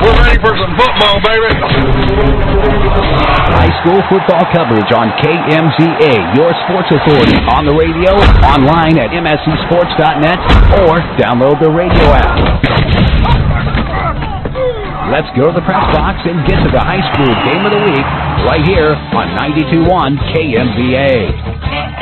We're ready for some football, baby. High school football coverage on KMZA, your sports authority, on the radio, online at mscsports.net, or download the radio app. Let's go to the press box and get to the high school game of the week right here on 92.1 KMZA.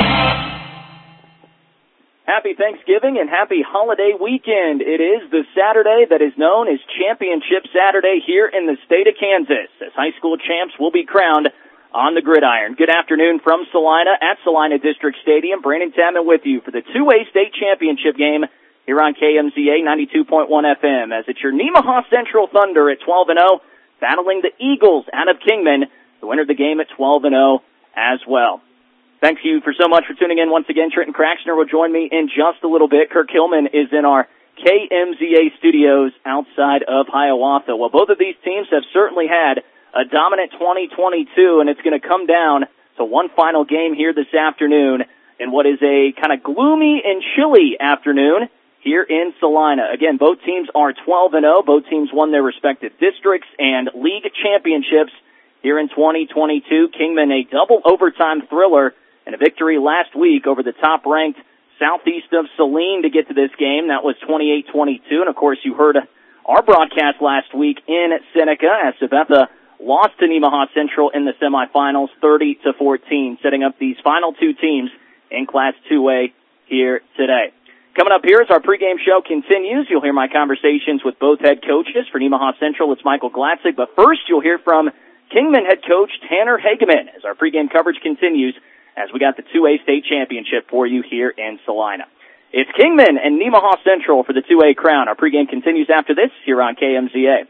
Happy Thanksgiving and happy holiday weekend. It is the Saturday that is known as Championship Saturday here in the state of Kansas, as high school champs will be crowned on the gridiron. Good afternoon from Salina at Salina District Stadium. Brandon Tapman with you for the 2A state championship game here on KMZA 92.1 FM, as it's your Nemaha Central Thunder at 12-0, battling the Eagles out of Kingman, who entered the game at 12-0 as well. Thank you for so much for tuning in once again. Trenton Craxner will join me in just a little bit. Kirk Hillman is in our KMZA studios outside of Hiawatha. Well, both of these teams have certainly had a dominant 2022, and it's going to come down to one final game here this afternoon in what is a kind of gloomy and chilly afternoon here in Salina. Again, both teams are 12-0. Both teams won their respective districts and league championships here in 2022. Kingman, a double overtime thriller, and a victory last week over the top-ranked southeast of Saline to get to this game. That was 28-22. And, of course, you heard our broadcast last week in Seneca as Sabetha lost to Nemaha Central in the semifinals 30-14, setting up these final two teams in Class 2A here today. Coming up here as our pregame show continues, you'll hear my conversations with both head coaches. For Nemaha Central, it's Michael Glatzig. But first, you'll hear from Kingman head coach Tanner Hageman as our pregame coverage continues, as we got the 2A state championship for you here in Salina. It's Kingman and Nemaha Central for the 2A crown. Our pregame continues after this here on KMZA.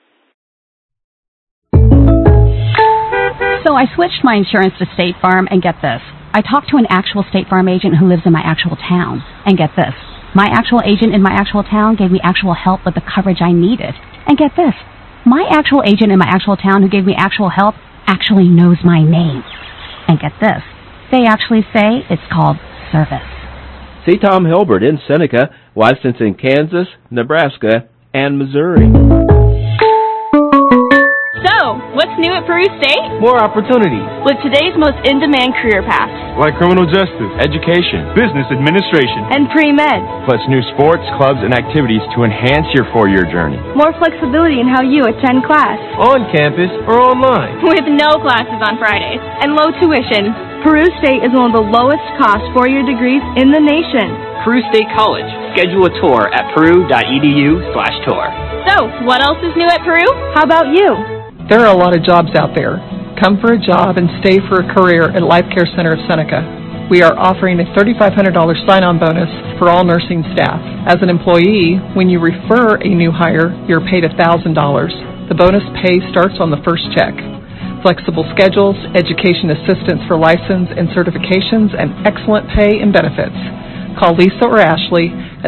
So I switched my insurance to State Farm, and get this. I talked to an actual State Farm agent who lives in my actual town. And get this. My actual agent in my actual town gave me actual help with the coverage I needed. And get this. My actual agent in my actual town who gave me actual help actually knows my name. And get this. They actually say it's called service. See Tom Hilbert in Seneca, licensed in Kansas, Nebraska, and Missouri. So, what's new at Peru State? More opportunities. With today's most in-demand career paths. Like criminal justice, Education, business administration, And pre-med. plus new sports, clubs, and activities to enhance your four-year journey. More flexibility in how you attend class. on campus or online. With no classes on Fridays. And low tuition. Peru State is one of the lowest cost four-year degrees in the nation. Peru State College. Schedule a tour at peru.edu/tour. So, what else is new at Peru? How about you? There are a lot of jobs out there. Come for a job and stay for a career at Life Care Center of Seneca. We are offering a $3,500 sign-on bonus for all nursing staff. As an employee, when you refer a new hire, you're paid $1,000. The bonus pay starts on the first check. Flexible schedules, education assistance for license and certifications, and excellent pay and benefits. Call Lisa or Ashley at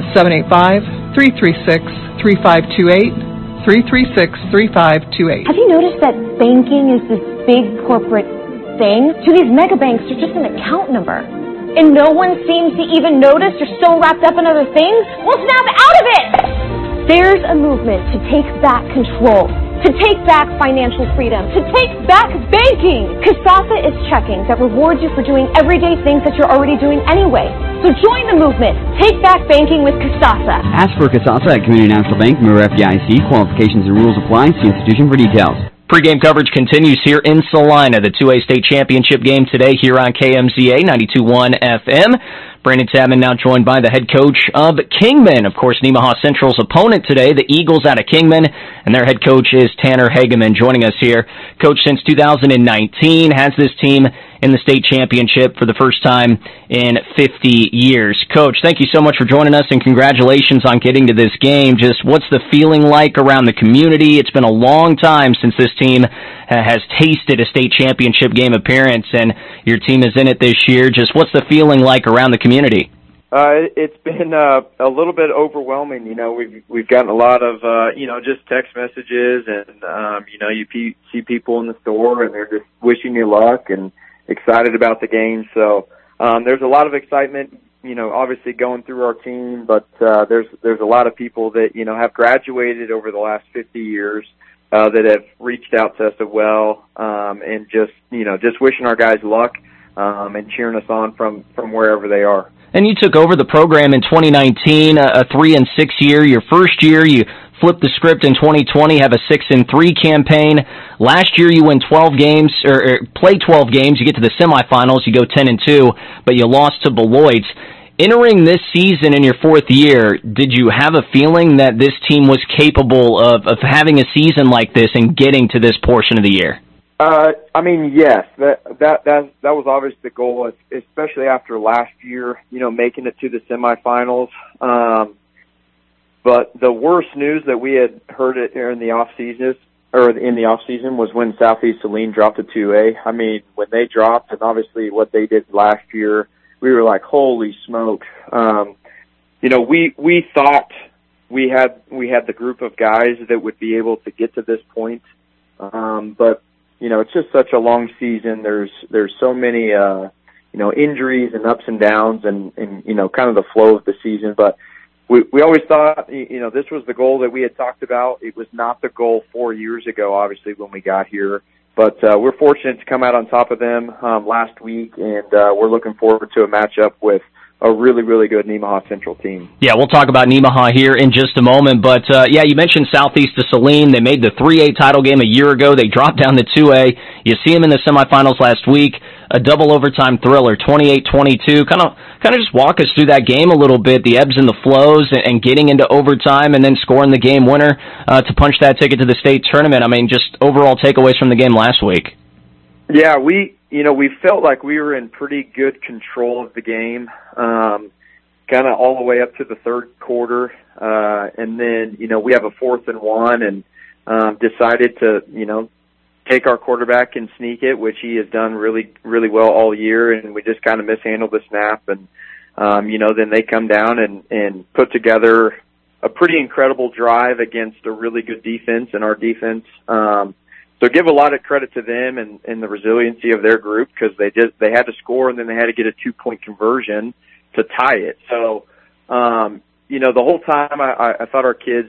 785-336-3528, 336-3528. Have you noticed that banking is this big corporate thing? To these mega banks, they're just an account number. And no one seems to even notice you're so wrapped up in other things. Well, snap out of it! There's a movement to take back control, to take back financial freedom, to take back banking. Kasasa is checking that rewards you for doing everyday things that you're already doing anyway. So join the movement. Take back banking with Kasasa. Ask for Kasasa at Community National Bank, member FDIC. Qualifications and rules apply. See institution for details. Pregame coverage continues here in Salina. The 2A state championship game today here on KMZA 92.1 FM. Brandon Tapman now joined by the head coach of Kingman. Of course, Nemaha Central's opponent today, the Eagles out of Kingman, and their head coach is Tanner Hageman joining us here. Coach, since 2019, has this team in the state championship for the first time in 50 years. Coach, thank you so much for joining us, and congratulations on getting to this game. Just what's the feeling like around the community? It's been a long time since this team has tasted a state championship game appearance, and your team is in it this year. Just what's the feeling like around the community? It's been a little bit overwhelming. You know, we've gotten a lot of just text messages, and you see people in the store, and they're just wishing you luck and excited about the game. So there's a lot of excitement, obviously going through our team, but there's a lot of people that have graduated over the last 50 years that have reached out to us as well, and just wishing our guys luck, and cheering us on from wherever they are. And you took over the program in 2019, a 3-6 year. Your first year, you flipped the script in 2020, have a 6-3 campaign. Last year, you win 12 games, or play 12 games. You get to the semifinals, you go 10-2, but you lost to Beloit. Entering this season in your fourth year, did you have a feeling that this team was capable of having a season like this and getting to this portion of the year? Yes, that was obviously the goal, especially after last year, making it to the semifinals. But the worst news that we had heard it in the off season was when Southeast Saline dropped to 2A. When they dropped, and obviously what they did last year, we were like, holy smokes. We thought we had the group of guys that would be able to get to this point. But it's just such a long season. There's so many, injuries and ups and downs and kind of the flow of the season. But we always thought, this was the goal that we had talked about. It was not the goal 4 years ago, obviously, when we got here. But we're fortunate to come out on top of them last week, and we're looking forward to a matchup with a really, really good Nemaha Central team. Yeah, we'll talk about Nemaha here in just a moment. But, you mentioned Southeast to Saline. They made the 3A title game a year ago. They dropped down to 2A. You see them in the semifinals last week. A double overtime thriller, 28-22. Kind of just walk us through that game a little bit, the ebbs and the flows, and getting into overtime and then scoring the game winner to punch that ticket to the state tournament. Just overall takeaways from the game last week. Yeah, we felt like we were in pretty good control of the game, kind of all the way up to the third quarter. And then, we have a 4th and 1 and decided to, take our quarterback and sneak it, which he has done really, really well all year. And we just kind of mishandled the snap. And, then they come down and put together a pretty incredible drive against a really good defense and our defense. So give a lot of credit to them and the resiliency of their group, because they had to score and then they had to get a 2-point conversion to tie it. So, the whole time I thought our kids,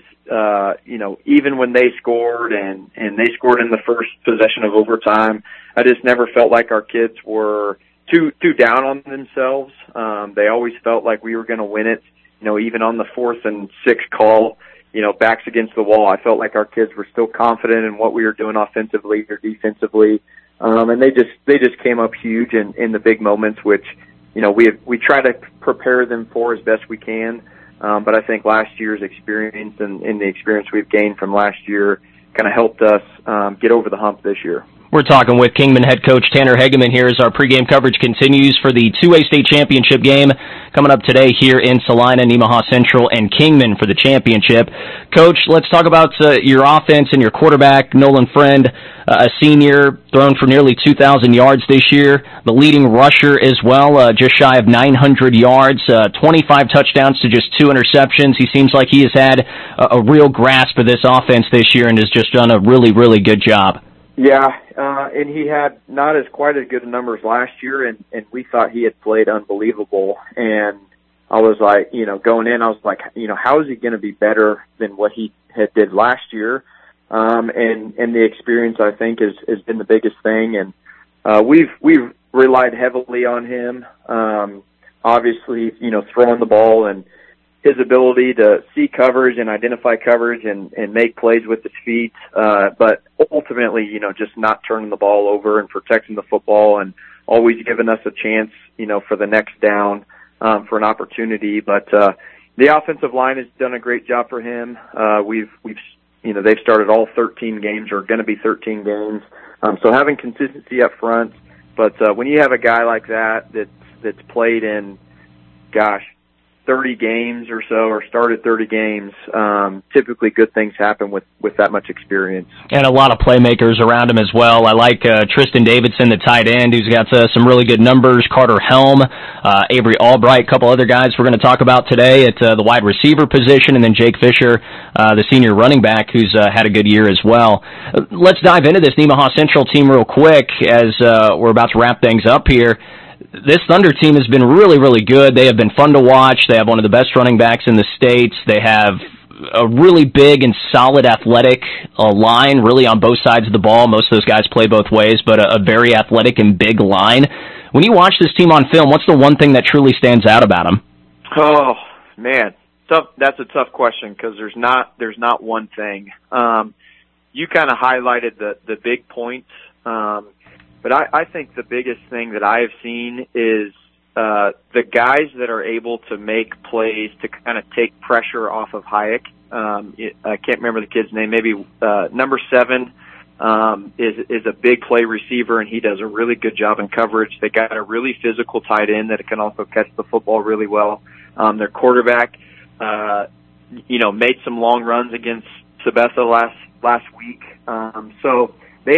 even when they scored and they scored in the first possession of overtime, I just never felt like our kids were too down on themselves. They always felt like we were going to win it, even on the 4th and 6th call. Backs against the wall. I felt like our kids were still confident in what we were doing offensively or defensively. And they just came up huge in the big moments, which, we try to prepare them for as best we can. But I think last year's experience and the experience we've gained from last year kind of helped us get over the hump this year. We're talking with Kingman head coach Tanner Hegeman here as our pregame coverage continues for the 2A state championship game coming up today here in Salina, Nemaha Central, and Kingman for the championship. Coach, let's talk about your offense and your quarterback, Nolan Friend, a senior, thrown for nearly 2,000 yards this year, the leading rusher as well, just shy of 900 yards, 25 touchdowns to just 2 interceptions. He seems like he has had a real grasp of this offense this year and has just done a really, really good job. Yeah, and he had not quite as good numbers last year, and we thought he had played unbelievable. And I was like, going in, I was like, how is he going to be better than what he had did last year? And the experience, I think, has been the biggest thing. And we've relied heavily on him. Obviously, throwing the ball and his ability to see coverage and identify coverage and make plays with his feet, but ultimately, just not turning the ball over and protecting the football and always giving us a chance, for the next down, for an opportunity. But the offensive line has done a great job for him. They've started all 13 games or going to be 13 games. So having consistency up front, but when you have a guy like that's played in, 30 games or so, or started 30 games, typically good things happen with that much experience. And a lot of playmakers around him as well. I like Tristan Davidson, the tight end, who's got some really good numbers. Carter Helm, Avery Albright, a couple other guys we're going to talk about today at the wide receiver position, and then Jake Fisher, the senior running back, who's had a good year as well. Let's dive into this Nemaha Central team real quick as we're about to wrap things up here. This Thunder team has been really, really good. They have been fun to watch. They have one of the best running backs in the States. They have a really big and solid athletic line, really on both sides of the ball. Most of those guys play both ways, but a very athletic and big line. When you watch this team on film, what's the one thing that truly stands out about them? Oh, man. That's a tough question because there's not one thing. You kind of highlighted the big points, but I think the biggest thing that I have seen is the guys that are able to make plays to kind of take pressure off of Hayek. I can't remember the kid's name. Maybe number 7 is a big play receiver, and he does a really good job in coverage. They got a really physical tight end that can also catch the football really well. Their quarterback, made some long runs against Sabetha last week. So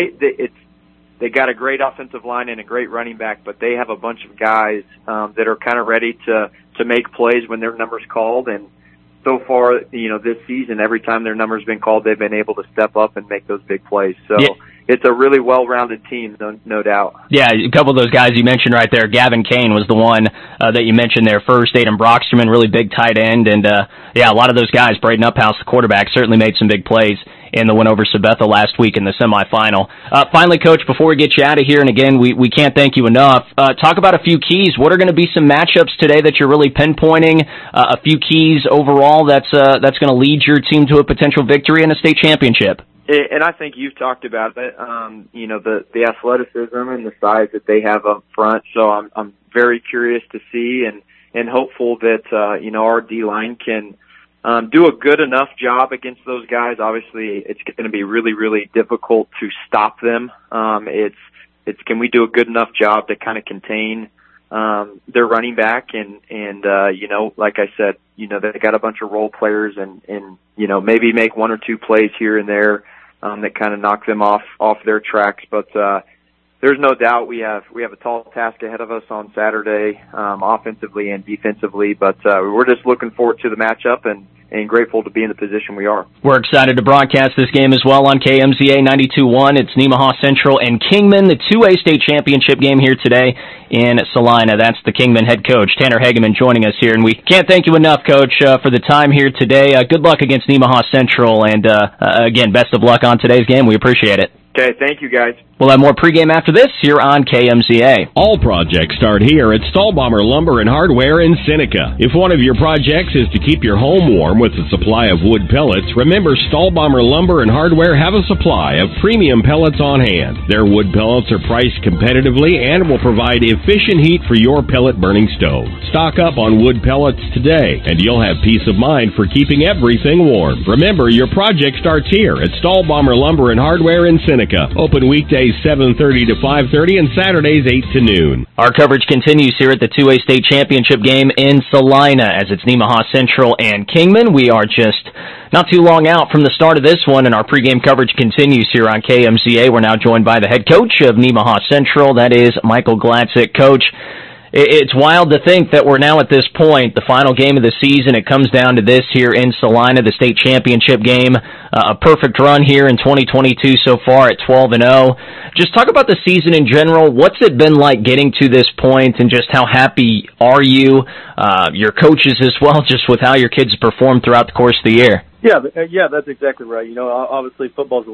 they got a great offensive line and a great running back, but they have a bunch of guys that are kind of ready to make plays when their number's called. And so far, this season, every time their number's been called, they've been able to step up and make those big plays. So it's a really well-rounded team, no doubt. Yeah, a couple of those guys you mentioned right there. Gavin Kane was the one that you mentioned there first. Aiden Brocksterman, really big tight end. And, a lot of those guys, Braden Uphouse, the quarterback, certainly made some big plays in the win over Sabetha last week in the semifinal. Finally, Coach, before we get you out of here, and again, we can't thank you enough, talk about a few keys. What are going to be some matchups today that you're really pinpointing? A few keys overall that's going to lead your team to a potential victory in a state championship. And I think you've talked about it, the athleticism and the size that they have up front. So I'm very curious to see and hopeful that, our D-line can do a good enough job against those guys. Obviously, it's going to be really, really difficult to stop them. It's can we do a good enough job to kind of contain their running back and like I said, they got a bunch of role players and maybe make one or two plays here and there that kind of knock them off their tracks. But there's no doubt we have a tall task ahead of us on Saturday, offensively and defensively. But we're just looking forward to the matchup and grateful to be in the position we are. We're excited to broadcast this game as well on KMZA 92.1. It's Nemaha Central and Kingman, the 2A state championship game here today in Salina. That's the Kingman head coach, Tanner Hageman, joining us here. And we can't thank you enough, Coach, for the time here today. Good luck against Nemaha Central. And, again, best of luck on today's game. We appreciate it. Okay, thank you, guys. We'll have more pregame after this here on KMZA. All projects start here at Stahlbomber Lumber and Hardware in Seneca. If one of your projects is to keep your home warm with a supply of wood pellets, remember Stahlbomber Lumber and Hardware have a supply of premium pellets on hand. Their wood pellets are priced competitively and will provide efficient heat for your pellet burning stove. Stock up on wood pellets today, and you'll have peace of mind for keeping everything warm. Remember, your project starts here at Stahlbomber Lumber and Hardware in Seneca. Open weekdays 7:30 to 5:30 and Saturdays 8 to noon. Our coverage continues here at the 2A state championship game in Salina as it's Nemaha Central and Kingman. We are just not too long out from the start of this one, and our pregame coverage continues here on KMZA. We're now joined by the head coach of Nemaha Central, that is Michael Glatzik. Coach, it's wild to think that we're now at this point, the final game of the season. It comes down to this here in Salina, the state championship game. A perfect run here in 2022 so far at 12-0. Just talk about the season in general. What's it been like getting to this point, and just how happy are you, your coaches as well, just with how your kids performed throughout the course of the year? Yeah, that's exactly right. Obviously football's a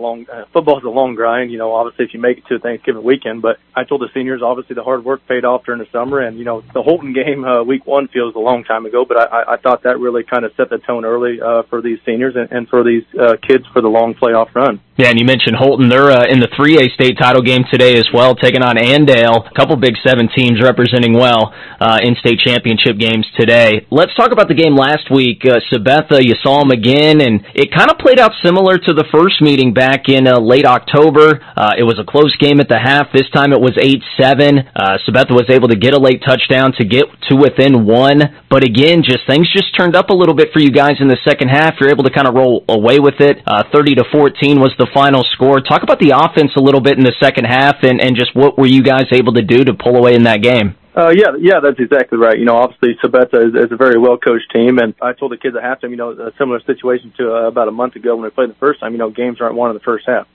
long grind. Obviously if you make it to Thanksgiving weekend, but I told the seniors, obviously the hard work paid off during the summer, and the Holton game week 1 feels a long time ago, but I thought that really kind of set the tone early for these seniors and for these kids for the long playoff run. Yeah, and you mentioned Holton. They're in the 3A state title game today as well, taking on Andale. A couple Big 7 teams representing well in state championship games today. Let's talk about the game last week. Sabetha, you saw them again, and it kind of played out similar to the first meeting back in late October. It was a close game at the half. This time it was 8-7. Sabetha was able to get a late touchdown to get to within 1. But again, things just turned up a little bit for you guys in the second half. You're able to kind of roll away with it. 30-14 was the final score. Talk about the offense a little bit in the second half, and just what were you guys able to do to pull away in that game? Yeah, that's exactly right. Obviously Sabetha is a very well-coached team, and I told the kids at halftime, a similar situation to about a month ago when we played the first time, games aren't won in the first half.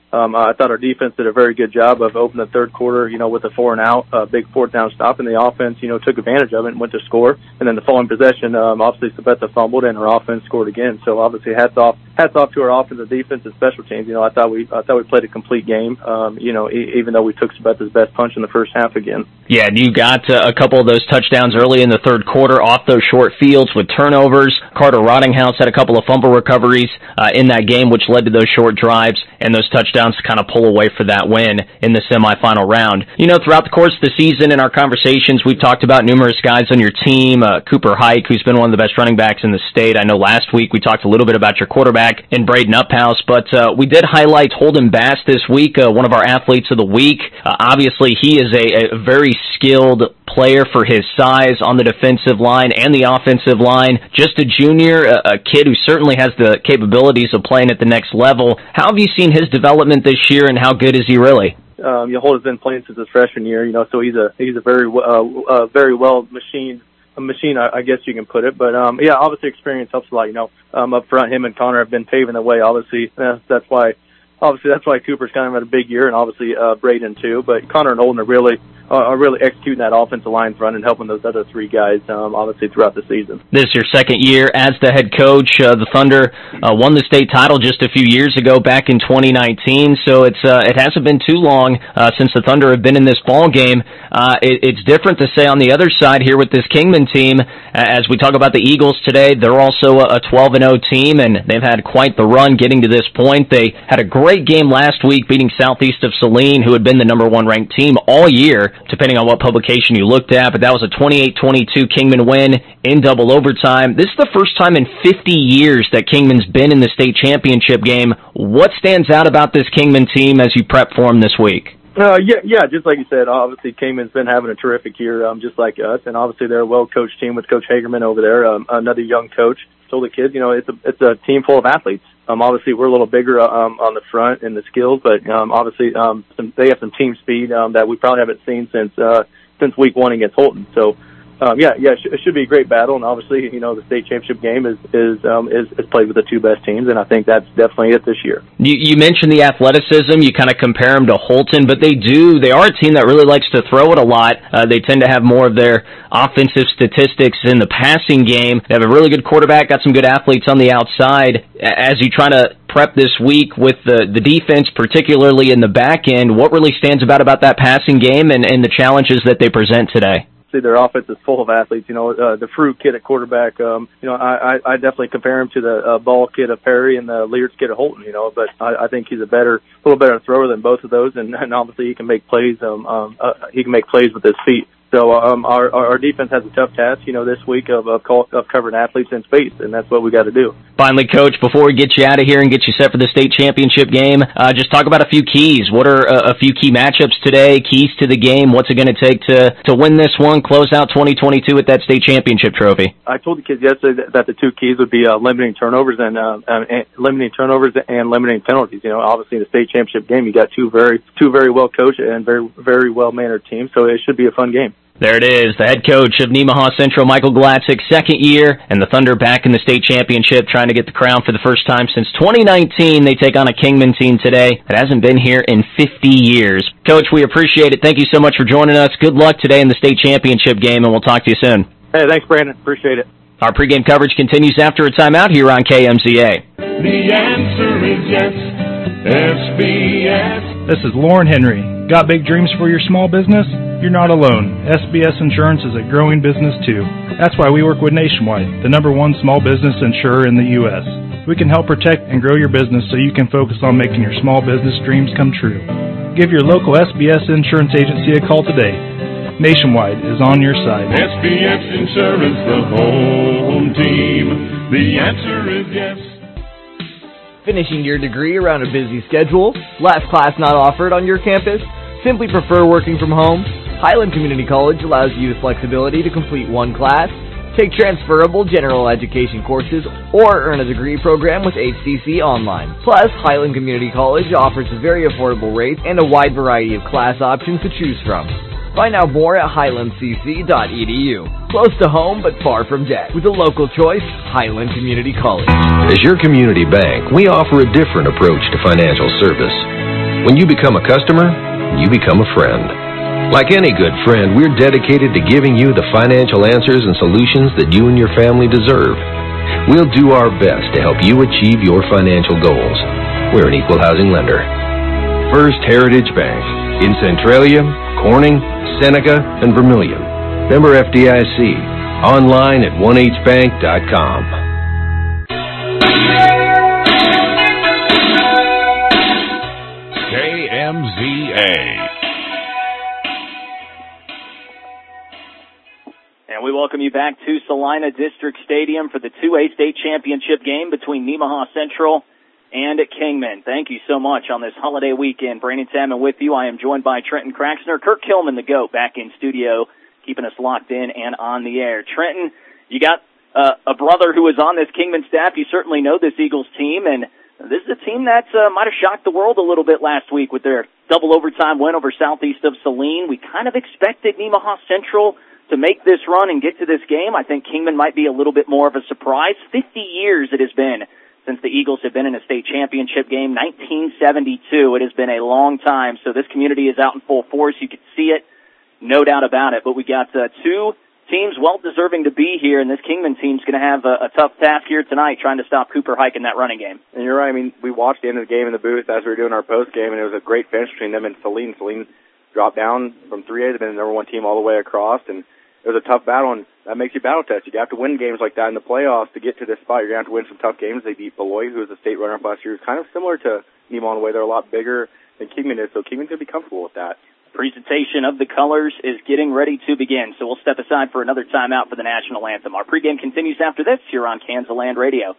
I thought our defense did a very good job of opening the third quarter, with a 4-and-out, big fourth down stop, and the offense, took advantage of it and went to score. And then the following possession, obviously Sabetha fumbled and our offense scored again. So obviously hats off to our offensive, defense, and special teams. I thought we played a complete game. Even though we took Sabetha's best punch in the first half again. Yeah, and you got a couple of those touchdowns early in the third quarter off those short fields with turnovers. Carter Rottinghouse had a couple of fumble recoveries in that game, which led to those short drives and those touchdowns to kind of pull away for that win in the semifinal round. Throughout the course of the season in our conversations, we've talked about numerous guys on your team. Cooper Hike, who's been one of the best running backs in the state. I know last week we talked a little bit about your quarterback in Braden Uphouse, but we did highlight Holden Bass this week, one of our athletes of the week. Obviously, he is a very skilled player for his size on the defensive line and the offensive line. Just a junior, a kid who certainly has the capabilities of playing at the next level. How have you seen his development this year, and how good is he really? Holden's been playing since his freshman year, so he's a very well machined machine, I guess you can put it. But obviously experience helps a lot. Up front, him and Connor have been paving the way. Obviously, that's why Cooper's kind of had a big year, and obviously Braden too. But Connor and Holden are really executing that offensive line front and helping those other three guys, obviously, throughout the season. This is your second year as the head coach. The Thunder won the state title just a few years ago, back in 2019, so it hasn't been too long since the Thunder have been in this ball game. It's different to say on the other side here with this Kingman team. As we talk about the Eagles today, they're also a 12-0 team, and they've had quite the run getting to this point. They had a great game last week, beating Southeast of Saline, who had been the number 1 ranked team all year, depending on what publication you looked at, but that was a 28-22 Kingman win in double overtime. This is the first time in 50 years that Kingman's been in the state championship game. What stands out about this Kingman team as you prep for them this week? Just like you said, obviously Kingman's been having a terrific year, just like us, and obviously they're a well-coached team with Coach Hagerman over there, another young coach. Told the kids, it's a team full of athletes. Obviously, we're a little bigger on the front in the skills, but obviously they have some team speed that we probably haven't seen since week 1 against Holton. So, it should be a great battle, and obviously, the state championship game is played with the two best teams, and I think that's definitely it this year. You mentioned the athleticism. You kind of compare them to Holton, but they are a team that really likes to throw it a lot. They tend to have more of their offensive statistics in the passing game. They have a really good quarterback, got some good athletes on the outside. As you try to prep this week with the defense, particularly in the back end, what really stands about that passing game and the challenges that they present today? Their offense is full of athletes. The Fruit kid at quarterback, I definitely compare him to the Ball kid of Perry and the Lear's kid of Holton, but I think he's a little better thrower than both of those, and obviously he can make plays, with his feet. So our defense has a tough task, this week of covering athletes in space, and that's what we got to do. Finally, Coach, before we get you out of here and get you set for the state championship game, just talk about a few keys. What are a few key matchups today, keys to the game? What's it going to take to win this one, close out 2022 with that state championship trophy? I told the kids yesterday that the two keys would be limiting turnovers and limiting penalties. Obviously in the state championship game, you got two very well coached and very, very well mannered teams, so it should be a fun game. There it is, the head coach of Nemaha Central, Michael Glatzik, second year, and the Thunder back in the state championship, trying to get the crown for the first time since 2019. They take on a Kingman team today that hasn't been here in 50 years. Coach, we appreciate it. Thank you so much for joining us. Good luck today in the state championship game, and we'll talk to you soon. Hey, thanks, Brandon. Appreciate it. Our pregame coverage continues after a timeout here on KMZA. The answer is yes, SBS. This is Lauren Henry. Got big dreams for your small business? You're not alone. SBS Insurance is a growing business too. That's why we work with Nationwide, the #1 small business insurer in the U.S. We can help protect and grow your business so you can focus on making your small business dreams come true. Give your local SBS Insurance agency a call today. Nationwide is on your side. SBS Insurance, the home team. The answer is yes. Finishing your degree around a busy schedule? Last class not offered on your campus? Simply prefer working from home? Highland Community College allows you the flexibility to complete one class, take transferable general education courses, or earn a degree program with HCC Online. Plus, Highland Community College offers very affordable rates and a wide variety of class options to choose from. Find out more at highlandcc.edu. Close to home, but far from debt. With a local choice, Highland Community College. As your community bank, we offer a different approach to financial service. When you become a customer, you become a friend. Like any good friend, we're dedicated to giving you the financial answers and solutions that you and your family deserve. We'll do our best to help you achieve your financial goals. We're an equal housing lender. First Heritage Bank in Centralia, Corning, Seneca, and Vermilion. Member FDIC. Online at onehbank.com. KMZA. And we welcome you back to Salina District Stadium for the 2A state championship game between Nemaha Central and Kingman. Thank you so much on this holiday weekend. Brandon Salmon with you. I am joined by Trenton Craxner, Kirk Kilman, the GOAT, back in studio, keeping us locked in and on the air. Trenton, you got a brother who is on this Kingman staff. You certainly know this Eagles team, and this is a team that might have shocked the world a little bit last week with their double overtime win over Southeast of Saline. We kind of expected Nemaha Central to make this run and get to this game. I think Kingman might be a little bit more of a surprise. 50 years it has been since the Eagles have been in a state championship game, 1972. It has been a long time, so this community is out in full force. You can see it. No doubt about it, but we got two teams well-deserving to be here, and this Kingman team's going to have a tough task here tonight trying to stop Cooper Hike in that running game. And you're right. I mean, we watched the end of the game in the booth as we were doing our post-game, and it was a great finish between them and Saline. Saline dropped down from 3A. They've been the number one team all the way across, and it was a tough battle, and that makes you battle test. You have to win games like that in the playoffs to get to this spot. You're going to have to win some tough games. They beat Beloit, who was a state runner-up last year. It's kind of similar to Nemaha in the way they're a lot bigger than Kingman is, so Kingman's going to be comfortable with that. Presentation of the colors is getting ready to begin, so we'll step aside for another timeout for the national anthem. Our pregame continues after this here on Kansas Radio.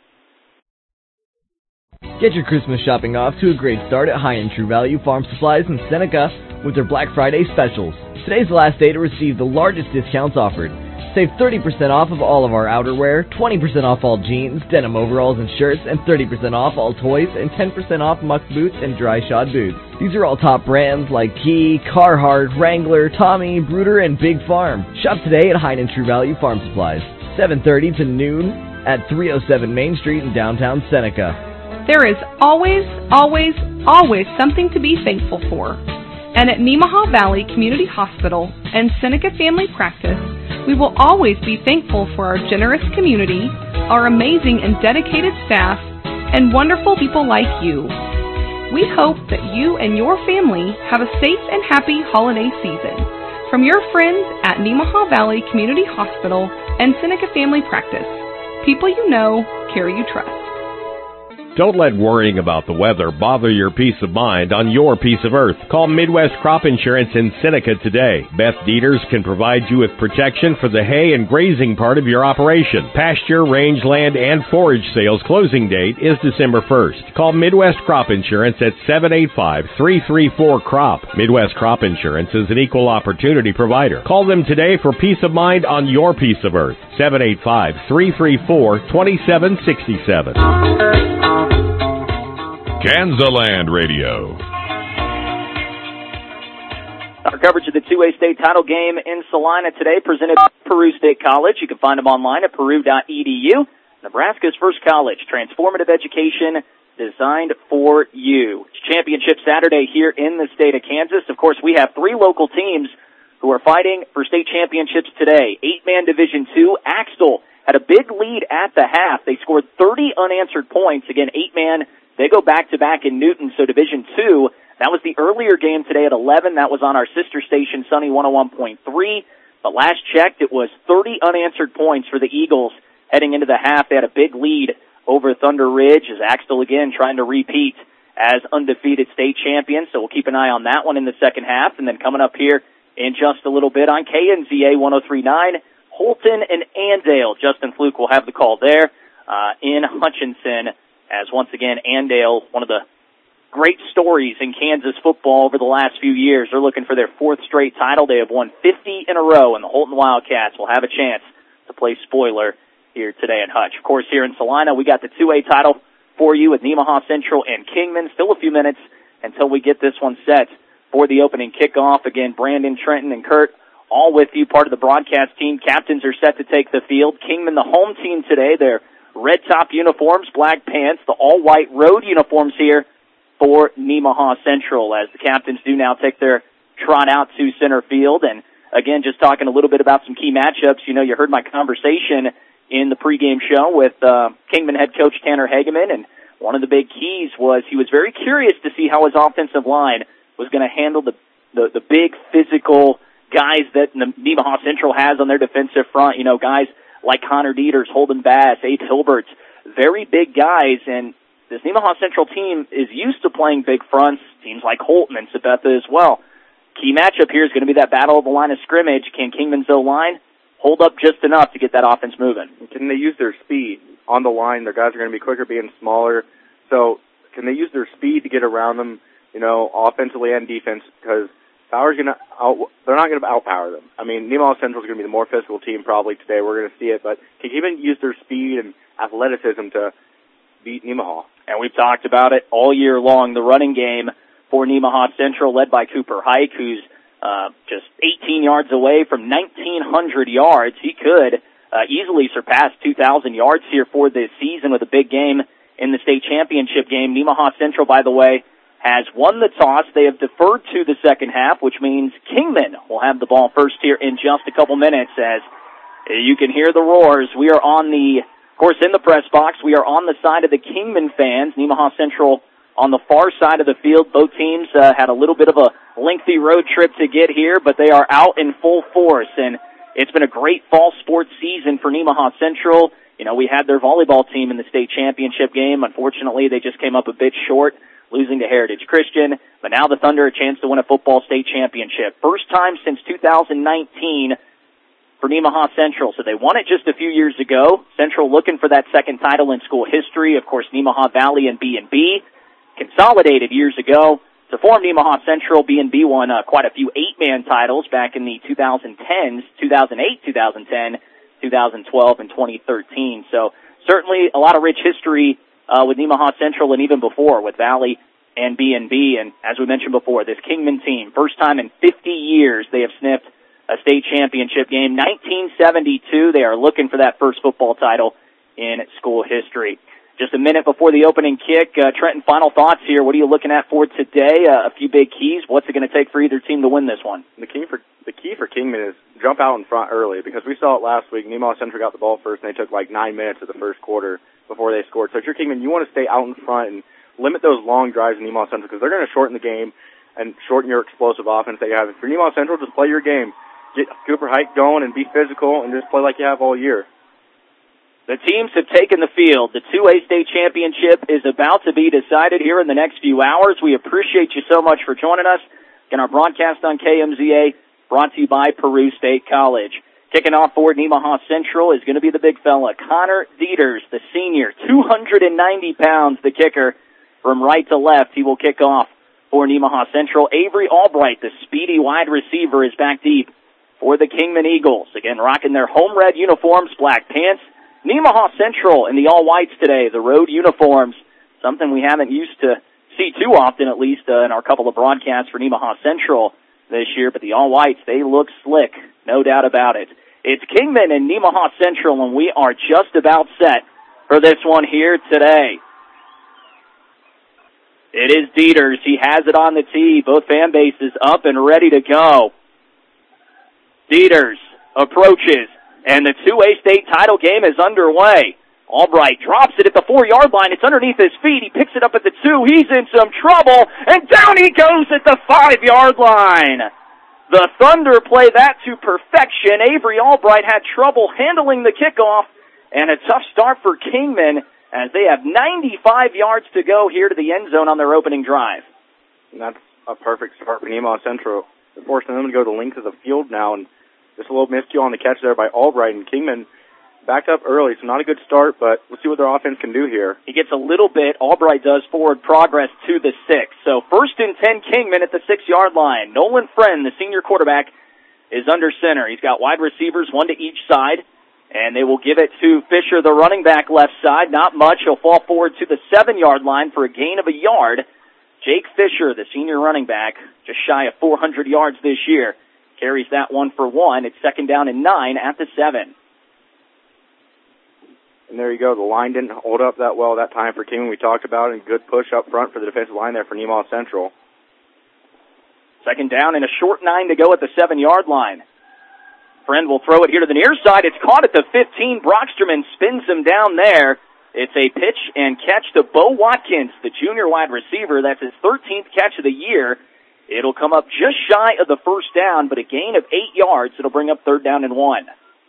Get your Christmas shopping off to a great start at High and True Value Farm Supplies in Seneca with their Black Friday specials. Today's the last day to receive the largest discounts offered. Save 30% off of all of our outerwear, 20% off all jeans, denim overalls and shirts, and 30% off all toys, and 10% off muck boots and dry shod boots. These are all top brands like Key, Carhartt, Wrangler, Tommy, Bruder, and Big Farm. Shop today at High and True Value Farm Supplies, 7:30 to noon at 307 Main Street in downtown Seneca. There is always, always, always something to be thankful for. And at Nemaha Valley Community Hospital and Seneca Family Practice, we will always be thankful for our generous community, our amazing and dedicated staff, and wonderful people like you. We hope that you and your family have a safe and happy holiday season. From your friends at Nemaha Valley Community Hospital and Seneca Family Practice, people you know, care you trust. Don't let worrying about the weather bother your peace of mind on your piece of earth. Call Midwest Crop Insurance in Seneca today. Beth Dieters can provide you with protection for the hay and grazing part of your operation. Pasture, rangeland, and forage sales closing date is December 1st. Call Midwest Crop Insurance at 785-334-CROP. Midwest Crop Insurance is an equal opportunity provider. Call them today for peace of mind on your piece of earth. 785-334-2767. Kansas Radio. Our coverage of the 2A state title game in Salina today presented by Peru State College. You can find them online at peru.edu. Nebraska's first college, transformative education designed for you. It's Championship Saturday here in the state of Kansas. Of course, we have three local teams who are fighting for state championships today. 8-man Division II, Axtell had a big lead at the half. They scored 30 unanswered points. Again, 8-man. They go back-to-back in Newton, so Division II, that was the earlier game today at 11. That was on our sister station, Sunny 101.3. But last checked, it was 30 unanswered points for the Eagles heading into the half. They had a big lead over Thunder Ridge as Axtell again trying to repeat as undefeated state champions. So we'll keep an eye on that one in the second half. And then coming up here in just a little bit on KNZA 103.9, Holton and Andale. Justin Fluke will have the call there in Hutchinson. As once again, Andale, one of the great stories in Kansas football over the last few years. They're looking for their fourth straight title. They have won 50 in a row, and the Holton Wildcats will have a chance to play spoiler here today at Hutch. Of course, here in Salina, we got the 2A title for you with Nemaha Central and Kingman. Still a few minutes until we get this one set for the opening kickoff. Again, Brandon, Trenton, and Kurt all with you, part of the broadcast team. Captains are set to take the field. Kingman, the home team today. They're red top uniforms, black pants, the all-white road uniforms here for Nemaha Central, as the captains do now take their trot out to center field. And again, just talking a little bit about some key matchups. You know, you heard my conversation in the pregame show with Kingman head coach Tanner Hageman, and one of the big keys was he was very curious to see how his offensive line was going to handle the big physical guys that Nemaha Central has on their defensive front. You know, guys like Connor Dieters, Holden Bass, Abe Hilbert, very big guys. And this Nemaha Central team is used to playing big fronts, teams like Holton and Sabetha as well. Key matchup here is going to be that battle of the line of scrimmage. Can Kingman's O-line hold up just enough to get that offense moving? Can they use their speed on the line? Their guys are going to be quicker, being smaller. So can they use their speed to get around them, you know, offensively and defense? Because Bauer's they're not going to outpower them. I mean, Nemaha Central is going to be the more physical team probably today. We're going to see it. But can Kingman use their speed and athleticism to beat Nemaha? And we've talked about it all year long. The running game for Nemaha Central, led by Cooper Hike, who's just 18 yards away from 1,900 yards. He could easily surpass 2,000 yards here for this season with a big game in the state championship game. Nemaha Central, by the way, has won the toss. They have deferred to the second half, which means Kingman will have the ball first here in just a couple minutes. As you can hear the roars, we are on the, of course, in the press box. We are on the side of the Kingman fans. Nemaha Central on the far side of the field. Both teams had a little bit of a lengthy road trip to get here, but they are out in full force. And it's been a great fall sports season for Nemaha Central. You know, we had their volleyball team in the state championship game. Unfortunately, they just came up a bit short, losing to Heritage Christian. But now the Thunder a chance to win a football state championship. First time since 2019 for Nemaha Central. So they won it just a few years ago. Central looking for that second title in school history. Of course, Nemaha Valley and B&B consolidated years ago to form Nemaha Central. B&B won quite a few 8-man titles back in the 2010s, 2008, 2010, 2012, and 2013. So certainly a lot of rich history with Nemaha Central and even before with Valley and B&B. And as we mentioned before, this Kingman team, first time in 50 years they have sniffed a state championship game. 1972, they are looking for that first football title in school history. Just a minute before the opening kick, Trenton, final thoughts here. What are you looking at for today? A few big keys. What's it going to take for either team to win this one? The key for Kingman is jump out in front early, because we saw it last week. Nemaha Central got the ball first, and they took like 9 minutes of the first quarter before they scored. So if you're Kingman, you want to stay out in front and limit those long drives in Nemaha Central, because they're going to shorten the game and shorten your explosive offense that you have. For Nemaha Central, just play your game. Get Cooper Hike going and be physical and just play like you have all year. The teams have taken the field. The 2A state championship is about to be decided here in the next few hours. We appreciate you so much for joining us. Again, our broadcast on KMZA brought to you by Peru State College. Kicking off for Nemaha Central is going to be the big fella, Connor Dieters, the senior, 290 pounds, the kicker from right to left. He will kick off for Nemaha Central. Avery Albright, the speedy wide receiver, is back deep for the Kingman Eagles. Again, rocking their home red uniforms, black pants. Nemaha Central in the all-whites today, the road uniforms, something we haven't used to see too often, at least in our couple of broadcasts for Nemaha Central this year. But the all-whites, they look slick, no doubt about it. It's Kingman and Nemaha Central, and we are just about set for this one here today. It is Dieters. He has it on the tee. Both fan bases up and ready to go. Dieters approaches, and the 2A state title game is underway. Albright drops it at the 4-yard line. It's underneath his feet. He picks it up at the 2. He's in some trouble, and down he goes at the 5-yard line. The Thunder play that to perfection. Avery Albright had trouble handling the kickoff, and a tough start for Kingman as they have 95 yards to go here to the end zone on their opening drive. And that's a perfect start for Nemaha Central. They're forcing them to go the length of the field now, and just a little miscue on the catch there by Albright, and Kingman backed up early, so not a good start, but we'll see what their offense can do here. He gets a little bit, Albright does, forward progress to the 6. So 1st and 10 Kingman at the 6-yard line. Nolan Friend, the senior quarterback, is under center. He's got wide receivers, one to each side, and they will give it to Fisher, the running back, left side. Not much. He'll fall forward to the 7-yard line for a gain of a yard. Jake Fisher, the senior running back, just shy of 400 yards this year, carries that one for 1. It's 2nd down and 9 at the 7. And there you go. The line didn't hold up that well that time for Kingman. We talked about it. And good push up front for the defensive line there for Nemaha Central. Second down and a short 9 to go at the 7-yard line. Friend will throw it here to the near side. It's caught at the 15. Brocksterman spins him down there. It's a pitch and catch to Bo Watkins, the junior wide receiver. That's his 13th catch of the year. It'll come up just shy of the first down, but a gain of 8 yards. It'll bring up 3rd down and 1.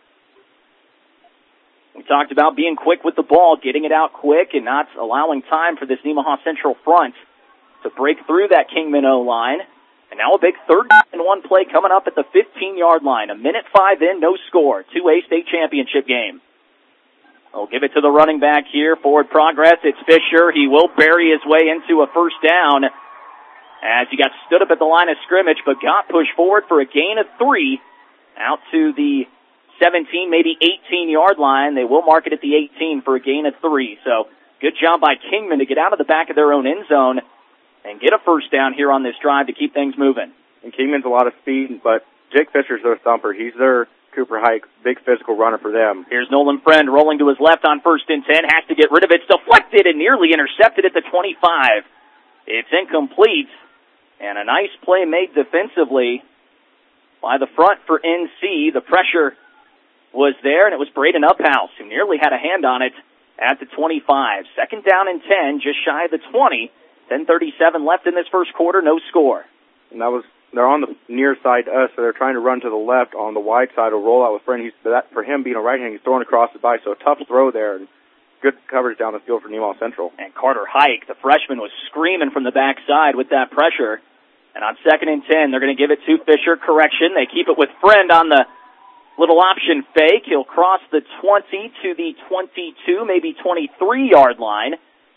We talked about being quick with the ball, getting it out quick, and not allowing time for this Nemaha Central front to break through that Kingman O-line. And now a big 3rd down and 1 play coming up at the 15-yard line. 1:05 in, no score. 2A state championship game. They'll give it to the running back here. Forward progress. It's Fisher. He will bury his way into a first down as he got stood up at the line of scrimmage, but got pushed forward for a gain of 3 out to the 17, maybe 18-yard line. They will mark it at the 18 for a gain of 3. So good job by Kingman to get out of the back of their own end zone and get a first down here on this drive to keep things moving. And Kingman's a lot of speed, but Jake Fisher's their thumper. He's their Cooper Hike, big physical runner for them. Here's Nolan Friend rolling to his left on 1st and 10. Has to get rid of it. It's deflected and nearly intercepted at the 25. It's incomplete. And a nice play made defensively by the front for NC. The pressure was there, and it was Braden Uphouse who nearly had a hand on it at the 25. 2nd down and 10, just shy of the 20. 10:37 left in this first quarter, no score. And they're on the near side to us, so they're trying to run to the left on the wide side. A rollout with Friend. For him being a right hand, he's throwing across the body, so a tough throw there. And good coverage down the field for Nemaha Central. And Carter Hike, the freshman, was screaming from the backside with that pressure. And on 2nd and 10, they're going to give it to Fisher. Correction, they keep it with Friend on the little option fake. He'll cross the 20 to the 22, maybe 23-yard line.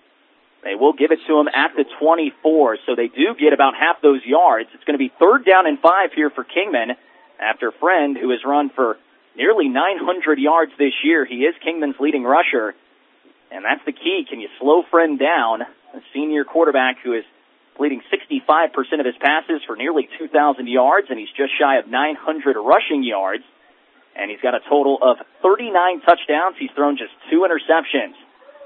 They will give it to him at the 24, so they do get about half those yards. It's going to be 3rd down and 5 here for Kingman after Friend, who has run for nearly 900 yards this year. He is Kingman's leading rusher, and that's the key. Can you slow Friend down, a senior quarterback who is completing 65% of his passes for nearly 2,000 yards, and he's just shy of 900 rushing yards, and he's got a total of 39 touchdowns. He's thrown just 2 interceptions.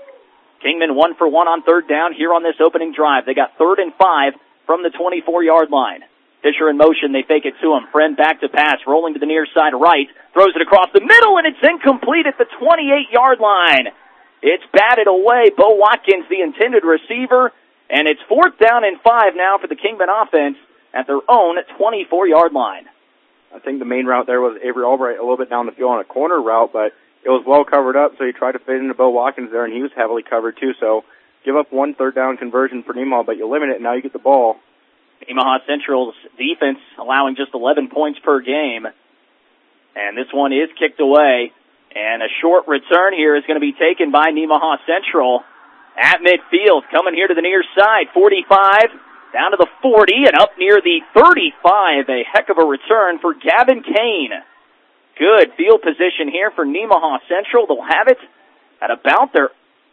Kingman 1 for 1 on 3rd down here on this opening drive. They got 3rd and 5 from the 24-yard line. Fisher in motion. They fake it to him. Friend back to pass, rolling to the near side right. Throws it across the middle, and it's incomplete at the 28-yard line. It's batted away. Bo Watkins, the intended receiver, and it's 4th down and 5 now for the Kingman offense at their own 24-yard line. I think the main route there was Avery Albright a little bit down the field on a corner route, but it was well covered up, so he tried to fit into Bo Watkins there, and he was heavily covered too. So give up 1 3rd down conversion for Nemaha, but you limit it, and now you get the ball. Nemaha Central's defense allowing just 11 points per game. And this one is kicked away. And a short return here is going to be taken by Nemaha Central at midfield. Coming here to the near side, 45, down to the 40, and up near the 35. A heck of a return for Gavin Kane. Good field position here for Nemaha Central. They'll have it at about the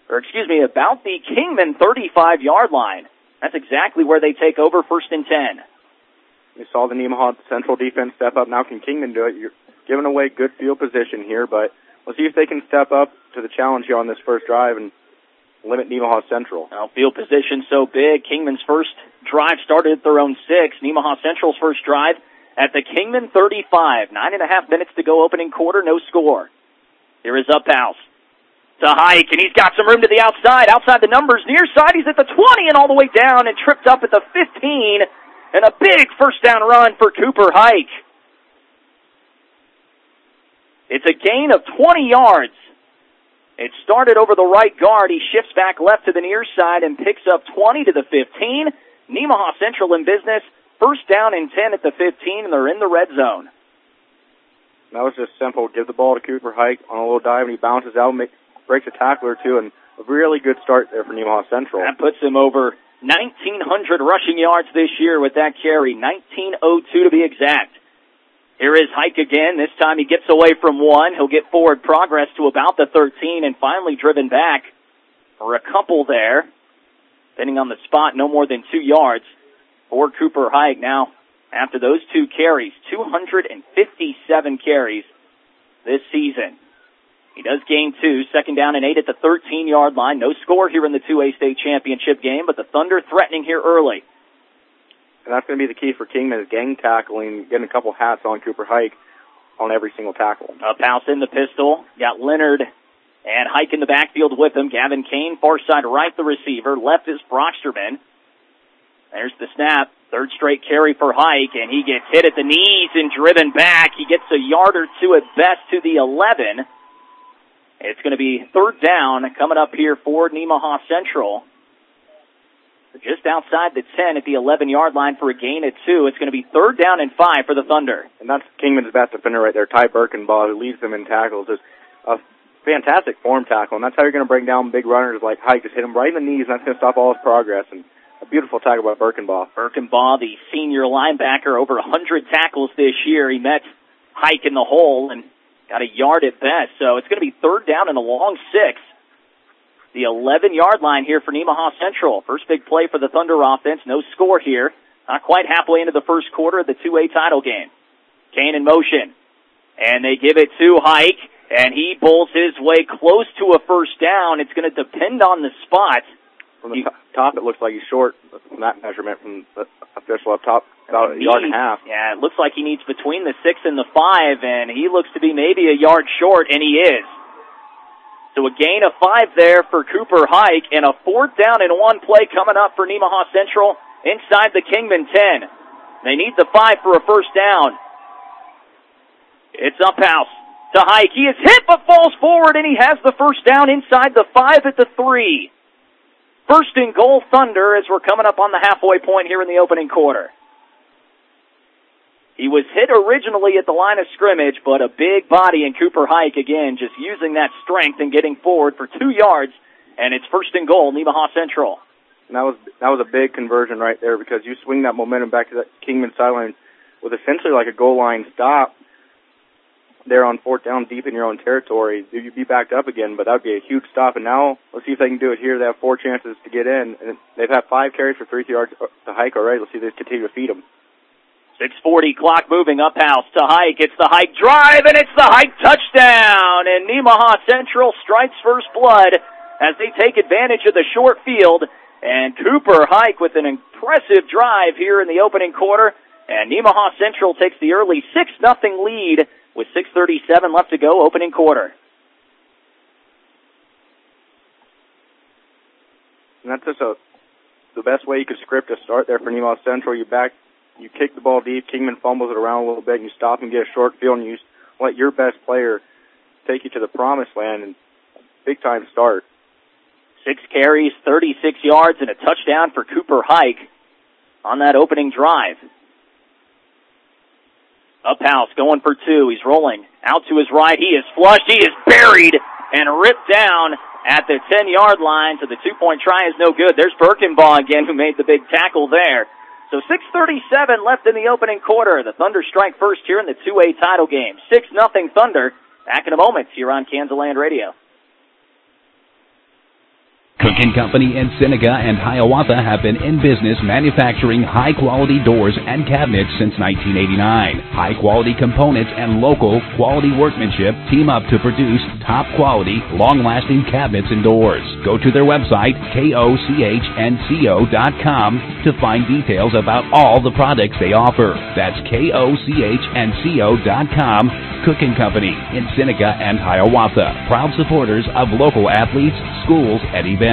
Kingman 35-yard line. That's exactly where they take over 1st and 10. You saw the Nemaha Central defense step up. Now can Kingman do it? You're giving away good field position here, but we'll see if they can step up to the challenge here on this first drive and limit Nemaha Central. Now, field position so big. Kingman's first drive started at their own 6. Nemaha Central's first drive at the Kingman 35. 9.5 minutes to go opening quarter, no score. Here is Uphouse to Hike, and he's got some room to the outside. Outside the numbers, near side, he's at the 20 and all the way down and tripped up at the 15. And a big first down run for Cooper Hike. It's a gain of 20 yards. It started over the right guard. He shifts back left to the near side and picks up 20 to the 15. Nemaha Central in business. 1st down and 10 at the 15, and they're in the red zone. That was just simple. Give the ball to Cooper Hike on a little dive, and he bounces out, breaks a tackle or two, and a really good start there for Nemaha Central. That puts him over 1,900 rushing yards this year with that carry, 1,902 to be exact. Here is Hike again. This time he gets away from 1. He'll get forward progress to about the 13 and finally driven back for a couple there. Depending on the spot, no more than 2 yards for Cooper Hike. Now, after those 2 carries, 257 carries this season. He does gain 2, 2nd down and 8 at the 13-yard line. No score here in the 2A state championship game, but the Thunder threatening here early. And that's going to be the key for Kingman is gang tackling, getting a couple hats on Cooper Hike on every single tackle. Uphouse in the pistol. Got Leonard and Hike in the backfield with him. Gavin Kane, far side right, the receiver. Left is Brocksterman. There's the snap. Third straight carry for Hike, and he gets hit at the knees and driven back. He gets a yard or two at best to the 11. It's going to be 3rd down coming up here for Nemaha Central. Just outside the 10 at the 11-yard line for a gain of 2. It's going to be 3rd down and 5 for the Thunder. And that's Kingman's best defender right there, Ty Birkenbaugh, who leads them in tackles. Is a fantastic form tackle, and that's how you're going to bring down big runners like Hike. Just hit him right in the knees, and that's going to stop all his progress. And a beautiful tackle by Birkenbaugh. Birkenbaugh, the senior linebacker, over 100 tackles this year. He met Hike in the hole and got a yard at best. So it's going to be 3rd down and a long 6. The 11-yard line here for Nemaha Central. First big play for the Thunder offense. No score here. Not quite halfway into the first quarter of the 2A title game. Kane in motion. And they give it to Hike, and he bowls his way close to a first down. It's going to depend on the spot. From the top, it looks like he's short from that measurement from the official up top, about a yard and a half. Yeah, it looks like he needs between the 6 and the 5, and he looks to be maybe a yard short, and he is. So a gain of 5 there for Cooper Hike, and a 4th down and 1 play coming up for Nemaha Central inside the Kingman 10. They need the 5 for a first down. It's Uphouse to Hike. He is hit but falls forward, and he has the first down inside the 5 at the 3. First and goal, Thunder, as we're coming up on the halfway point here in the opening quarter. He was hit originally at the line of scrimmage, but a big body in Cooper Hike, again, just using that strength and getting forward for 2 yards, and it's first and goal, Nemaha Central. And that was a big conversion right there, because you swing that momentum back to that Kingman sideline with essentially like a goal line stop there on 4th down deep in your own territory. You'd be backed up again, but that would be a huge stop. And now let's see if they can do it here. They have 4 chances to get in, and they've had 5 carries for 3 yards to Hike already. Let's see if they continue to feed them. 6:40 clock moving. Uphouse to Hike. It's the Hike drive, and it's the Hike touchdown. And Nemaha Central strikes first blood as they take advantage of the short field. And Cooper Hike with an impressive drive here in the opening quarter. And Nemaha Central takes the early 6-0 lead with 6:37 left to go, opening quarter. And that's just the best way you could script a start there for Nemaha Central. You kick the ball deep, Kingman fumbles it around a little bit, and you stop and get a short field, and you let your best player take you to the promised land, and big-time start. 6 carries, 36 yards, and a touchdown for Cooper Hike on that opening drive. Uphouse going for 2. He's rolling out to his right. He is flushed. He is buried and ripped down at the 10-yard line. So the 2-point try is no good. There's Birkenbaugh again, who made the big tackle there. So 6:37 left in the opening quarter. The Thunder strike first here in the 2A title game. 6-0 Thunder. Back in a moment here on Kansas Radio. Cook & Company in Seneca and Hiawatha have been in business manufacturing high-quality doors and cabinets since 1989. High-quality components and local quality workmanship team up to produce top-quality, long-lasting cabinets and doors. Go to their website, KOCHNCO.com, to find details about all the products they offer. That's KOCHNCO.com. Cook & Company in Seneca and Hiawatha. Proud supporters of local athletes, schools, and events.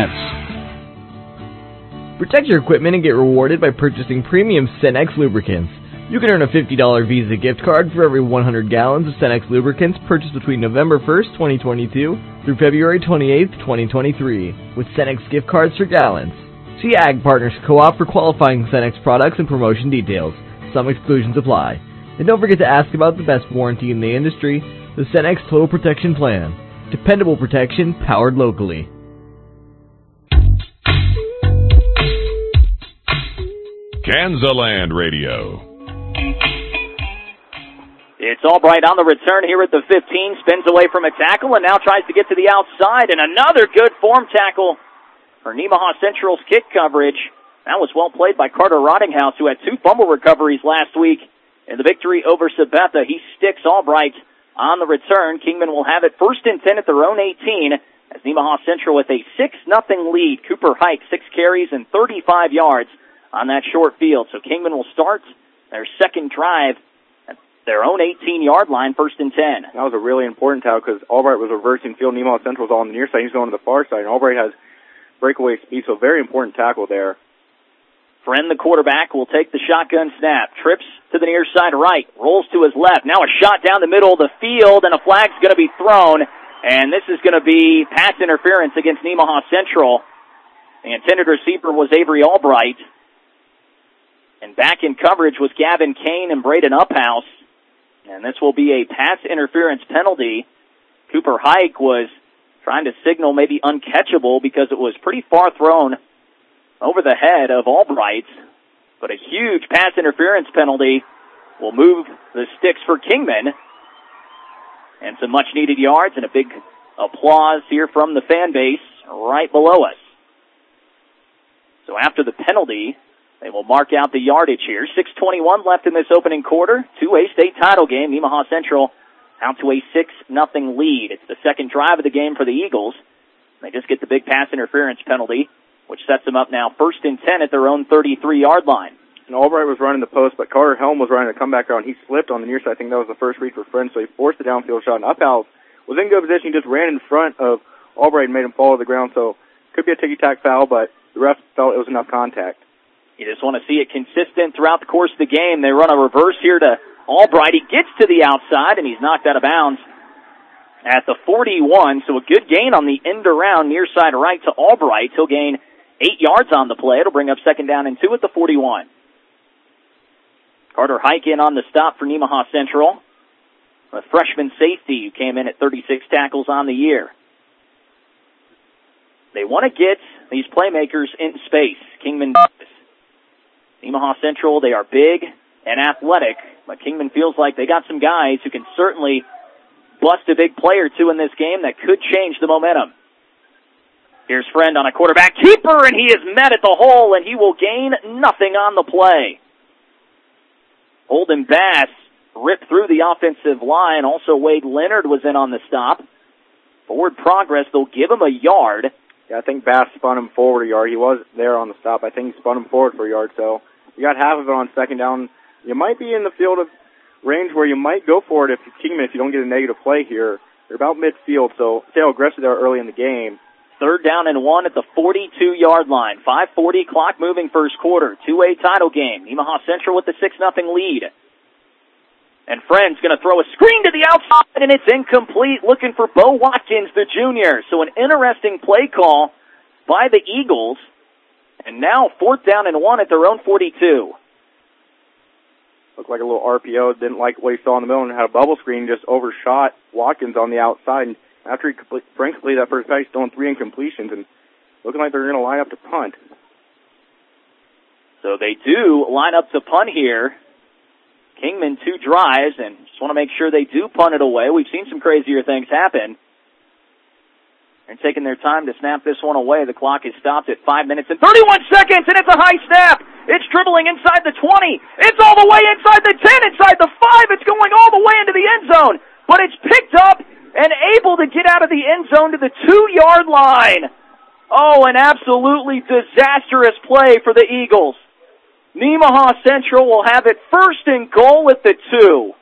Protect your equipment and get rewarded by purchasing premium Cenex lubricants. You can earn a $50 Visa gift card for every 100 gallons of Cenex lubricants purchased between November 1st, 2022 through February 28th, 2023 with Cenex gift cards for gallons. See Ag Partners Co-op for qualifying Cenex products and promotion details. Some exclusions apply. And don't forget to ask about the best warranty in the industry, the Cenex Total Protection Plan. Dependable protection powered locally. Kansas Radio. It's Albright on the return here at the 15, spins away from a tackle and now tries to get to the outside, and another good form tackle for Nemaha Central's kick coverage. That was well played by Carter Rottinghouse, who had 2 fumble recoveries last week in the victory over Sabetha. He sticks Albright on the return. Kingman will have it 1st and 10 at their own 18 as Nemaha Central with a 6-0 lead. Cooper Hike, 6 carries and 35 yards on that short field. So Kingman will start their second drive at their own 18-yard line, 1st and 10. That was a really important tackle because Albright was reversing field. Nemaha Central was on the near side. He's going to the far side, and Albright has breakaway speed, so very important tackle there. Friend, the quarterback, will take the shotgun snap. Trips to the near side right. Rolls to his left. Now a shot down the middle of the field, and a flag's going to be thrown. And this is going to be pass interference against Nemaha Central. The intended receiver was Avery Albright. And back in coverage was Gavin Kane and Braden Uphouse. And this will be a pass interference penalty. Cooper Hike was trying to signal maybe uncatchable because it was pretty far thrown over the head of Albright, but a huge pass interference penalty will move the sticks for Kingman. And some much-needed yards and a big applause here from the fan base right below us. So after the penalty, they will mark out the yardage here. 6:21 left in this opening quarter. 2A state title game. Nemaha Central out to a 6-0 lead. It's the second drive of the game for the Eagles. They just get the big pass interference penalty, which sets them up now 1st and 10 at their own 33-yard line. And Albright was running the post, but Carter Helm was running a comeback route. He slipped on the near side. I think that was the first read for Friend, so he forced the downfield shot. And Uphouse was in good position. He just ran in front of Albright and made him fall to the ground. So could be a ticky-tack foul, but the ref felt it was enough contact. You just want to see it consistent throughout the course of the game. They run a reverse here to Albright. He gets to the outside, and he's knocked out of bounds at the 41. So a good gain on the end around near side right to Albright. He'll gain 8 yards on the play. It'll bring up 2nd down and 2 at the 41. Carter Hike in on the stop for Nemaha Central. A freshman safety who came in at 36 tackles on the year. They want to get these playmakers in space. Kingman does. Nemaha Central, they are big and athletic, but Kingman feels like they got some guys who can certainly bust a big play or two in this game that could change the momentum. Here's Friend on a quarterback keeper, and he is met at the hole, and he will gain nothing on the play. Holden Bass ripped through the offensive line. Also, Wade Leonard was in on the stop. Forward progress, they'll give him a yard. Yeah, I think Bass spun him forward a yard. He was there on the stop. I think he spun him forward for a yard, so you got half of it on 2nd down. You might be in the field of range where you might go for it if you don't get a negative play here. They're about midfield, so see how aggressive they are early in the game. 3rd down and 1 at the 42-yard line. 5:40 clock moving first quarter. 2A title game. Nemaha Central with the 6-0 lead. And Friend's going to throw a screen to the outside, and it's incomplete. Looking for Bo Watkins, the junior. So an interesting play call by the Eagles. And now 4th down and 1 at their own 42. Looked like a little RPO. Didn't like what he saw in the middle and had a bubble screen. Just overshot Watkins on the outside. And after he frankly, that first guy, he's throwing 3 incompletions and looking like they're going to line up to punt. So they do line up to punt here. Kingman 2 drives, and just want to make sure they do punt it away. We've seen some crazier things happen. They're taking their time to snap this one away. The clock is stopped at 5 minutes and 31 seconds, and it's a high snap. It's dribbling inside the 20. It's all the way inside the 10, inside the 5. It's going all the way into the end zone, but it's picked up and able to get out of the end zone to the 2-yard line. Oh, an absolutely disastrous play for the Eagles. Nemaha Central will have it 1st and goal at the 2.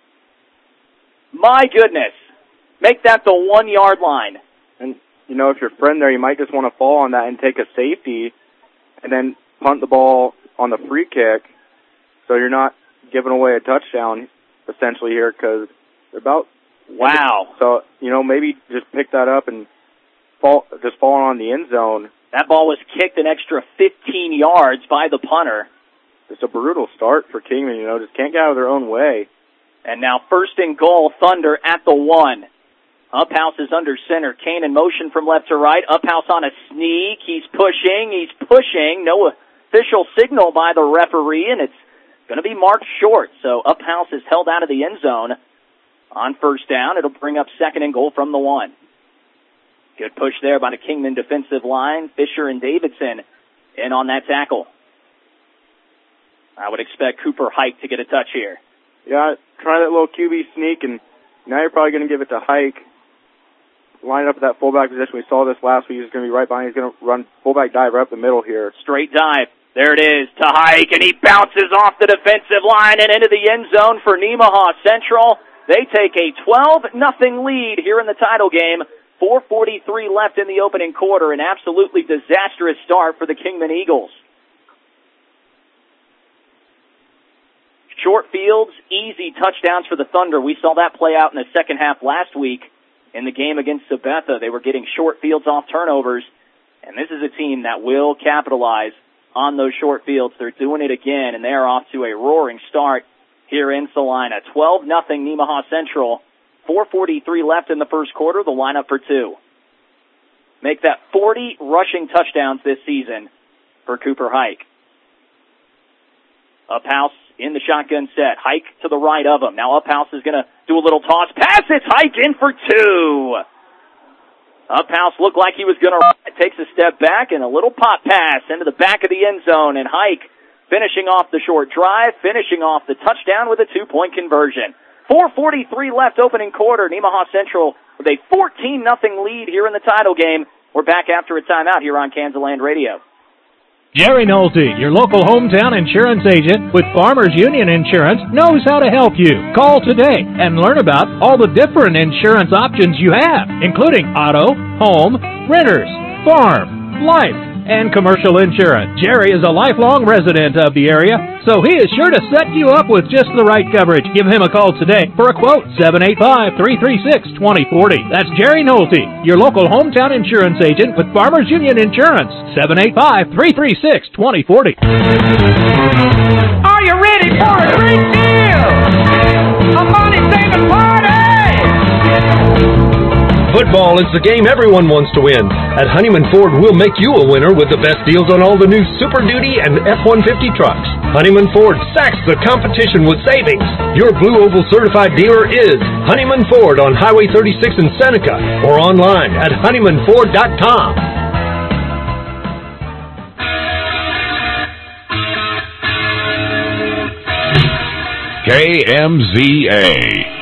My goodness. Make that the 1-yard line. And, if you're Friend there, you might just want to fall on that and take a safety and then punt the ball on the free kick so you're not giving away a touchdown, essentially, here, because they're about... Wow. So, maybe just pick that up and fall on the end zone. That ball was kicked an extra 15 yards by the punter. It's a brutal start for Kingman, just can't get out of their own way. And now 1st and goal, Thunder at the 1. Uphouse is under center. Kane in motion from left to right. Uphouse on a sneak. He's pushing. No official signal by the referee, and it's going to be marked short. So Uphouse is held out of the end zone on 1st down. It'll bring up 2nd and goal from the 1. Good push there by the Kingman defensive line. Fisher and Davidson in on that tackle. I would expect Cooper Hike to get a touch here. Yeah, try that little QB sneak and Now you're probably going to give it to Hike. Line up at that fullback position. We saw this last week. He's going to be right behind. He's going to run fullback dive right up the middle here. Straight dive. There it is to Hike, and he bounces off the defensive line and into the end zone for Nemaha Central. They take a 12-0 lead here in the title game. 4:43 left in the opening quarter. An absolutely disastrous start for the Kingman Eagles. Short fields, easy touchdowns for the Thunder. We saw that play out in the second half last week. In the game against Sabetha, they were getting short fields off turnovers, and this is a team that will capitalize on those short fields. They're doing it again, and they are off to a roaring start here in Salina. 12-0 Nemaha Central. 4:43 left in the first quarter. The lineup for two. Make that 40 rushing touchdowns this season for Cooper Hike. Uphouse in the shotgun set. Hike to the right of him. Now Uphouse is going to do a little toss pass. It's Hike in for two. Uphouse looked like he was going to takes a step back and a little pop pass into the back of the end zone. And Hike finishing off the short drive, finishing off the touchdown with a 2-point conversion. 4:43 left opening quarter. Nemaha Central with a 14-0 lead here in the title game. We're back after a timeout here on Kansas Radio. Jerry Nolte, your local hometown insurance agent with Farmers Union Insurance, knows how to help you. Call today and learn about all the different insurance options you have, including auto, home, renters, farm, life, and commercial insurance. Jerry is a lifelong resident of the area, so he is sure to set you up with just the right coverage. Give him a call today for a quote, 785-336-2040. That's Jerry Nolte, your local hometown insurance agent with Farmers Union Insurance, 785-336-2040. Are you ready for a great deal? A money-saving party! Football is the game everyone wants to win. At Honeyman Ford, we'll make you a winner with the best deals on all the new Super Duty and F-150 trucks. Honeyman Ford sacks the competition with savings. Your Blue Oval certified dealer is Honeyman Ford on Highway 36 in Seneca or online at honeymanford.com. KMZA.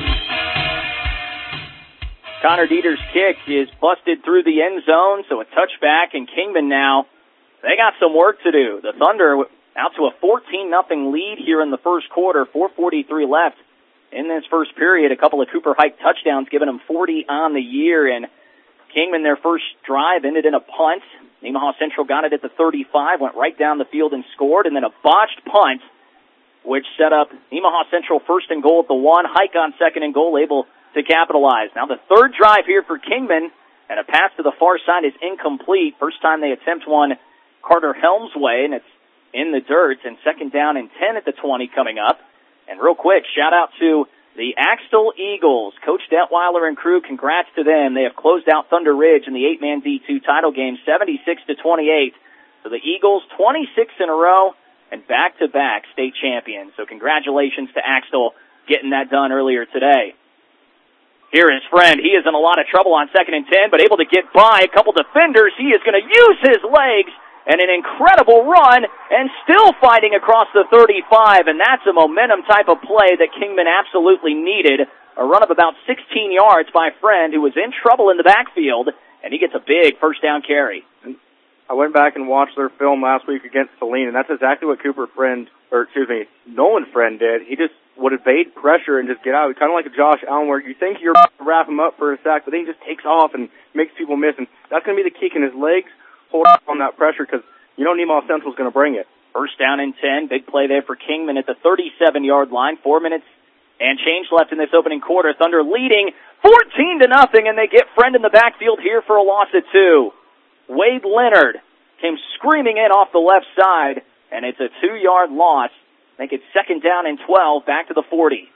Connor Dieter's kick is busted through the end zone, so a touchback, and Kingman now, they got some work to do. The Thunder out to a 14-0 lead here in the first quarter, 4:43 left in this first period. A couple of Cooper Hike touchdowns, giving them 40 on the year, and Kingman, their first drive, ended in a punt. Nemaha Central got it at the 35, went right down the field and scored, and then a botched punt, which set up Nemaha Central first and goal at the 1, Hike on second and goal, able to capitalize. Now the third drive here for Kingman, and a pass to the far side is incomplete. First time they attempt one Carter Helms way, and it's in the dirt, and second down and 10 at the 20 coming up. And real quick, shout out to the Axtell Eagles. Coach Detweiler and crew, congrats to them. They have closed out Thunder Ridge in the 8-man D2 title game, 76-28. So the Eagles, 26 in a row, and back-to-back state champions. So congratulations to Axtell getting that done earlier today. Here is Friend. He is in a lot of trouble on second and 10, but able to get by a couple defenders. He is going to use his legs and an incredible run and still fighting across the 35, and that's a momentum type of play that Kingman absolutely needed. A run of about 16 yards by Friend, who was in trouble in the backfield, and he gets a big first down carry. I went back and watched their film last week against Saline, and that's exactly what Nolan Friend did. He just would evade pressure and just get out. Kind of like a Josh Allen, where you think you're going to wrap him up for a sack, but then he just takes off and makes people miss. And that's going to be the key. Can his legs hold up on that pressure? Because you know Nemaha Central's going to bring it. First down and 10. Big play there for Kingman at the 37-yard line. 4 minutes and change left in this opening quarter. Thunder leading 14-0, and they get Friend in the backfield here for a loss of 2. Wade Leonard came screaming in off the left side, and it's a 2-yard loss. Make it second down and 12, back to the 40.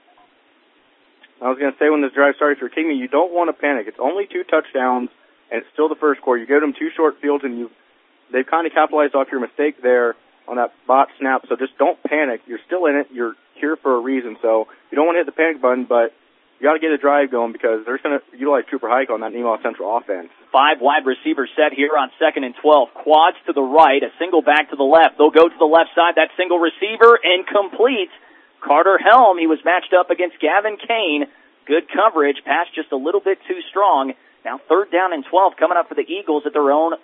I was going to say, when this drive started for Kingman, you don't want to panic. It's only 2 touchdowns, and it's still the first quarter. You give them 2 short fields, and they've kind of capitalized off your mistake there on that bot snap, so just don't panic. You're still in it. You're here for a reason, so you don't want to hit the panic button, but you got to get a drive going because they're going to utilize Cooper Hike on that Nemaha Central offense. 5 wide receiver set here on second and 12. Quads to the right, a single back to the left. They'll go to the left side. That single receiver incomplete. Carter Helm, he was matched up against Gavin Kane. Good coverage. Pass just a little bit too strong. Now 3rd down and 12 coming up for the Eagles at their own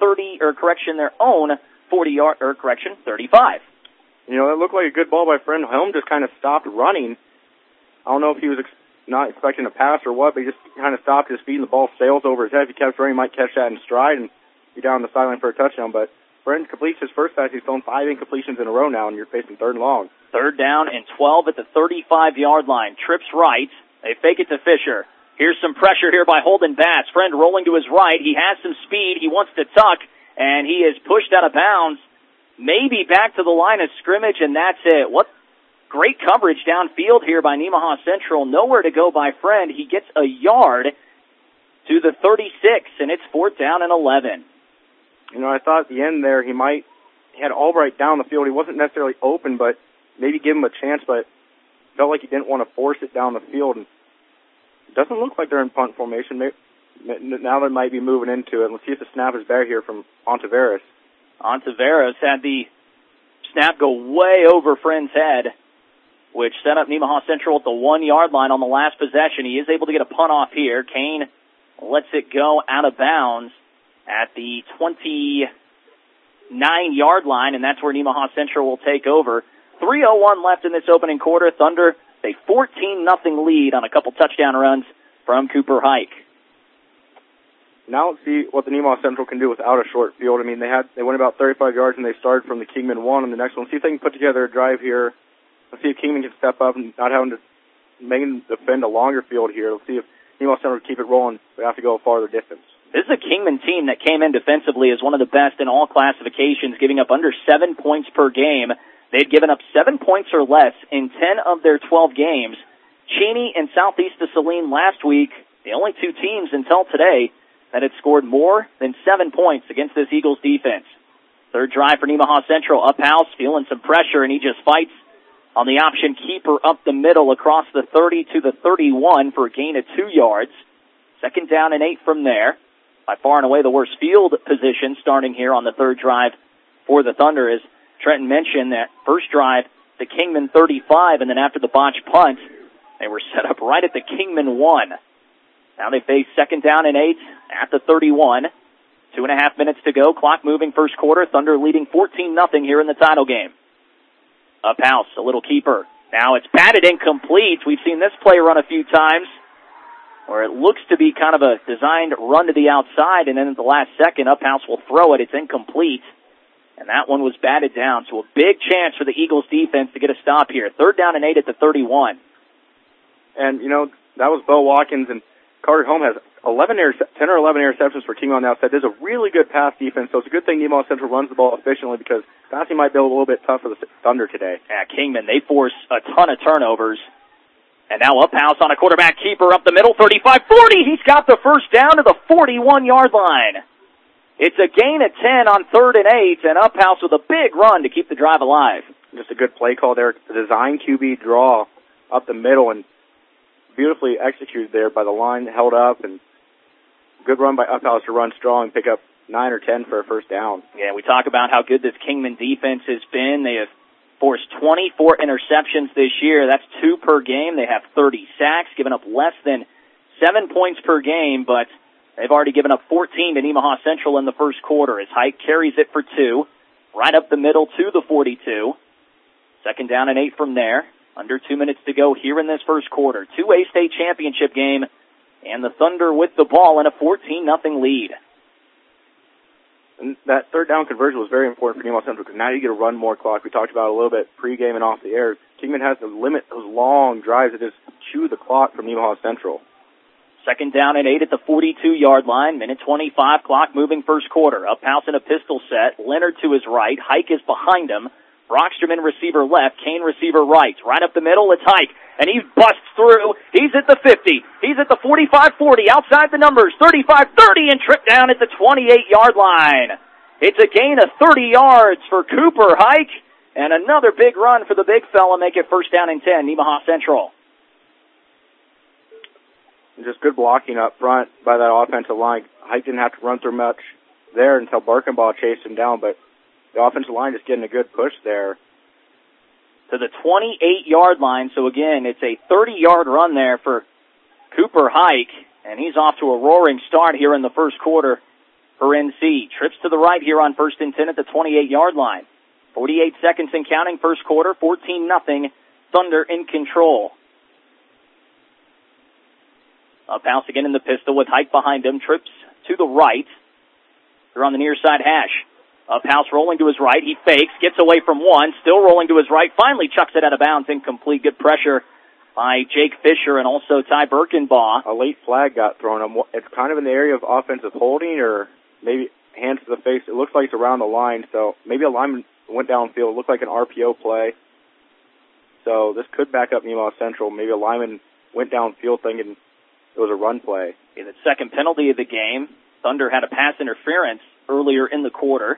35. You know, that looked like a good ball by Friend. Helm just kind of stopped running. I don't know if he was not expecting a pass or what, but he just kind of stopped his feet and the ball sails over his head. If he kept running, he might catch that in stride and be down the sideline for a touchdown. But Friend completes his first pass. He's thrown 5 incompletions in a row now, and you're facing 3rd and long. 3rd down and 12 at the 35-yard line. Trips right. They fake it to Fisher. Here's some pressure here by Holden Batts. Friend rolling to his right. He has some speed. He wants to tuck, and he is pushed out of bounds. Maybe back to the line of scrimmage, and that's it. What great coverage downfield here by Nemaha Central. Nowhere to go by Friend. He gets a yard to the 36, and it's 4th down and 11. You know, I thought at the end there he had Albright down the field. He wasn't necessarily open, but maybe give him a chance, but felt like he didn't want to force it down the field. And it doesn't look like they're in punt formation. Now they might be moving into it. Let's see if the snap is better here from Ontiveros. Ontiveros had the snap go way over Friend's head, which set up Nemaha Central at the 1-yard line on the last possession. He is able to get a punt off here. Kane lets it go out of bounds at the 29-yard line, and that's where Nemaha Central will take over. 3:01 left in this opening quarter. Thunder, a 14-0 lead on a couple touchdown runs from Cooper Hike. Now let's see what the Nemaha Central can do without a short field. I mean, they went about 35 yards and they started from the Kingman 1 on the next one. See if they can put together a drive here. Let's see if Kingman can step up and not having to make them defend a longer field here. Let's see if Nemaha Central can keep it rolling. They have to go a farther distance. This is a Kingman team that came in defensively as one of the best in all classifications, giving up under 7 points per game. They'd given up 7 points or less in 10 of their 12 games. Cheney and Southeast of Saline last week, the only 2 teams until today that had scored more than 7 points against this Eagles defense. 3rd drive for Nemaha Central. Uphouse feeling some pressure, and he just fights on the option keeper up the middle across the 30 to the 31 for a gain of 2 yards. 2nd down and 8 from there. By far and away the worst field position starting here on the 3rd drive for the Thunder. As Trenton mentioned, that first drive, the Kingman 35, and then after the botched punt, they were set up right at the Kingman 1. Now they face 2nd down and 8 at the 31. 2.5 minutes to go. Clock moving first quarter. Thunder leading 14-0 here in the title game. Uphouse, a little keeper. Now it's batted incomplete. We've seen this play run a few times where it looks to be kind of a designed run to the outside, and then at the last second, Uphouse will throw it. It's incomplete, and that one was batted down. So a big chance for the Eagles defense to get a stop here. 3rd down and 8 at the 31. And, you know, that was Bo Watkins, and Carter Holm has 10 or 11 interceptions for Kingman on the outside. There's a really good pass defense, so it's a good thing Nemaha Central runs the ball efficiently because passing might be a little bit tough for the Thunder today. Yeah, Kingman, they force a ton of turnovers. And now Uphouse on a quarterback keeper up the middle, 35-40. He's got the first down to the 41-yard line. It's a gain of 10 on 3rd and 8, and Uphouse with a big run to keep the drive alive. Just a good play call there. The design QB draw up the middle and beautifully executed there by the line, held up, and good run by Uphouse to run strong, pick up 9 or 10 for a first down. Yeah, we talk about how good this Kingman defense has been. They have forced 24 interceptions this year. That's 2 per game. They have 30 sacks, given up less than 7 points per game, but they've already given up 14 to Nemaha Central in the first quarter as Hike carries it for 2, right up the middle to the 42. 2nd down and 8 from there. Under 2 minutes to go here in this first quarter. 2A state championship game, and the Thunder with the ball in a 14-0 lead. And that 3rd down conversion was very important for Nemaha Central because now you get to run more clock. We talked about it a little bit pregame and off the air. Kingman has to limit those long drives that just chew the clock from Nemaha Central. 2nd down and 8 at the 42-yard line. Minute 25, clock moving first quarter. Uphouse in a pistol set. Leonard to his right. Hike is behind him. Brockstrom in receiver left. Kane receiver right. Right up the middle, it's Hike. And he busts through. He's at the 50. He's at the 45-40. Outside the numbers. 35-30 and tripped down at the 28-yard line. It's a gain of 30 yards for Cooper Hike. And another big run for the big fella. Make it 1st down and 10. Nemaha Central. Just good blocking up front by that offensive line. Hike didn't have to run through much there until Barkenbaugh chased him down, but the offensive line just getting a good push there. To the 28-yard line, so again, it's a 30-yard run there for Cooper Hike, and he's off to a roaring start here in the first quarter for NC. Trips to the right here on 1st and 10 at the 28-yard line. 48 seconds and counting, first quarter, 14-0, Thunder in control. Up house again in the pistol with Hike behind him, trips to the right. They're on the near side hash. Up house rolling to his right, he fakes, gets away from one, still rolling to his right, finally chucks it out of bounds, incomplete. Good pressure by Jake Fisher and also Ty Birkenbaugh. A late flag got thrown. It's kind of in the area of offensive holding or maybe hands to the face. It looks like it's around the line, so maybe a lineman went downfield. It looked like an RPO play. So this could back up Nemaha Central. Maybe a lineman went downfield thinking it was a run play. Okay, the second penalty of the game. Thunder had a pass interference earlier in the quarter.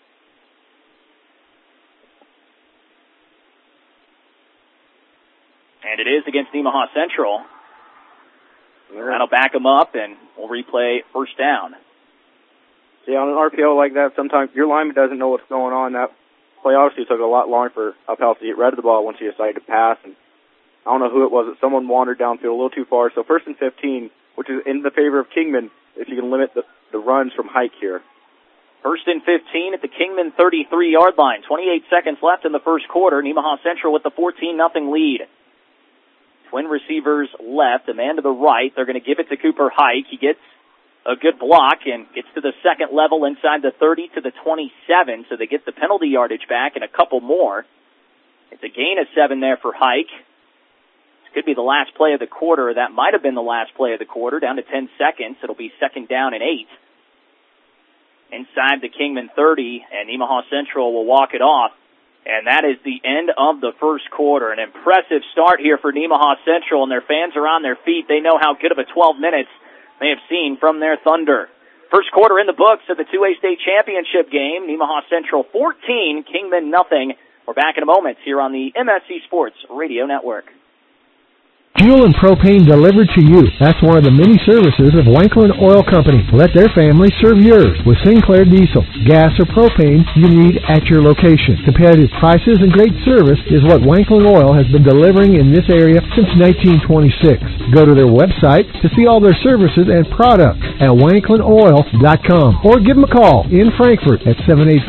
And it is against Nemaha Central. That'll back them up, and we'll replay first down. See, on an RPO like that, sometimes your lineman doesn't know what's going on. That play obviously took a lot longer for Uphouse to get rid of the ball once he decided to pass. And I don't know who it was, but someone wandered downfield a little too far. So 1st and 15, which is in the favor of Kingman, if you can limit the runs from Hike here. 1st and 15 at the Kingman 33-yard line. 28 seconds left in the first quarter. Nemaha Central with the 14-0 lead. Twin receivers left, a man to the right. They're going to give it to Cooper Hike. He gets a good block and gets to the second level inside the 30 to the 27, so they get the penalty yardage back and a couple more. It's a gain of 7 there for Hike. This could be the last play of the quarter. That might have been the last play of the quarter, down to 10 seconds. It'll be 2nd down and 8. Inside the Kingman 30, and Nemaha Central will walk it off. And that is the end of the first quarter. An impressive start here for Nemaha Central, and their fans are on their feet. They know how good of a 12 minutes they have seen from their Thunder. First quarter in the books of the 2A state championship game. Nemaha Central 14, Kingman nothing. We're back in a moment here on the MSC Sports Radio Network. Fuel and propane delivered to you. That's one of the many services of Wanklin Oil Company. Let their family serve yours with Sinclair diesel, gas, or propane you need at your location. Competitive prices and great service is what Wanklin Oil has been delivering in this area since 1926. Go to their website to see all their services and products at wanklinoil.com or give them a call in Frankfort at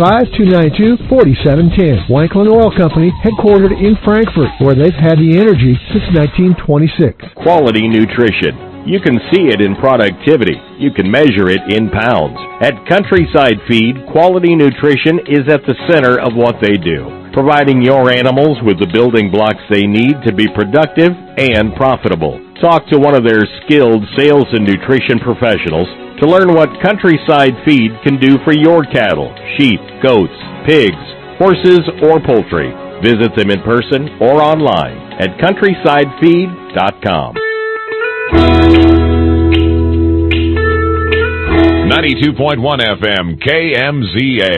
785-292-4710. Wanklin Oil Company, headquartered in Frankfort, where they've had the energy since 1926. Quality nutrition. You can see it in productivity. You can measure it in pounds. At Countryside Feed, quality nutrition is at the center of what they do, providing your animals with the building blocks they need to be productive and profitable. Talk to one of their skilled sales and nutrition professionals to learn what Countryside Feed can do for your cattle, sheep, goats, pigs, horses, or poultry. Visit them in person or online at countrysidefeed.com. 92.1 FM KMZA.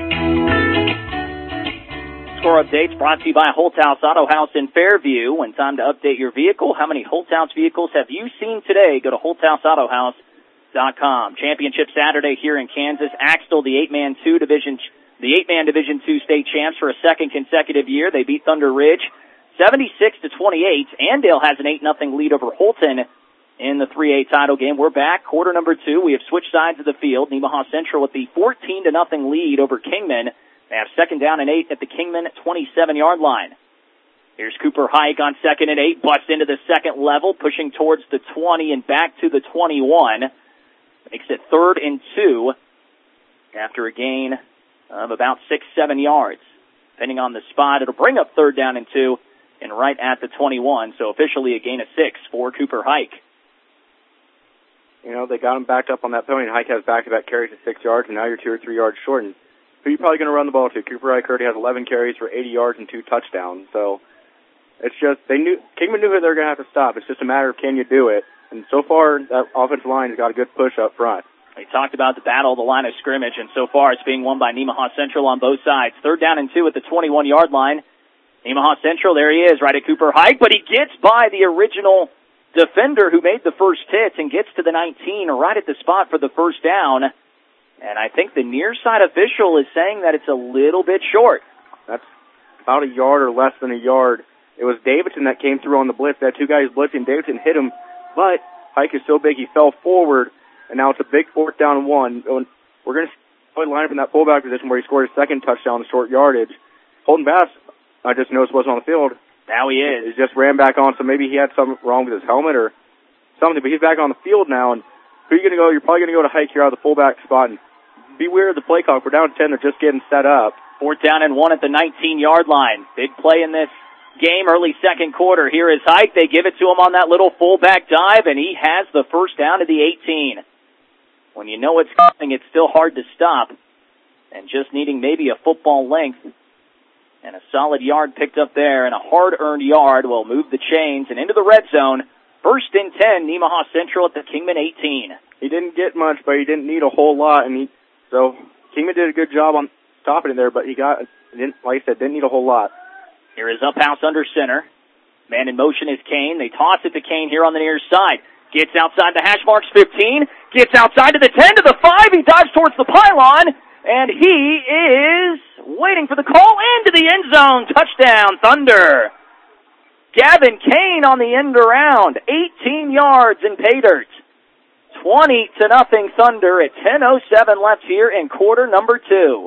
Score updates brought to you by Holthouse Auto House in Fairview. When time to update your vehicle, how many Holthouse vehicles have you seen today? Go to holthouseautohouse.com. Championship Saturday here in Kansas. Axtell, the 8-man Division II state champs for a second consecutive year. They beat Thunder Ridge 76-28. Andale has an 8-0 lead over Holton in the 3A title game. We're back, quarter number 2. We have switched sides of the field. Nemaha Central with the 14-0 lead over Kingman. They have 2nd down and 8 at the Kingman 27-yard line. Here's Cooper Hike on 2nd and 8, busts into the second level, pushing towards the 20 and back to the 21. Makes it 3rd and 2 after a gain of about 6-7 yards. Depending on the spot, it'll bring up 3rd down and 2 and right at the 21. So officially a gain of 6 for Cooper Hike. You know, they got him backed up on that penalty, and Hike has back-to-back carries of 6 yards, and now you're 2 or 3 yards short. And who are you probably going to run the ball to? Cooper Hike already has 11 carries for 80 yards and 2 touchdowns. So it's just, Kingman knew who they were going to have to stop. It's just a matter of can you do it. And so far, that offensive line has got a good push up front. We talked about the battle of the line of scrimmage, and so far it's being won by Nemaha Central on both sides. 3rd down and 2 at the 21-yard line. Nemaha Central, there he is, right at Cooper Hike, but he gets by the original defender who made the first hit and gets to the 19 right at the spot for the first down. And I think the near side official is saying that it's a little bit short. That's about a yard or less than a yard. It was Davidson that came through on the blitz. They had 2 guys blitzing. Davidson hit him but Hike is so big he fell forward, and now it's a big 4th down and 1. We're going to line up in that fullback position where he scored his second touchdown in short yardage. Holden Bass, I just noticed, wasn't on the field. Now he is. He just ran back on, so maybe he had something wrong with his helmet or something, but he's back on the field now, and who are you going to go? You're probably going to go to Hike here out of the fullback spot, and beware of the play clock. We're down 10. They're just getting set up. 4th down and 1 at the 19-yard line. Big play in this game, early second quarter. Here is Hike. They give it to him on that little fullback dive, and he has the first down to the 18. When you know it's coming, it's still hard to stop. And just needing maybe a football length and a solid yard picked up there, and a hard-earned yard will move the chains and into the red zone. 1st and 10, Nemaha Central at the Kingman 18. He didn't get much, but he didn't need a whole lot, and so Kingman did a good job on stopping it there, but like I said, didn't need a whole lot. Here is Uphouse under center. Man in motion is Kane. They toss it to Kane here on the near side. Gets outside the hash marks 15. Gets outside to the 10, to the 5. He dives towards the pylon, and he is waiting for the call into the end zone. Touchdown, Thunder. Gavin Kane on the end around. 18 yards in pay dirt. 20-0 Thunder at 10:07 left here in quarter number 2.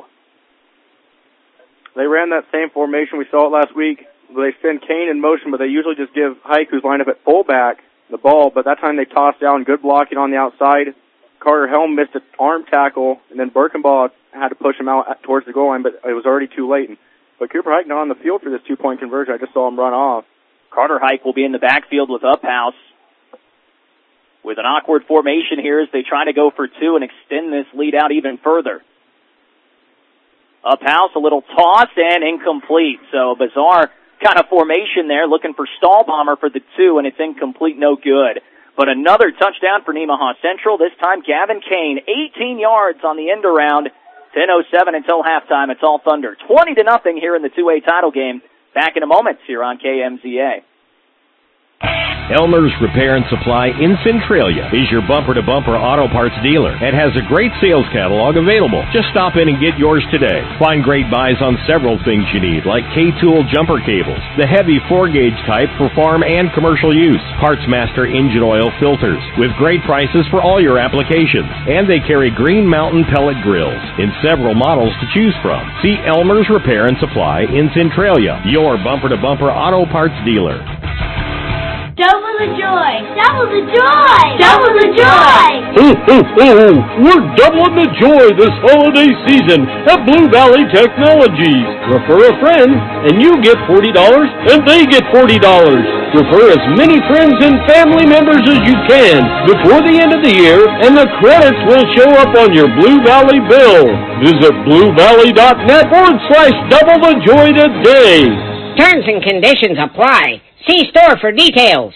They ran that same formation we saw it last week. They send Kane in motion, but they usually just give Hike, who's lined up at fullback, the ball. But that time they tossed down, good blocking on the outside. Carter Helm missed an arm tackle, and then Birkenbaugh had to push him out towards the goal line, but it was already too late. But Cooper Hike not on the field for this 2-point conversion. I just saw him run off. Carter Hike will be in the backfield with Uphouse. With an awkward formation here as they try to go for 2 and extend this lead out even further. Uphouse, a little toss and incomplete. So a bizarre kind of formation there, looking for Stahlbomber for the 2, and it's incomplete, no good. But another touchdown for Nemaha Central, this time Gavin Kane, 18 yards on the end around, 10:07 until halftime. It's all Thunder. 20-0 here in the 2A title game. Back in a moment here on KMZA. Elmer's Repair and Supply in Centralia is your bumper-to-bumper auto parts dealer and has a great sales catalog available. Just stop in and get yours today. Find great buys on several things you need, like K-Tool jumper cables, the heavy 4-gauge type for farm and commercial use, PartsMaster engine oil filters, with great prices for all your applications. And they carry Green Mountain pellet grills in several models to choose from. See Elmer's Repair and Supply in Centralia, your bumper-to-bumper auto parts dealer. Double the joy! Double the joy! Double the joy! Ho, ho, ho! We're doubling the joy this holiday season at Blue Valley Technologies. Refer a friend, and you get $40, and they get $40. Refer as many friends and family members as you can before the end of the year, and the credits will show up on your Blue Valley bill. Visit BlueValley.net/double-the-joy today. Terms and conditions apply. See store for details.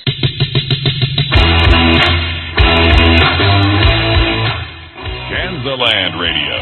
Kansas Radio.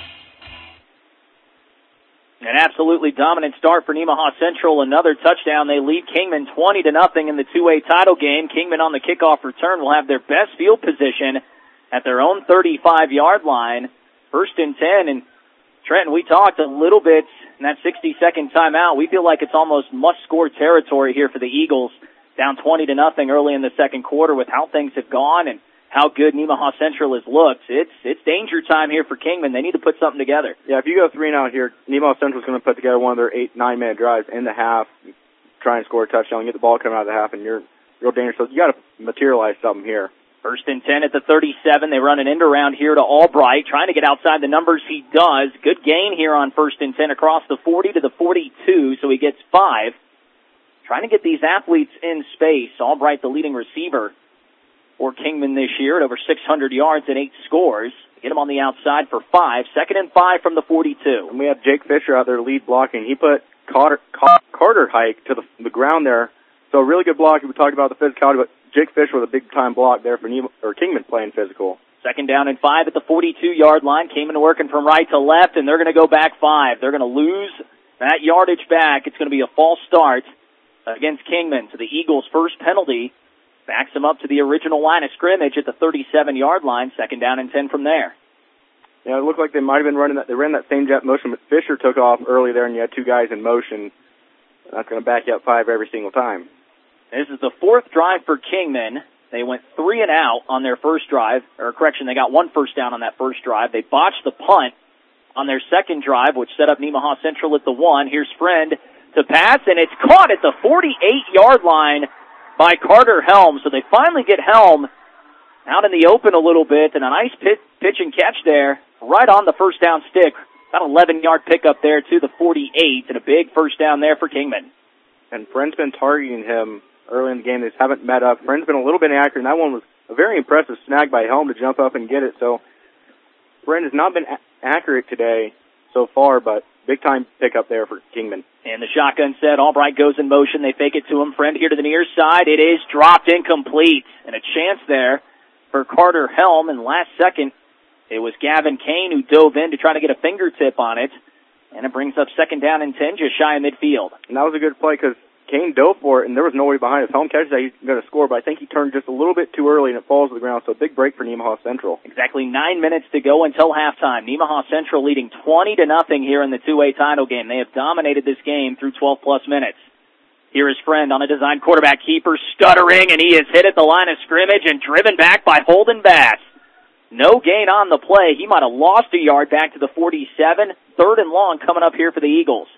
An absolutely dominant start for Nemaha Central. Another touchdown. They lead Kingman 20-0 in the 2A title game. Kingman on the kickoff return will have their best field position at their own 35-yard line. 1st and 10. And Trenton, we talked a little bit in that 60-second timeout. We feel like it's almost must-score territory here for the Eagles. Down 20-0 early in the second quarter with how things have gone and how good Nemaha Central has looked. It's danger time here for Kingman. They need to put something together. Yeah, if you go 3 and out here, Nemaha Central's going to put together one of their 8-9-minute drives in the half, try and score a touchdown, get the ball coming out of the half, and you're real dangerous. So you got to materialize something here. 1st and 10 at the 37. They run an end around here to Albright, trying to get outside the numbers. He does. Good gain here on 1st and 10 across the 40 to the 42, so he gets 5. Trying to get these athletes in space. Albright, the leading receiver for Kingman this year, at over 600 yards and 8 scores. Get him on the outside for 5. 2nd and 5 from the 42. And we have Jake Fisher out there lead blocking. He put Carter Hike to the ground there. So a really good block. We talked about the physicality, but Jake Fisher with a big-time block there for Kingman playing physical. 2nd down and 5 at the 42-yard line. Kingman working from right to left, and they're going to go back 5. They're going to lose that yardage back. It's going to be a false start against Kingman. So the Eagles' first penalty backs them up to the original line of scrimmage at the 37-yard line. 2nd down and 10 from there. Yeah, it looked like they might have been running that. They ran that same jet motion, but Fisher took off early there, and you had 2 guys in motion. That's going to back you up 5 every single time. This is the 4th drive for Kingman. They went 3 and out on their first drive, or correction, they got 1 first down on that first drive. They botched the punt on their second drive, which set up Nemaha Central at the 1. Here's Friend to pass, and it's caught at the 48-yard line by Carter Helm. So they finally get Helm out in the open a little bit, and a nice pitch and catch there right on the first down stick. About 11-yard pickup there to the 48, and a big first down there for Kingman. And Friend's been targeting him early in the game. They just haven't met up. Friend's been a little bit inaccurate, and that one was a very impressive snag by Helm to jump up and get it. So Friend has not been accurate today so far, but big-time pickup there for Kingman. And the shotgun set, Albright goes in motion. They fake it to him. Friend here to the near side. It is dropped incomplete. And a chance there for Carter Helm. And last second, it was Gavin Kane who dove in to try to get a fingertip on it. And it brings up 2nd down and 10, just shy of midfield. And that was a good play because Kane dove for it, and there was nobody behind us. Helm catches that, he's going to score, but I think he turned just a little bit too early, and it falls to the ground. So a big break for Nemaha Central. Exactly 9 minutes to go until halftime. Nemaha Central leading 20-0 here in the 2A title game. They have dominated this game through 12-plus minutes. Here is Friend on a design quarterback keeper, stuttering, and he is hit at the line of scrimmage and driven back by Holden Bass. No gain on the play. He might have lost a yard back to the 47. 3rd and long coming up here for the Eagles.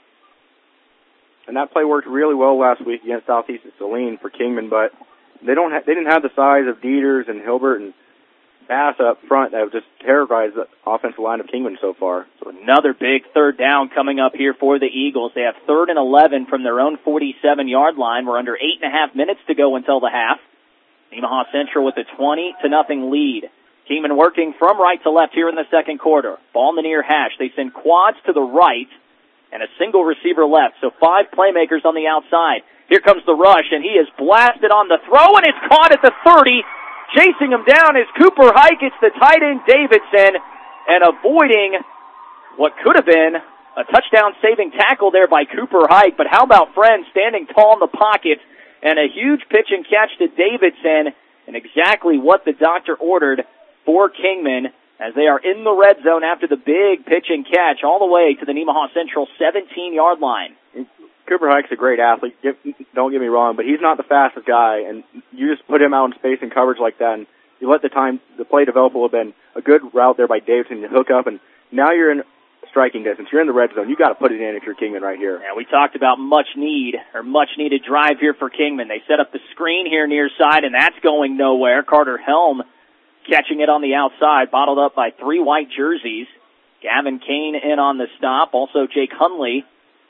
And that play worked really well last week against Southeast Saline for Kingman, but they didn't have the size of Dieters and Hilbert and Bass up front that have just terrorized the offensive line of Kingman so far. So another big 3rd down coming up here for the Eagles. They have 3rd and 11 from their own 47-yard line. We're under 8.5 minutes to go until the half. Nemaha Central with a 20-0 lead. Kingman working from right to left here in the second quarter. Ball in the near hash. They send quads to the right and a single receiver left. So 5 playmakers on the outside. Here comes the rush, and he is blasted on the throw, and it's caught at the 30. Chasing him down is Cooper Hike. It's the tight end Davidson, and avoiding what could have been a touchdown-saving tackle there by Cooper Hike. But how about Friend standing tall in the pocket, and a huge pitch and catch to Davidson, and exactly what the doctor ordered for Kingman as they are in the red zone after the big pitch and catch all the way to the Nemaha Central 17-yard line. Cooper Hike's a great athlete, don't get me wrong, but he's not the fastest guy, and you just put him out in space and coverage like that, and you let the play develop a little bit. A good route there by Davidson to hook up, and now you're in striking distance. You're in the red zone. You got to put it in if you're Kingman right here. Yeah, we talked about much needed drive here for Kingman. They set up the screen here near side, and that's going nowhere. Carter Helm catching it on the outside, bottled up by 3 white jerseys. Gavin Kane in on the stop, also Jake Hunley.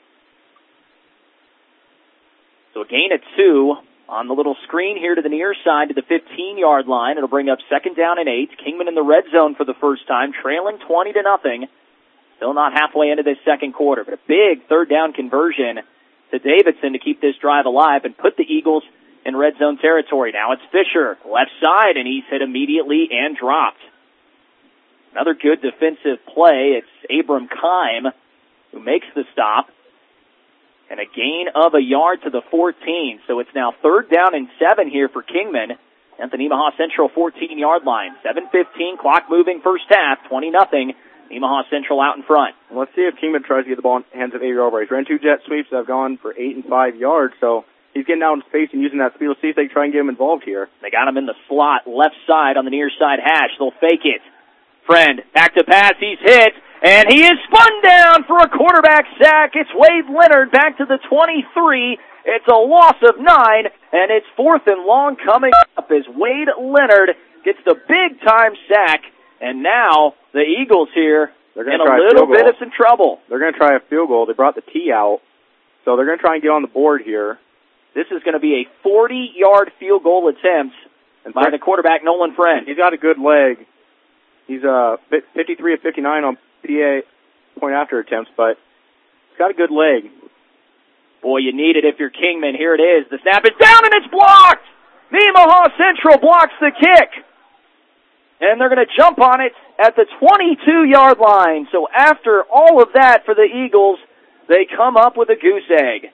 So a gain of 2 on the little screen here to the near side to the 15-yard line. It'll bring up 2nd down and 8. Kingman in the red zone for the first time, trailing 20-0. Still not halfway into this second quarter, but a big 3rd down conversion to Davidson to keep this drive alive and put the Eagles in red zone territory. Now it's Fisher, left side, and he's hit immediately and dropped. Another good defensive play. It's Abram Kime who makes the stop. And a gain of a yard to the 14. So it's now 3rd down and 7 here for Kingman at the Nemaha Central 14-yard line. 7:15, clock moving first half, 20-0. Nemaha Central out in front. Let's see if Kingman tries to get the ball in the hands of Avery Albright. He's ran 2 jet sweeps that have gone for 8 and 5 yards, so he's getting out in space and using that speed. Let's see if they try and get him involved here. They got him in the slot, left side on the near side hash. They'll fake it. Friend, back to pass, he's hit, and he is spun down for a quarterback sack. It's Wade Leonard back to the 23. It's a loss of 9, and it's 4th and long coming up as Wade Leonard gets the big-time sack, and now the Eagles here in a little bit of some trouble. They're going to try a field goal. They brought the tee out, so they're going to try and get on the board here. This is going to be a 40-yard field goal attempt by the quarterback, Nolan Friend. He's got a good leg. He's 53 of 59 on PA point after attempts, but he's got a good leg. Boy, you need it if you're Kingman. Here it is. The snap is down and it's blocked! Nemaha Central blocks the kick. And they're going to jump on it at the 22-yard line. So after all of that for the Eagles, they come up with a goose egg.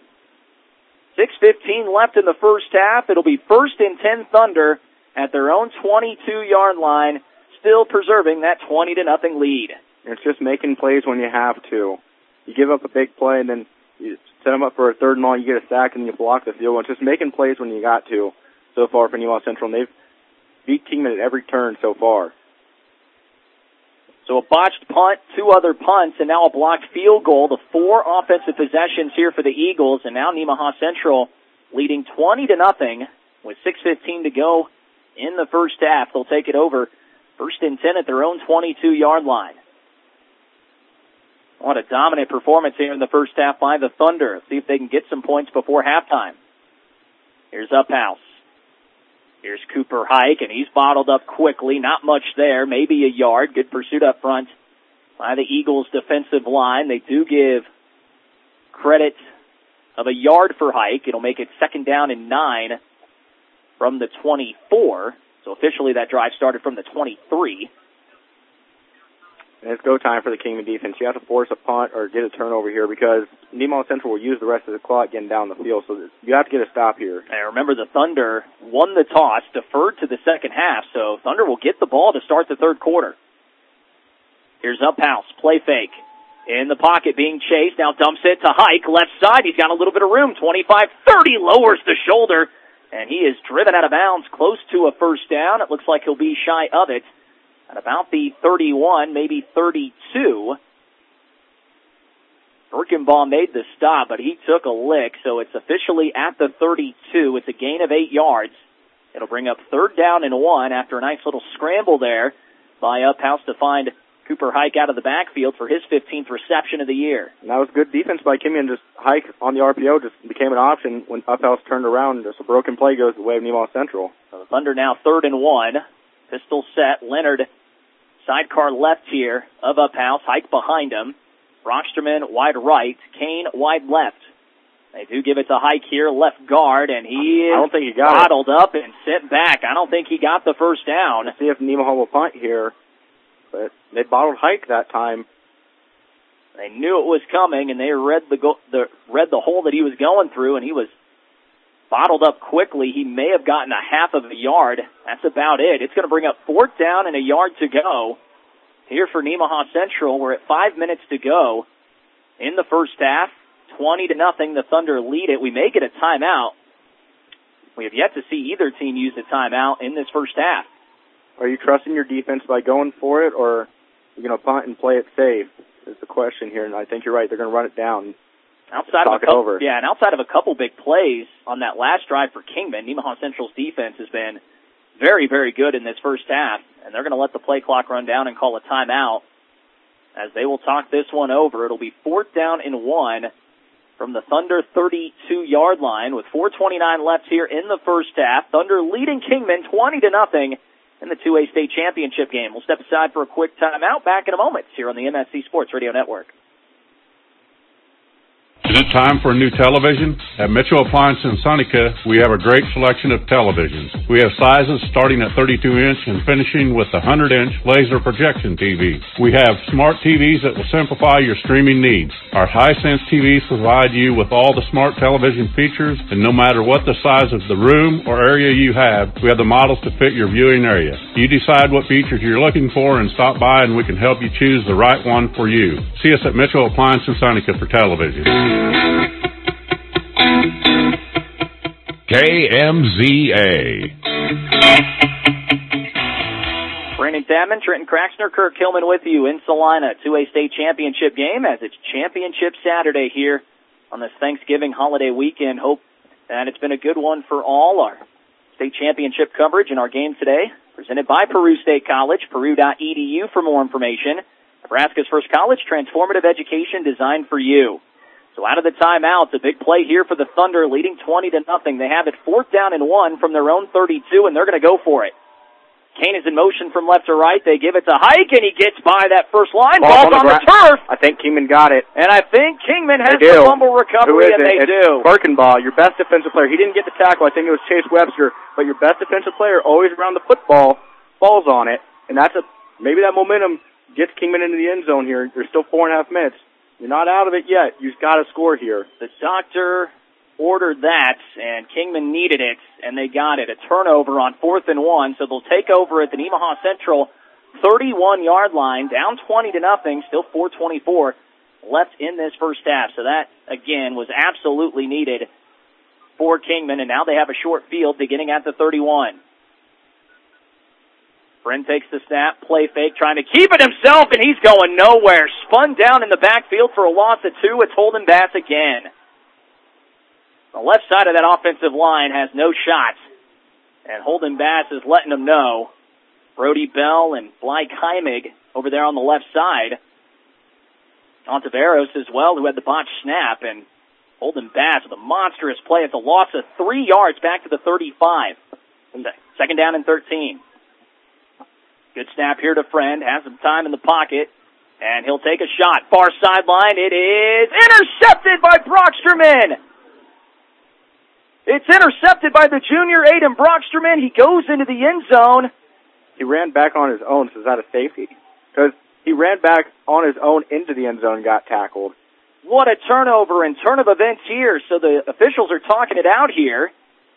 6:15 left in the first half. It'll be 1st and 10 Thunder at their own 22-yard line, still preserving that 20-0 lead. It's just making plays when you have to. You give up a big play and then you set them up for a 3rd and long, you get a sack and you block the field goal. It's just making plays when you got to so far for Nemaha Central. And beat Kingman at every turn so far. So a botched punt, 2 other punts, and now a blocked field goal. The 4 offensive possessions here for the Eagles, and now Nemaha Central leading 20-0 with 6:15 to go in the first half. They'll take it over 1st and 10 at their own 22-yard line. What a dominant performance here in the first half by the Thunder. Let's see if they can get some points before halftime. Here's Uphouse. Here's Cooper Hike, and he's bottled up quickly. Not much there, maybe a yard. Good pursuit up front by the Eagles' defensive line. They do give credit of a yard for Hike. It'll make it 2nd down and 9 from the 24. So officially that drive started from the 23. And it's go time for the Kingman defense. You have to force a punt or get a turnover here because Nemaha Central will use the rest of the clock getting down the field. So you have to get a stop here. And remember, the Thunder won the toss, deferred to the second half. So Thunder will get the ball to start the third quarter. Here's Uphouse, play fake. In the pocket being chased, now dumps it to Hike, left side. He's got a little bit of room, 25-30, lowers the shoulder. And he is driven out of bounds close to a first down. It looks like he'll be shy of it at about the 31, maybe 32. Birkenbaugh made the stop, but he took a lick, so it's officially at the 32. It's a gain of 8 yards. It'll bring up 3rd down and 1 after a nice little scramble there by Uphouse to find Cooper Hike out of the backfield for his 15th reception of the year. And that was good defense by Kingman. Just Hike on the RPO just became an option when Uphouse turned around. Just a broken play goes the way of Nemaha Central. So the Thunder now 3rd and 1. Pistol set. Leonard sidecar left here of Uphouse. Hike behind him. Brocksterman wide right. Kane wide left. They do give it to Hike here, left guard, and he is bottled up and sent back. I don't think he got the first down. Let's see if Nemaha will punt here. But they bottled Hike that time. They knew it was coming, and they read the hole that he was going through, and he was bottled up quickly. He may have gotten a half of a yard. That's about it. It's going to bring up 4th down and a yard to go here for Nemaha Central. We're at 5 minutes to go in the first half. 20-0. The Thunder lead it. We may get a timeout. We have yet to see either team use a timeout in this first half. Are you trusting your defense by going for it, or are you going to punt and play it safe? Is the question here, and I think you're right. They're going to run it down. Outside of a couple big plays on that last drive for Kingman, Nemaha Central's defense has been very, very good in this first half, and they're going to let the play clock run down and call a timeout as they will talk this one over. It'll be 4th down and 1 from the Thunder 32-yard line with 4:29 left here in the first half. Thunder leading Kingman 20-0 in the 2A state championship game. We'll step aside for a quick timeout. Back in a moment here on the MSC Sports Radio Network. Is it time for a new television? At Mitchell Appliance in Seneca, we have a great selection of televisions. We have sizes starting at 32-inch and finishing with the 100-inch laser projection TV. We have smart TVs that will simplify your streaming needs. Our Hisense TVs provide you with all the smart television features, and no matter what the size of the room or area you have, we have the models to fit your viewing area. You decide what features you're looking for and stop by and we can help you choose the right one for you. See us at Mitchell Appliance in Seneca for television. KMZA. Brandon Chapman, Trenton Craxner, Kirk Hillman with you in Salina. 2A state championship game as it's Championship Saturday here on this Thanksgiving holiday weekend. Hope that it's been a good one for all. Our state championship coverage in our game today presented by Peru State College, peru.edu for more information. Nebraska's first college, transformative education designed for you. So out of the timeouts, a big play here for the Thunder, leading 20-0. They have it 4th down and 1 from their own 32, and they're going to go for it. Kane is in motion from left to right. They give it to Hike, and he gets by that first line. Ball's on the turf. I think Kingman got it. And I think Kingman has the fumble recovery, and they do. Birkenbaugh, your best defensive player. He didn't get the tackle. I think it was Chase Webster. But your best defensive player, always around the football, falls on it. And maybe that momentum gets Kingman into the end zone here. There's still 4.5 minutes. You're not out of it yet. You've got to score here. The doctor ordered that, and Kingman needed it, and they got it. A turnover on 4th and 1, so they'll take over at the Nemaha Central 31-yard line, down 20-0, still 4:24 left in this first half. So that, again, was absolutely needed for Kingman, and now they have a short field beginning at the 31. Friend takes the snap, play fake, trying to keep it himself, and he's going nowhere. Spun down in the backfield for a loss of 2. It's Holden Bass again. The left side of that offensive line has no shots, and Holden Bass is letting them know. Brody Bell and Bly Keimig over there on the left side. Ontiveros as well, who had the botched snap, and Holden Bass with a monstrous play. It's a loss of 3 yards back to the 35. Second down and 13. Good snap here to Friend. Has some time in the pocket. And he'll take a shot. Far sideline. It is intercepted by Brocksterman. It's intercepted by the junior Aiden Brocksterman. He goes into the end zone. He ran back on his own, so is that a safety? Because he ran back on his own into the end zone and got tackled. What a turnover and turn of events here. So the officials are talking it out here.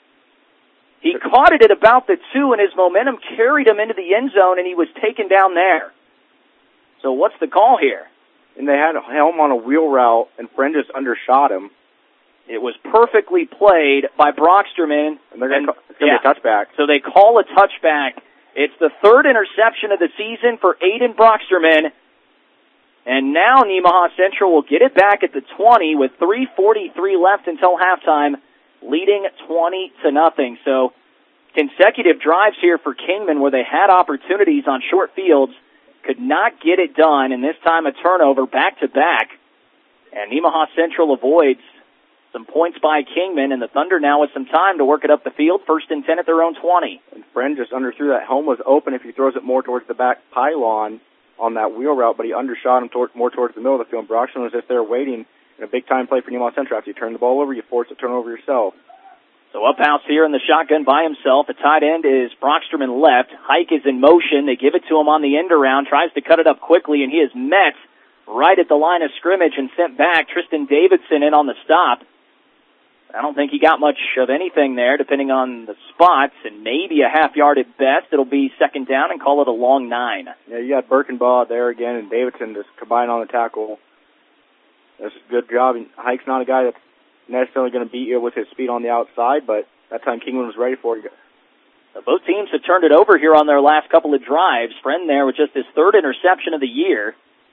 He caught it at about the 2, and his momentum carried him into the end zone, and he was taken down there. So what's the call here? And they had him on a wheel route, and Friend just undershot him. It was perfectly played by Brocksterman. And they're going to be a touchback. So they call a touchback. It's the 3rd interception of the season for Aiden Brocksterman. And now Nemaha Central will get it back at the 20 with 3:43 left until halftime, leading 20-0. So consecutive drives here for Kingman where they had opportunities on short fields, could not get it done, and this time a turnover back-to-back. And Nemaha Central avoids some points by Kingman, and the Thunder now with some time to work it up the field, 1st and 10 at their own 20. And Friend just underthrew that. Helm was open if he throws it more towards the back pylon on that wheel route, but he undershot him more towards the middle of the field. Brocksterman was just there waiting. In a big-time play for Nemaha Central. After you turn the ball over, you force a turnover yourself. So Uphouse here in the shotgun by himself. At tight end is Brocksterman left. Hike is in motion. They give it to him on the end around. Tries to cut it up quickly, and he is met right at the line of scrimmage and sent back. Tristan Davidson in on the stop. I don't think he got much of anything there, depending on the spots, and maybe a half yard at best. It'll be second down and call it a long 9. Yeah, you got Birkenbaugh there again, and Davidson just combined on the tackle. That's a good job. And Hike's not a guy that's necessarily going to beat you with his speed on the outside, but that time Kingman was ready for it. So both teams have turned it over here on their last couple of drives. Friend there with just his 3rd interception of the year.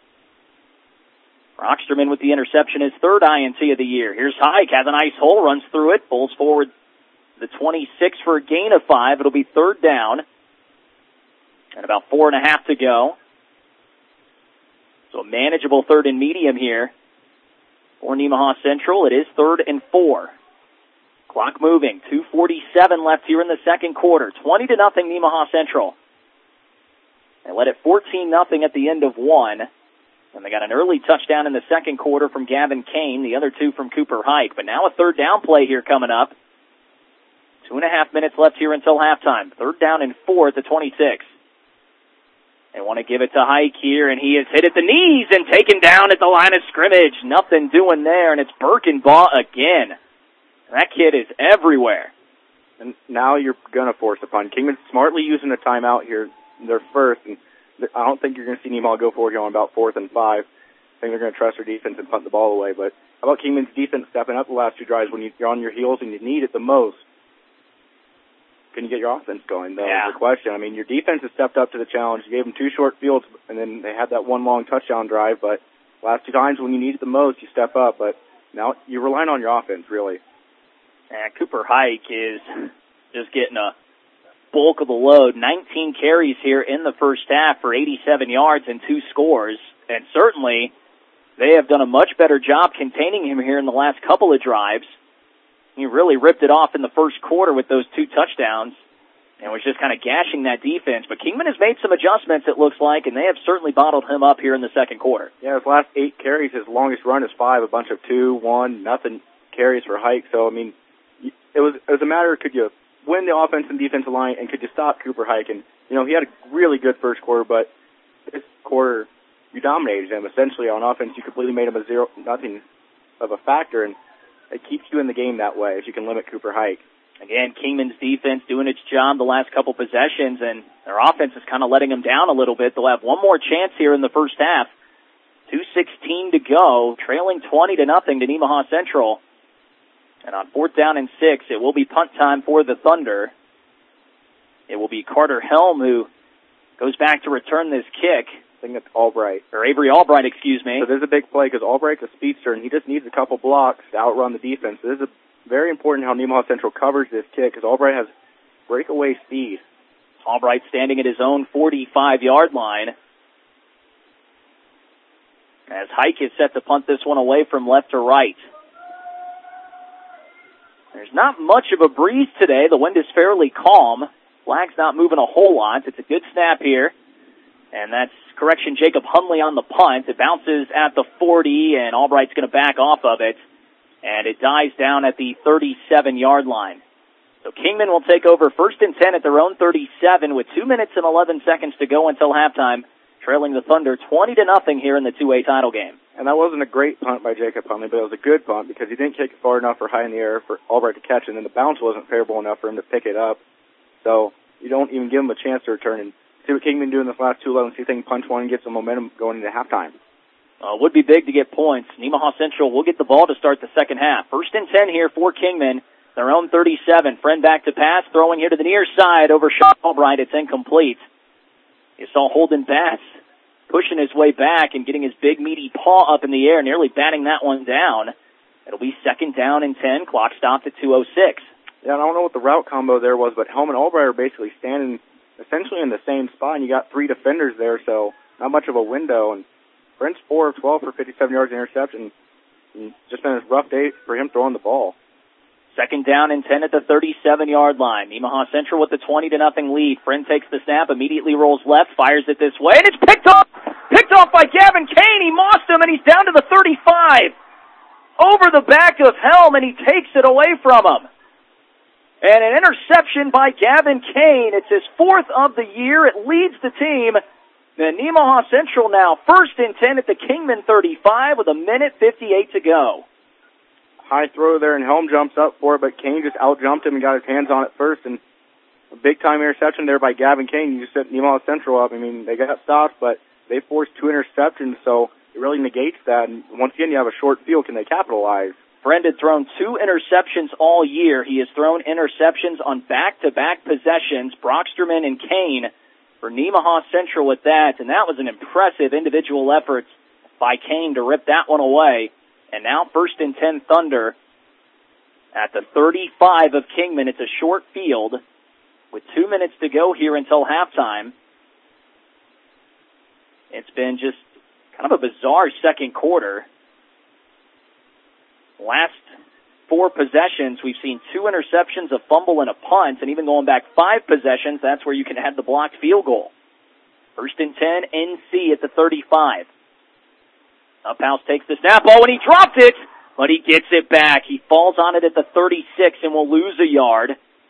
Brocksterman with the interception, his 3rd INT of the year. Here's Hike, has a nice hole, runs through it, pulls forward the 26 for a gain of 5. It'll be 3rd down. And about 4.5 to go. So a manageable 3rd and medium here. For Nemaha Central, it is 3rd and 4. Clock moving. 2:47 left here in the second quarter. 20-0 Nemaha Central. They led it 14-0 at the end of 1. And they got an early touchdown in the second quarter from Gavin Kane, the other 2 from Cooper Hike. But now a 3rd down play here coming up. 2.5 minutes left here until halftime. 3rd down and 4 at the 26. They want to give it to Hike here, and he is hit at the knees and taken down at the line of scrimmage. Nothing doing there, and it's Birkenbaugh again. That kid is everywhere. And now you're going to force a punt. Kingman's smartly using a timeout here, their first, and I don't think you're going to see Nemaha go forward here on about 4th and 5. I think they're going to trust their defense and punt the ball away. But how about Kingman's defense stepping up the last 2 drives when you're on your heels and you need it the most? Can you get your offense going, though, is the question. I mean, your defense has stepped up to the challenge. You gave them 2 short fields, and then they had that 1 long touchdown drive. But last 2 times when you need it the most, you step up. But now you're relying on your offense, really. And Cooper Hike is just getting a bulk of the load. 19 carries here in the first half for 87 yards and 2 scores. And certainly they have done a much better job containing him here in the last couple of drives. He really ripped it off in the first quarter with those 2 touchdowns and was just kind of gashing that defense. But Kingman has made some adjustments, it looks like, and they have certainly bottled him up here in the second quarter. Yeah, his last 8 carries, his longest run is 5, a bunch of 2, 1, nothing carries for Hike. So, I mean, it was a matter of could you win the offense and defensive line and could you stop Cooper Hike? And, you know, he had a really good first quarter, but this quarter you dominated him. Essentially on offense, you completely made him nothing of a factor, and it keeps you in the game that way if you can limit Cooper Hike. Again, Kingman's defense doing its job the last couple possessions, and their offense is kind of letting them down a little bit. They'll have one more chance here in the first half. 2:16 to go, trailing 20-0 to Nemaha Central. And on 4th down and 6, it will be punt time for the Thunder. It will be Carter Helm who goes back to return this kick. I think it's Albright. Or Avery Albright, excuse me. So this is a big play because Albright's a speedster, and he just needs a couple blocks to outrun the defense. So this is very important how Nemaha Central covers this kick because Albright has breakaway speed. Albright standing at his own 45-yard line. As Hike is set to punt this one away from left to right. There's not much of a breeze today. The wind is fairly calm. Flag's not moving a whole lot. It's a good snap here. And that's, correction, Jacob Hunley on the punt. It bounces at the 40, and Albright's going to back off of it. And it dies down at the 37-yard line. So Kingman will take over 1st and 10 at their own 37 with 2 minutes and 11 seconds to go until halftime, trailing the Thunder 20-0 here in the 2A title game. And that wasn't a great punt by Jacob Hunley, but it was a good punt because he didn't kick it far enough or high in the air for Albright to catch, and then the bounce wasn't favorable enough for him to pick it up. So you don't even give him a chance to return and see what Kingman do in this last 2-11, see if they can punch one and get some momentum going into halftime. Would be big to get points. Nemaha Central will get the ball to start the second half. 1st and 10 here for Kingman, their own 37. Friend back to pass, throwing here to the near side over Sean Albright. It's incomplete. You saw Holden Bass pushing his way back and getting his big meaty paw up in the air, nearly batting that one down. It'll be 2nd down and 10. Clock stopped at 2:06. Yeah, I don't know what the route combo there was, but Helm and Albright are basically standing essentially in the same spot, and you got 3 defenders there, so not much of a window. And Brent's 4 of 12 for 57 yards and interception. And just been a rough day for him throwing the ball. 2nd down and 10 at the 37-yard line. Nemaha Central with the 20-0 lead. Friend takes the snap, immediately rolls left, fires it this way, and it's picked off! Picked off by Gavin Kane. He mossed him, and he's down to the 35. Over the back of Helm, and he takes it away from him. And an interception by Gavin Kane. It's his 4th of the year. It leads the team. Then Nemaha Central now 1st and 10 at the Kingman 35 with 1:58 to go. High throw there, and Helm jumps up for it, but Kane just out-jumped him and got his hands on it first. And a big-time interception there by Gavin Kane. You just set Nemaha Central up. I mean, they got stopped, but they forced 2 interceptions, so it really negates that. And once again, you have a short field. Can they capitalize? Friend had thrown 2 interceptions all year. He has thrown interceptions on back-to-back possessions. Brocksterman and Kane for Nemaha Central with that, and that was an impressive individual effort by Kane to rip that one away. And now 1st and 10 Thunder at the 35 of Kingman. It's a short field with 2 minutes to go here until halftime. It's been just kind of a bizarre second quarter. Last 4 possessions, we've seen 2 interceptions, a fumble, and a punt, and even going back 5 possessions, that's where you can have the blocked field goal. 1st and 10, NC at the 35. Uphouse takes the snap. Oh, and he dropped it, but he gets it back. He falls on it at the 36 and will lose a yard.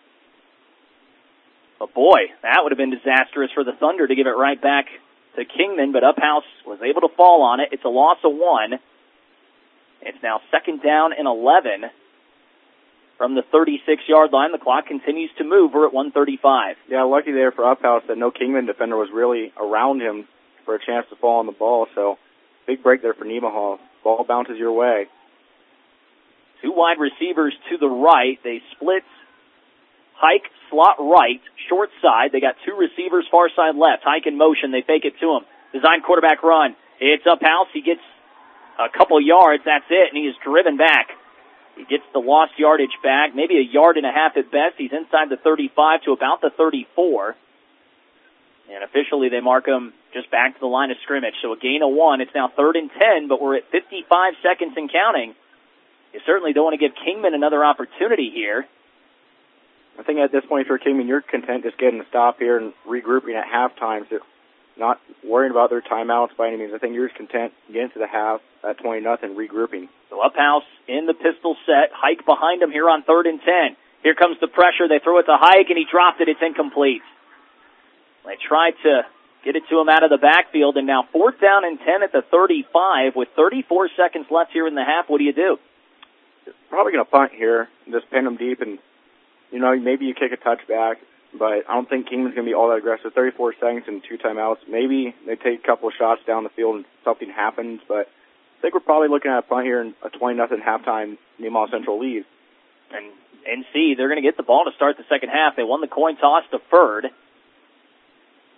But boy, that would have been disastrous for the Thunder to give it right back to Kingman, but Uphouse was able to fall on it. It's a loss of 1. It's now 2nd down and 11 from the 36-yard line. The clock continues to move. We're at 1:35. Yeah, lucky there for Uphouse that no Kingman defender was really around him for a chance to fall on the ball. So big break there for Nemaha. Ball bounces your way. 2 wide receivers to the right. They split Hike, slot right, short side. They got 2 receivers far side left. Hike in motion. They fake it to him. Design quarterback run. It's Uphouse. He gets a couple yards. That's it, and he is driven back. He gets the lost yardage back, maybe a yard and a half at best. He's inside the 35 to about the 34. And officially they mark him just back to the line of scrimmage. So a gain of 1. It's now 3rd and 10, but we're at 55 seconds and counting. You certainly don't want to give Kingman another opportunity here. I think at this point for Kingman, you're content just getting a stop here and regrouping at halftime. So not worrying about their timeouts by any means. I think you're just content getting to the half at 20-0, regrouping. So Uphouse in the pistol set. Hike behind him here on 3rd and 10. Here comes the pressure. They throw it to Hike, and he dropped it. It's incomplete. They tried to get it to him out of the backfield, and now 4th down and 10 at the 35 with 34 seconds left here in the half. What do you do? Probably going to punt here and just pin them deep, and, you know, maybe you kick a touchback, but I don't think Kingman's going to be all that aggressive. 34 seconds and 2 timeouts. Maybe they take a couple of shots down the field and something happens, but I think we're probably looking at a punt here and a 20-0 halftime Nemaha Central lead. And NC, they're going to get the ball to start the second half. They won the coin toss, deferred.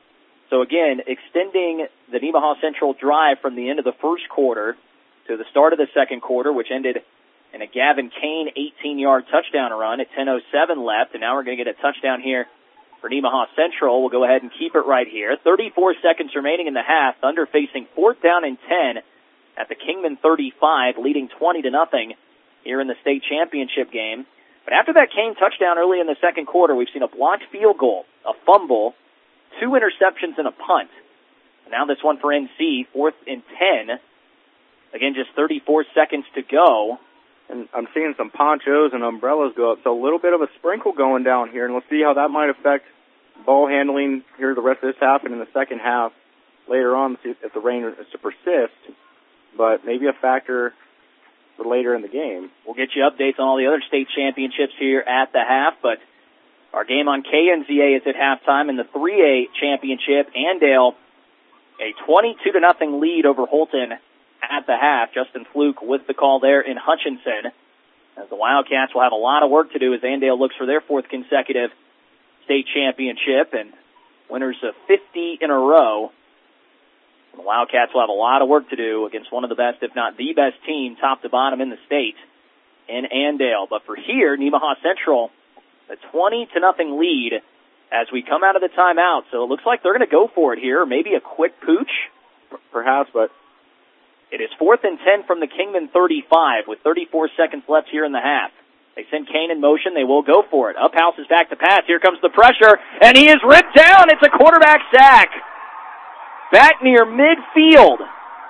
So again, extending the Nemaha Central drive from the end of the first quarter to the start of the second quarter, which ended in a Gavin Kane 18-yard touchdown run at 10:07 left, and now we're going to get a touchdown here for Nemaha Central. We'll go ahead and keep it right here. 34 seconds remaining in the half. Thunder facing 4th down and 10 at the Kingman 35, leading 20-0 here in the state championship game. But after that Kane touchdown early in the second quarter, we've seen a blocked field goal, a fumble, 2 interceptions, and a punt. And now this one for NC, 4th and 10. Again, just 34 seconds to go. And I'm seeing some ponchos and umbrellas go up, so a little bit of a sprinkle going down here, and we'll see how that might affect ball handling here the rest of this half and in the second half later on, see if the rain is to persist, but maybe a factor for later in the game. We'll get you updates on all the other state championships here at the half, but our game on KMZA is at halftime in the 3A championship. Andale, a 22-0 lead over Holton at the half. Justin Fluke with the call there in Hutchinson, as the Wildcats will have a lot of work to do as Andale looks for their 4th consecutive state championship and winners of 50 in a row. The Wildcats will have a lot of work to do against one of the best, if not the best team, top to bottom in the state in Andale. But for here, Nemaha Central, a 20-0 lead as we come out of the timeout. So it looks like they're going to go for it here, maybe a quick pooch. Perhaps, but it is 4th and 10 from the Kingman 35 with 34 seconds left here in the half. They send Kane in motion. They will go for it. Uphouse is back to pass. Here comes the pressure, and he is ripped down. It's a quarterback sack. Back near midfield.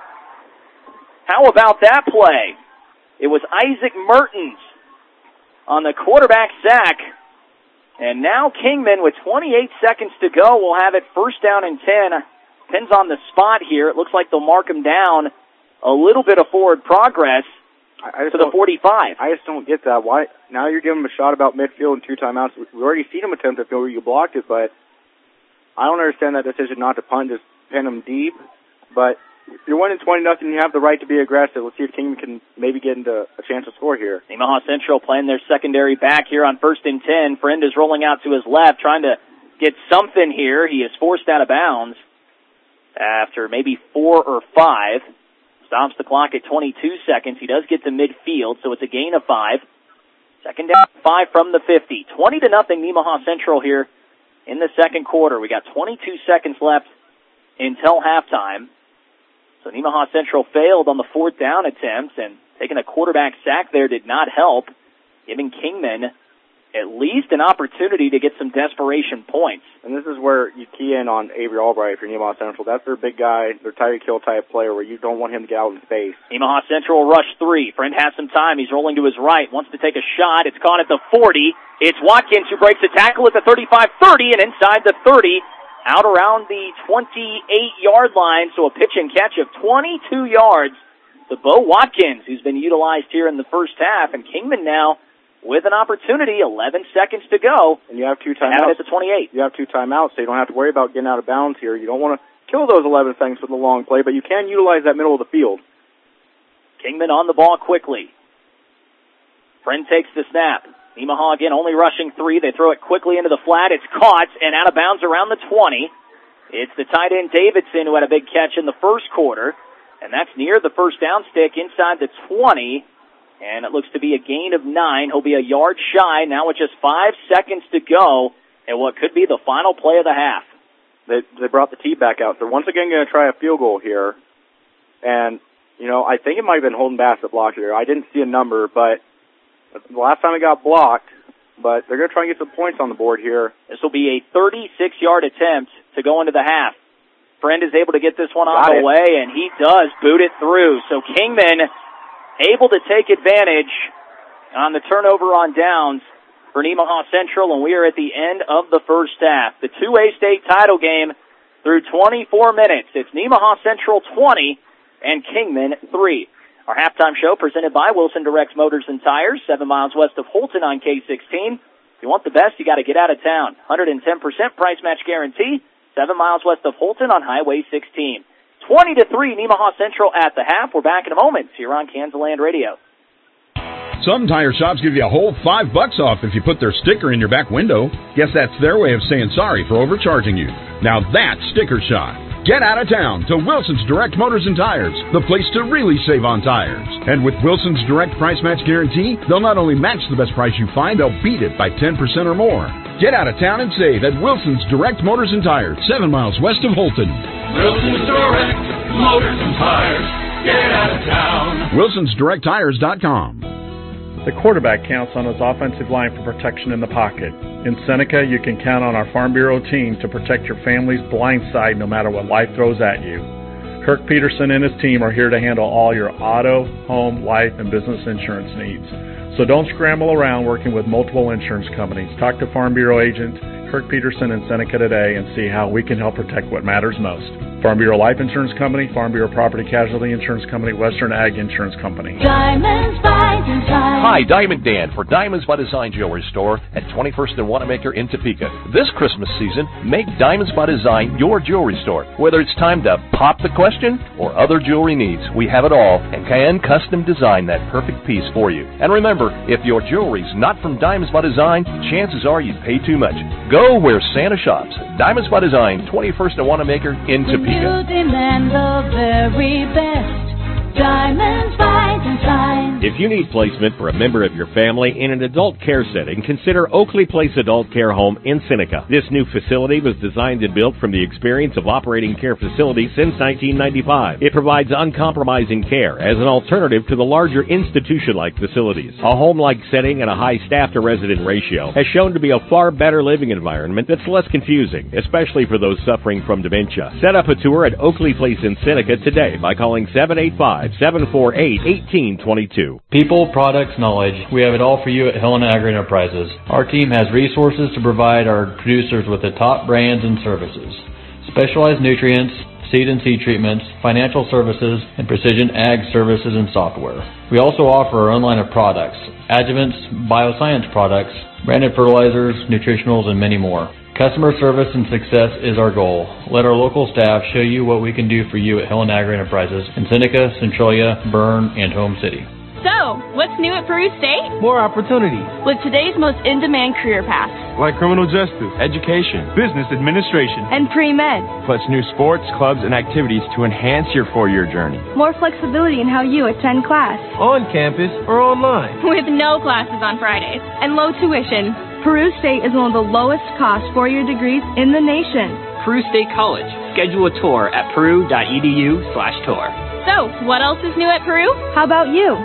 How about that play? It was Isaac Mertens on the quarterback sack. And now Kingman, with 28 seconds to go, will have it 1st down and 10. Depends on the spot here. It looks like they'll mark him down. A little bit of forward progress to the 45. I just don't get that. Why? Now you're giving him a shot about midfield and 2 timeouts. We've already seen him attempt it where you blocked it, but I don't understand that decision not to punt, just pin him deep. But if you're winning 20-0, you have the right to be aggressive. Let's see if Kingman can maybe get into a chance to score here. Nemaha Central playing their secondary back here on 1st and 10. Friend is rolling out to his left, trying to get something here. He is forced out of bounds after maybe 4 or 5. Stops the clock at 22 seconds. He does get to midfield, so it's a gain of 5. 2nd down, 5 from the 50. 20-0 Nemaha Central here in the second quarter. We got 22 seconds left until halftime. So Nemaha Central failed on the 4th down attempt, and taking a quarterback sack there did not help, giving Kingman at least an opportunity to get some desperation points. And this is where you key in on Avery Albright for Nemaha Central. That's their big guy, their Tyreek Hill type player where you don't want him to get out in space. Nemaha Central rush 3. Friend has some time. He's rolling to his right, wants to take a shot. It's caught at the 40. It's Watkins who breaks the tackle at the 35-30 and inside the 30, out around the 28-yard line. So a pitch and catch of 22 yards to Bo Watkins, who's been utilized here in the first half. And Kingman now with an opportunity, 11 seconds to go. And you have 2 timeouts. At the 28. You have 2 timeouts, so you don't have to worry about getting out of bounds here. You don't want to kill those 11 seconds with a long play, but you can utilize that middle of the field. Kingman on the ball quickly. Friend takes the snap. Nemaha again only rushing 3. They throw it quickly into the flat. It's caught and out of bounds around the 20. It's the tight end Davidson who had a big catch in the first quarter, and that's near the 1st down stick inside the 20. And it looks to be a gain of 9. He'll be a yard shy now with just 5 seconds to go and what could be the final play of the half. They brought the tee back out. They're once again going to try a field goal here. And, I think it might have been Holden Bass that blocked it here. I didn't see a number, but the last time it got blocked. But they're going to try and get some points on the board here. This will be a 36-yard attempt to go into the half. Friend is able to get this one on the way, and he does boot it through. So Kingman able to take advantage on the turnover on downs for Nemaha Central, and we are at the end of the first half. The 2A state title game through 24 minutes. It's Nemaha Central 20 and Kingman 3. Our halftime show presented by Wilson Directs Motors and Tires, 7 miles west of Holton on K16. If you want the best, you got to get out of town. 110% price match guarantee, 7 miles west of Holton on Highway 16. 20-3, Nemaha Central at the half. We're back in a moment here on Kansas Radio. Some tire shops give you a whole $5 off if you put their sticker in your back window. Guess that's their way of saying sorry for overcharging you. Now that's sticker shock. Get out of town to Wilson's Direct Motors and Tires, the place to really save on tires. And with Wilson's Direct Price Match Guarantee, they'll not only match the best price you find, they'll beat it by 10% or more. Get out of town and save at Wilson's Direct Motors and Tires, 7 miles west of Holton. Wilson's Direct Motors and Tires. Get out of town. Wilson'sDirectTires.com. The quarterback counts on his offensive line for protection in the pocket. In Seneca, you can count on our Farm Bureau team to protect your family's blind side no matter what life throws at you. Kirk Peterson and his team are here to handle all your auto, home, life, and business insurance needs. So don't scramble around working with multiple insurance companies. Talk to Farm Bureau agent Kirk Peterson in Seneca today and see how we can help protect what matters most. Farm Bureau Life Insurance Company, Farm Bureau Property Casualty Insurance Company, Western Ag Insurance Company. Diamonds by Design. Hi, Diamond Dan for Diamonds by Design Jewelry Store at 21st and Wanamaker in Topeka. This Christmas season, make Diamonds by Design your jewelry store. Whether it's time to pop the question or other jewelry needs, we have it all and can custom design that perfect piece for you. And remember, if your jewelry's not from Diamonds by Design, chances are you pay too much. Go where Santa shops. Diamonds by Design, 21st and Wanamaker in Topeka. You demand the very best. Diamonds by Design. If you need placement for a member of your family in an adult care setting, consider Oakley Place Adult Care Home in Seneca. This new facility was designed and built from the experience of operating care facilities since 1995. It provides uncompromising care as an alternative to the larger institution-like facilities. A home-like setting and a high staff-to-resident ratio has shown to be a far better living environment that's less confusing, especially for those suffering from dementia. Set up a tour at Oakley Place in Seneca today by calling 785-748-1822. People, products, knowledge. We have it all for you at Helena Agri Enterprises. Our team has resources to provide our producers with the top brands and services. Specialized nutrients, seed and seed treatments, financial services, and precision ag services and software. We also offer our own line of products, adjuvants, bioscience products, branded fertilizers, nutritionals, and many more. Customer service and success is our goal. Let our local staff show you what we can do for you at Helena Agri Enterprises in Seneca, Centralia, Bern, and Home City. So, what's new at Peru State? More opportunities. With today's most in-demand career paths. Like criminal justice, education, business administration, and pre-med. Plus new sports, clubs, and activities to enhance your 4-year journey. More flexibility in how you attend class. On campus or online. With no classes on Fridays and low tuition. Peru State is one of the lowest cost 4-year degrees in the nation. Peru State College. Schedule a tour at peru.edu/tour. So, what else is new at Peru? How about you?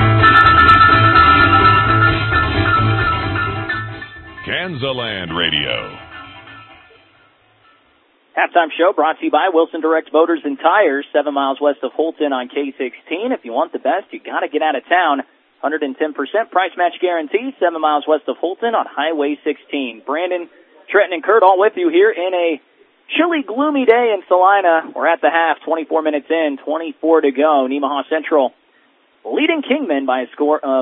Kansaland Radio. Halftime show brought to you by Wilson Direct Motors and Tires, 7 miles west of Holton on K16. If you want the best, you got to get out of town. 110% price match guarantee, 7 miles west of Holton on Highway 16. Brandon, Trenton, and Kurt all with you here in a chilly, gloomy day in Salina. We're at the half, 24 minutes in, 24 to go. Nemaha Central leading Kingman by a score of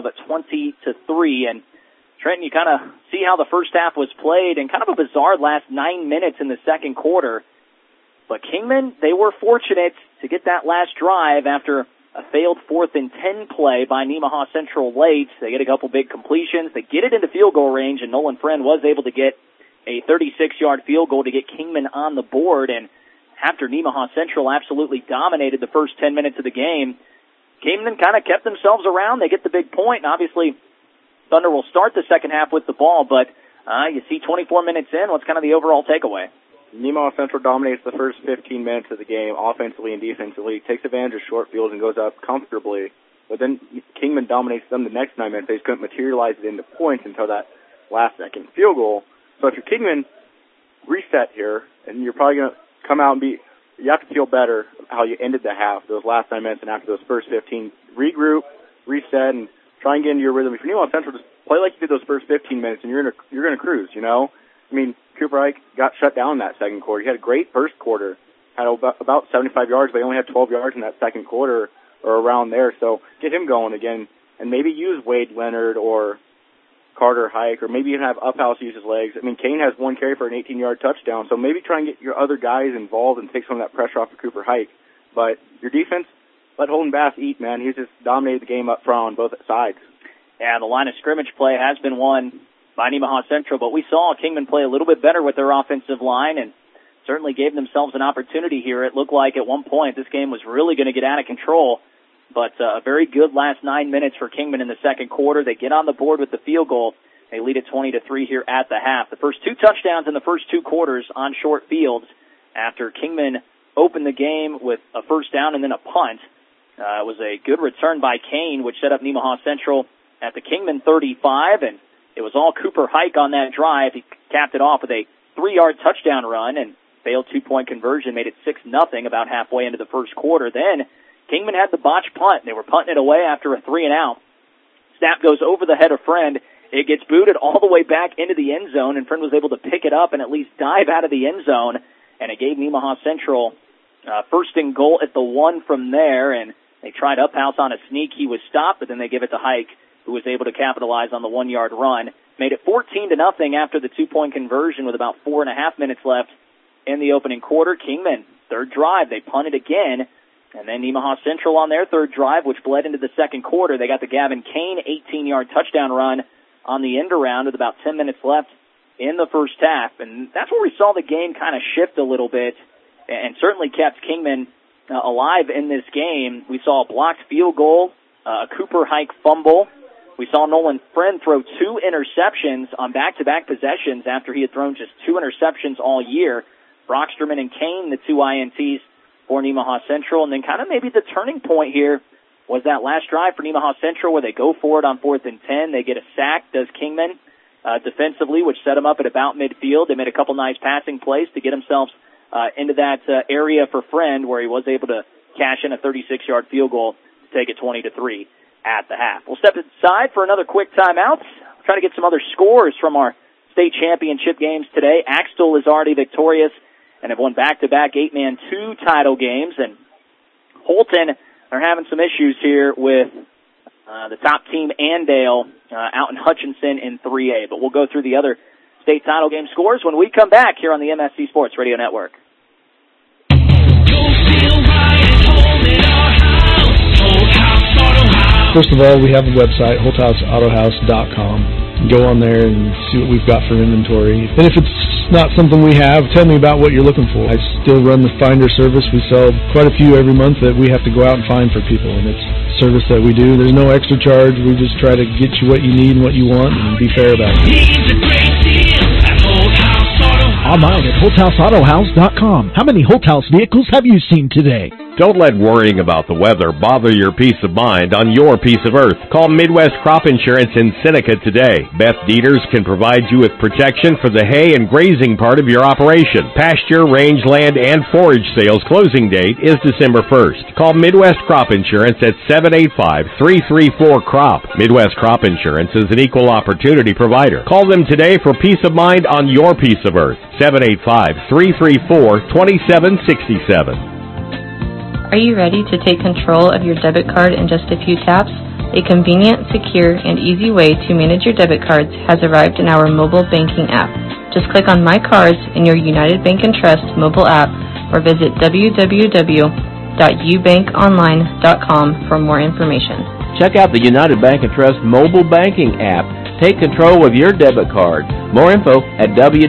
20-3. And Trenton, you kind of see how the first half was played and kind of a bizarre last 9 minutes in the second quarter. But Kingman, they were fortunate to get that last drive after a failed 4th and 10 play by Nemaha Central late. They get a couple big completions. They get it into field goal range, and Nolan Friend was able to get a 36-yard field goal to get Kingman on the board. And after Nemaha Central absolutely dominated the first 10 minutes of the game, Kingman kind of kept themselves around. They get the big point, and obviously Thunder will start the second half with the ball, but you see 24 minutes in, what's kind of the overall takeaway? Nemaha Central dominates the first 15 minutes of the game, offensively and defensively, takes advantage of short fields and goes up comfortably. But then Kingman dominates them the next 9 minutes. They just couldn't materialize it into points until that last second field goal. So if you're Kingman, reset here, and you're probably going to come out and you have to feel better how you ended the half, those last 9 minutes, and after those first 15, regroup, reset, and try and get into your rhythm. If you're Nemaha Central, just play like you did those first 15 minutes, and you're going to cruise, you know? I mean, Cooper Ike got shut down in that second quarter. He had a great first quarter, had about 75 yards, but he only had 12 yards in that second quarter or around there. So get him going again, and maybe use Wade Leonard or Carter Hike, or maybe even have Uphouse use his legs. I mean, Kane has one carry for an 18-yard touchdown, so maybe try and get your other guys involved and take some of that pressure off of Cooper Hike. But your defense, let Holden Bass eat, man. He's just dominated the game up front on both sides. Yeah, the line of scrimmage play has been won by Nemaha Central, but we saw Kingman play a little bit better with their offensive line, and certainly gave themselves an opportunity here. It looked like at one point this game was really going to get out of control, but a very good last 9 minutes for Kingman in the second quarter. They get on the board with the field goal. They lead it 20-3 here at the half. The first 2 touchdowns in the first 2 quarters on short fields after Kingman opened the game with a first down and then a punt. It was a good return by Kane, which set up Nemaha Central at the Kingman 35, and it was all Cooper Hike on that drive. He capped it off with a 3-yard touchdown run and failed 2-point conversion, made it 6-0 about halfway into the first quarter. Then Kingman had the botch punt. They were punting it away after a 3-and-out. Snap goes over the head of Friend. It gets booted all the way back into the end zone, and Friend was able to pick it up and at least dive out of the end zone, and it gave Nemaha Central first and goal at the 1 from there, and they tried Uphouse on a sneak. He was stopped, but then they give it to Hike, who was able to capitalize on the 1-yard run. Made it 14-0 after the 2-point conversion with about 4.5 minutes left in the opening quarter. Kingman, third drive, they punted again, and then Nemaha Central on their third drive, which bled into the second quarter. They got the Gavin Kane 18-yard touchdown run on the end around with about 10 minutes left in the first half, and that's where we saw the game kind of shift a little bit and certainly kept Kingman alive in this game. We saw a blocked field goal, a Cooper Hike fumble. We saw Nolan Friend throw 2 interceptions on back-to-back possessions after he had thrown just 2 interceptions all year. Brocksterman and Kane, the 2 INTs for Nemaha Central. And then kind of maybe the turning point here was that last drive for Nemaha Central where they go for it on 4th and 10. They get a sack, does Kingman, defensively, which set them up at about midfield. They made a couple nice passing plays to get themselves into that area for Friend, where he was able to cash in a 36-yard field goal to take it 20-3 at the half. We'll step aside for another quick timeout. Try to get some other scores from our state championship games today. Axtell is already victorious and have won back-to-back 8-man 2 title games, and Holton are having some issues here with the top team, Andale, out in Hutchinson in 3A. But we'll go through the other state title game scores when we come back here on the MSC Sports Radio Network. First of all, we have a website, HolthouseAutohouse.com. Go on there and see what we've got for inventory. And if it's not something we have, tell me about what you're looking for. I still run the Finder service. We sell quite a few every month that we have to go out and find for people, and it's a service that we do. There's no extra charge. We just try to get you what you need and what you want and be fair about it. Online at HolthouseAutohouse.com. How many Holthouse vehicles have you seen today? Don't let worrying about the weather bother your peace of mind on your piece of earth. Call Midwest Crop Insurance in Seneca today. Beth Dieters can provide you with protection for the hay and grazing part of your operation. Pasture, rangeland, and forage sales closing date is December 1st. Call Midwest Crop Insurance at 785-334-CROP. Midwest Crop Insurance is an equal opportunity provider. Call them today for peace of mind on your piece of earth. 785-334-2767. Are you ready to take control of your debit card in just a few taps? A convenient, secure, and easy way to manage your debit cards has arrived in our mobile banking app. Just click on My Cards in your United Bank & Trust mobile app or visit www.ubankonline.com for more information. Check out the United Bank & Trust mobile banking app. Take control of your debit card. More info at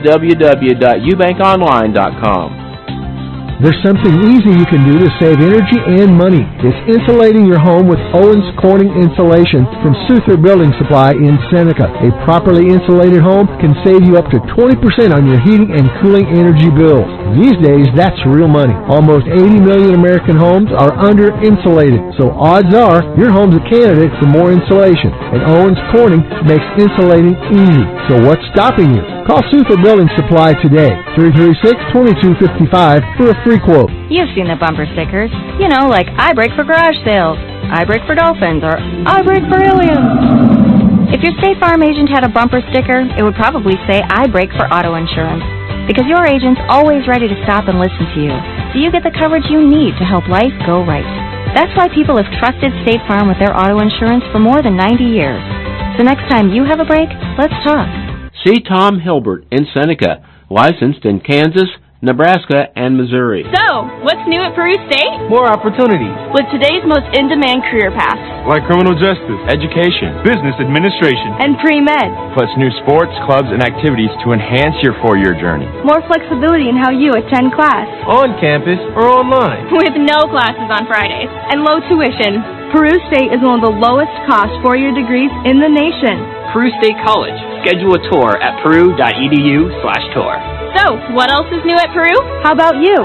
www.ubankonline.com. There's something easy you can do to save energy and money. It's insulating your home with Owens Corning Insulation from Souther Building Supply in Seneca. A properly insulated home can save you up to 20% on your heating and cooling energy bills. These days, that's real money. Almost 80 million American homes are under-insulated, so odds are your home's a candidate for more insulation. And Owens Corning makes insulating easy. So what's stopping you? Call Souther Building Supply today, 336-2255 for a free quote. You've seen the bumper stickers. You know, like I brake for garage sales, I brake for dolphins, or I brake for aliens. If your State Farm agent had a bumper sticker, it would probably say I brake for auto insurance. Because your agent's always ready to stop and listen to you, so you get the coverage you need to help life go right. That's why people have trusted State Farm with their auto insurance for more than 90 years. So next time you have a break, let's talk. See Tom Hilbert in Seneca, licensed in Kansas, Nebraska, and Missouri. So, what's new at Peru State? More opportunities. With today's most in-demand career paths. Like criminal justice, education, business administration, and pre-med. Plus new sports, clubs, and activities to enhance your 4-year journey. More flexibility in how you attend class. On campus or online. With no classes on Fridays and low tuition. Peru State is one of the lowest cost 4-year degrees in the nation. Peru State College. Schedule a tour at peru.edu/tour. So, what else is new at Peru? How about you?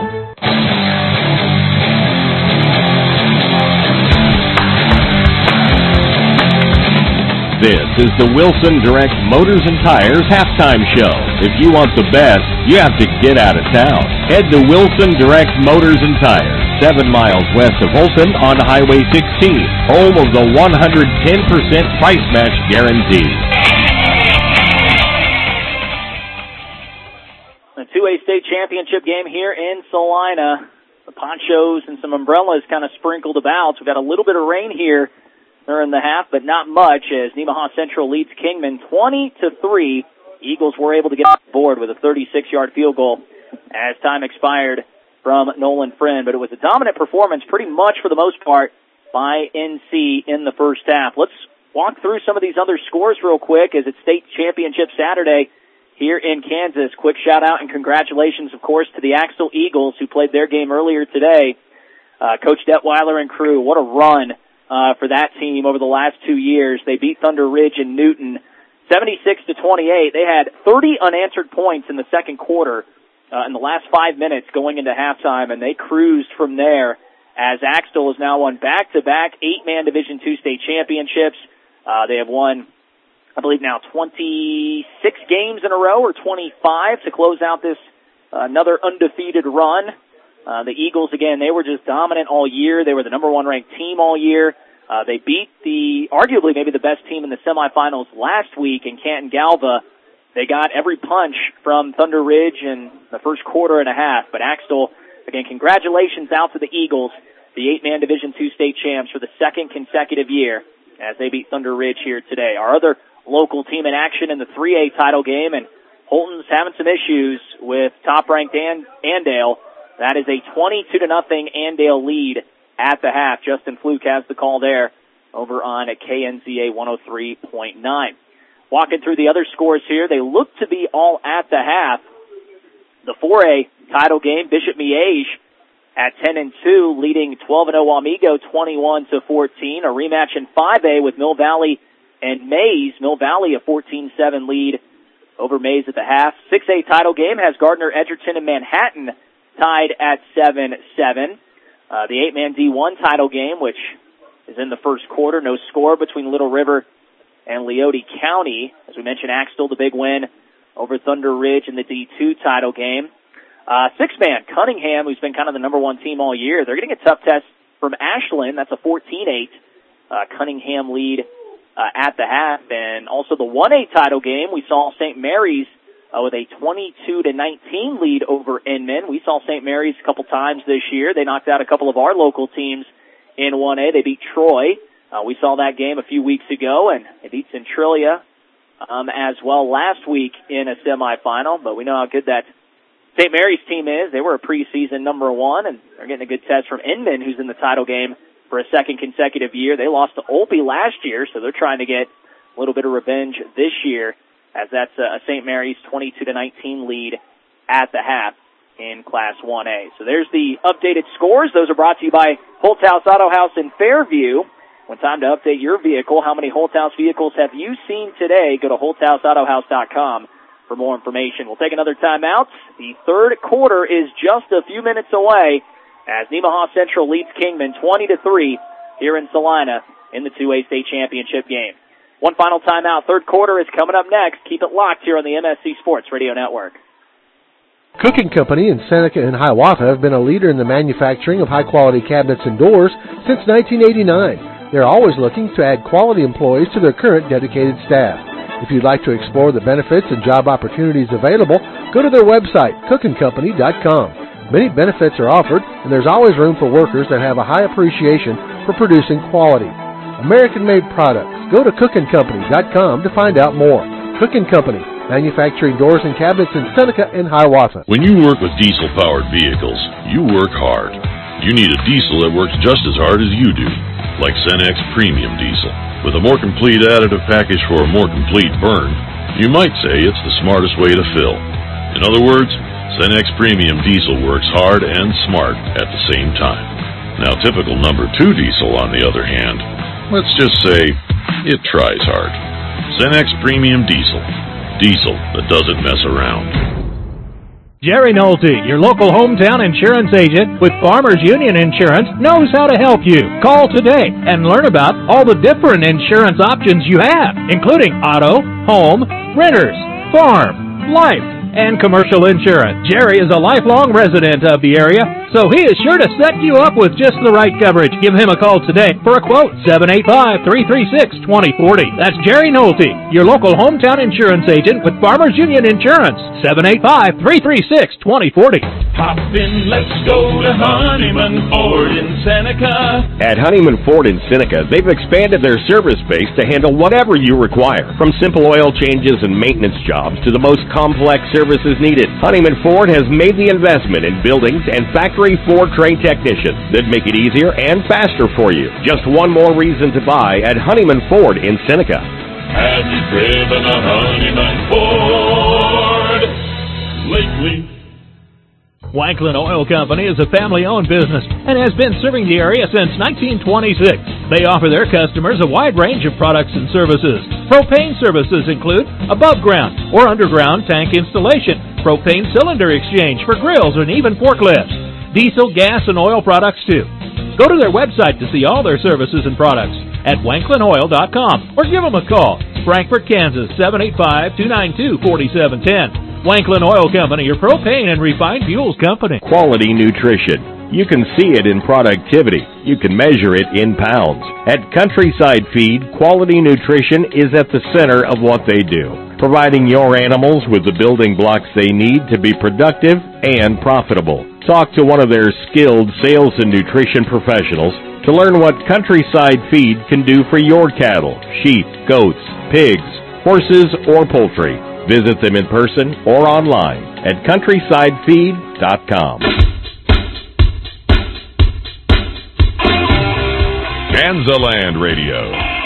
This is the Wilson Direct Motors and Tires halftime show. If you want the best, you have to get out of town. Head to Wilson Direct Motors and Tires, 7 miles west of Holton on Highway 16, home of the 110% price match guarantee. The 2A state championship game here in Salina. The ponchos and some umbrellas kind of sprinkled about. We've got a little bit of rain here during the half, but not much, as Nemaha Central leads Kingman 20-3. Eagles were able to get on board with a 36-yard field goal as time expired from Nolan Friend, but it was a dominant performance pretty much for the most part by NC in the first half. Let's walk through some of these other scores real quick as it's state championship Saturday here in Kansas. Quick shout out and congratulations, of course, to the Axtell Eagles who played their game earlier today. Coach Detweiler and crew, what a run for that team over the last 2 years. They beat Thunder Ridge and Newton 76-28. They had 30 unanswered points in the second quarter in the last 5 minutes going into halftime, and they cruised from there as Axtell has now won back-to-back 8-man Division II state championships. They have won, I believe now 26 games in a row or 25 to close out this another undefeated run. The Eagles, again, they were just dominant all year. They were the number 1 ranked team all year. They beat arguably maybe the best team in the semifinals last week in Canton Galva. They got every punch from Thunder Ridge in the first quarter and a half. But Axtell, again, congratulations out to the Eagles, the 8-man Division II state champs for the second consecutive year as they beat Thunder Ridge here today. Our other local team in action in the 3A title game, and Holton's having some issues with top-ranked Andale. That is a 22-0 Andale lead at the half. Justin Fluke has the call there over on KNZA 103.9. Walking through the other scores here, they look to be all at the half. The 4A title game, Bishop Miege at 10-2, leading 12-0 Wamego 21-14. A rematch in 5A with Mill Valley and Mays. Mill Valley a 14-7 lead over Mays at the half. 6A title game has Gardner, Edgerton, and Manhattan tied at 7-7. The 8-man D1 title game, which is in the first quarter, no score between Little River and Leoti County. As we mentioned, Axtell, the big win over Thunder Ridge in the D2 title game. 6-man Cunningham, who's been kind of the number 1 team all year, they're getting a tough test from Ashland. That's a 14-8 Cunningham lead at the half. And also the 1A title game, we saw St. Mary's with a 22-19 lead over Inman. We saw St. Mary's a couple times this year. They knocked out a couple of our local teams in 1A. They beat Troy. We saw that game a few weeks ago, and they beat Centralia as well last week in a semifinal. But we know how good that St. Mary's team is. They were a preseason number 1, and they're getting a good test from Inman, who's in the title game for a second consecutive year. They lost to Olpe last year, so they're trying to get a little bit of revenge this year, as that's a St. Mary's 22-19 lead at the half in Class 1A. So there's the updated scores. Those are brought to you by Holthouse Auto House in Fairview. When time to update your vehicle, how many Holthouse vehicles have you seen today? Go to holthouseautohouse.com for more information. We'll take another timeout. The third quarter is just a few minutes away as Nemaha Central leads Kingman 20-3 here in Salina in the 2A state championship game. One final timeout. Third quarter is coming up next. Keep it locked here on the MSC Sports Radio Network. Cooking Company in Seneca and Hiawatha have been a leader in the manufacturing of high-quality cabinets and doors since 1989. They're always looking to add quality employees to their current dedicated staff. If you'd like to explore the benefits and job opportunities available, go to their website, cookandcompany.com. Many benefits are offered, and there's always room for workers that have a high appreciation for producing quality. American-made products. Go to cookandcompany.com to find out more. Cook and Company, manufacturing doors and cabinets in Seneca and Hiawatha. When you work with diesel-powered vehicles, you work hard. You need a diesel that works just as hard as you do, like Cenex Premium Diesel. With a more complete additive package for a more complete burn, you might say it's the smartest way to fill. In other words, Cenex Premium Diesel works hard and smart at the same time. Now, typical number 2 diesel, on the other hand, let's just say it tries hard. Cenex Premium Diesel. Diesel that doesn't mess around. Jerry Nolte, your local hometown insurance agent with Farmers Union Insurance, knows how to help you. Call today and learn about all the different insurance options you have, including auto, home, renters, farm, life, and commercial insurance. Jerry is a lifelong resident of the area, so he is sure to set you up with just the right coverage. Give him a call today for a quote, 785-336-2040. That's Jerry Nolte, your local hometown insurance agent with Farmers Union Insurance, 785-336-2040. Hop in, let's go to Honeyman Ford in Seneca. At Honeyman Ford in Seneca, they've expanded their service base to handle whatever you require, from simple oil changes and maintenance jobs to the most complex services needed. Honeyman Ford has made the investment in buildings and factory Ford trained technicians that make it easier and faster for you. Just one more reason to buy at Honeyman Ford in Seneca. Have you driven a Honeyman Ford lately? Wanklyn Oil Company is a family-owned business and has been serving the area since 1926. They offer their customers a wide range of products and services. Propane services include above-ground or underground tank installation, propane cylinder exchange for grills and even forklifts, diesel, gas, and oil products too. Go to their website to see all their services and products at wanklynoil.com or give them a call. Frankfort, Kansas, 785-292-4710. Wanklyn Oil Company, your propane and refined fuels company. Quality nutrition. You can see it in productivity. You can measure it in pounds. At Countryside Feed, quality nutrition is at the center of what they do, providing your animals with the building blocks they need to be productive and profitable. Talk to one of their skilled sales and nutrition professionals to learn what Countryside Feed can do for your cattle, sheep, goats, pigs, horses, or poultry. Visit them in person or online at CountrysideFeed.com. Kansaland Radio.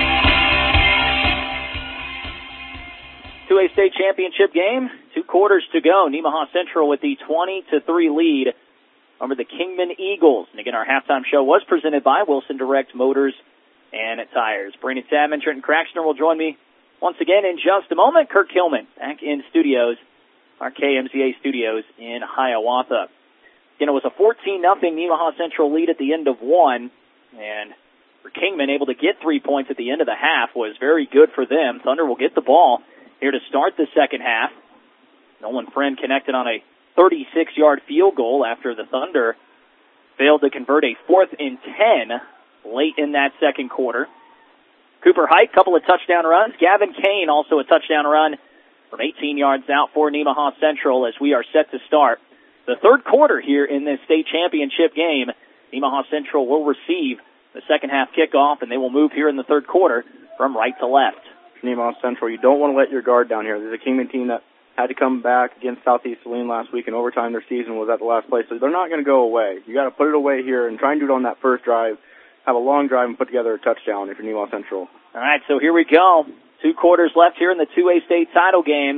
2A state championship game, 2 quarters to go. Nemaha Central with the 20-3 lead over the Kingman Eagles. And again, our halftime show was presented by Wilson Direct Motors and Tires. Brandon Salmon, Trenton Craxner will join me once again in just a moment. Kirk Hillman back in studios, our KMZA studios in Hiawatha. Again, it was a 14-0 Nemaha Central lead at the end of one, and for Kingman, able to get 3 points at the end of the half was very good for them. Thunder will get the ball here to start the second half. Nolan Friend connected on a 36-yard field goal after the Thunder failed to convert a 4th and 10 late in that second quarter. Cooper Height, couple of touchdown runs. Gavin Kane, also a touchdown run from 18 yards out for Nemaha Central as we are set to start the third quarter here in this state championship game. Nemaha Central will receive the second half kickoff, and they will move here in the third quarter from right to left. Nemaha Central, you don't want to let your guard down here. There's a Kingman team that had to come back against Southeast Saline last week in overtime. Their season was at the last place, so they're not going to go away. You got to put it away here and try and do it on that first drive. Have a long drive and put together a touchdown if you're Nemaha Central. All right, so here we go. 2 quarters left here in the 2A state title game.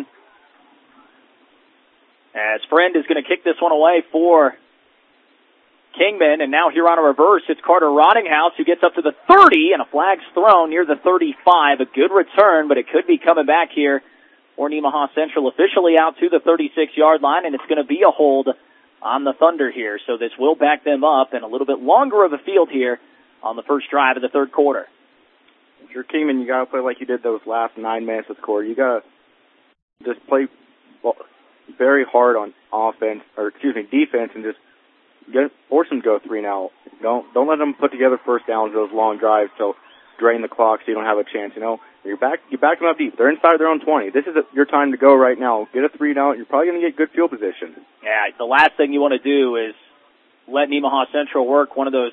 As Friend is going to kick this one away for Kingman, and now here on a reverse, it's Carter Rottinghouse who gets up to the 30, and a flag's thrown near the 35. A good return, but it could be coming back here for Nemaha Central, officially out to the 36-yard line, and it's going to be a hold on the Thunder here. So this will back them up, and a little bit longer of a field here on the first drive of the third quarter. If you're Kingman, you got to play like you did those last 9 minutes of the quarter. You got to just play very hard on defense, and just force them to go 3 now. Don't let them put together first downs, those long drives, to drain the clock so you don't have a chance. You back them up deep. They're inside their own 20. This is your time to go right now. Get a 3 down. You're probably going to get good field position. Yeah, the last thing you want to do is let Nemaha Central work one of those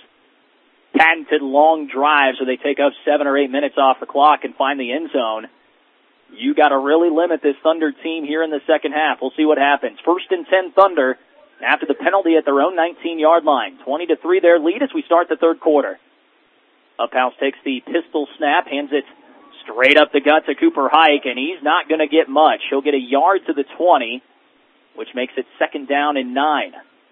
patented long drives where they take up 7 or 8 minutes off the clock and find the end zone. you got to really limit this Thunder team here in the second half. We'll see what happens. 1st and 10 Thunder after the penalty at their own 19-yard line. 20-3 their lead as we start the third quarter. Uphouse takes the pistol snap, hands it straight up the gut to Cooper Hike, and he's not going to get much. He'll get a yard to the 20, which makes it 2nd down and 9.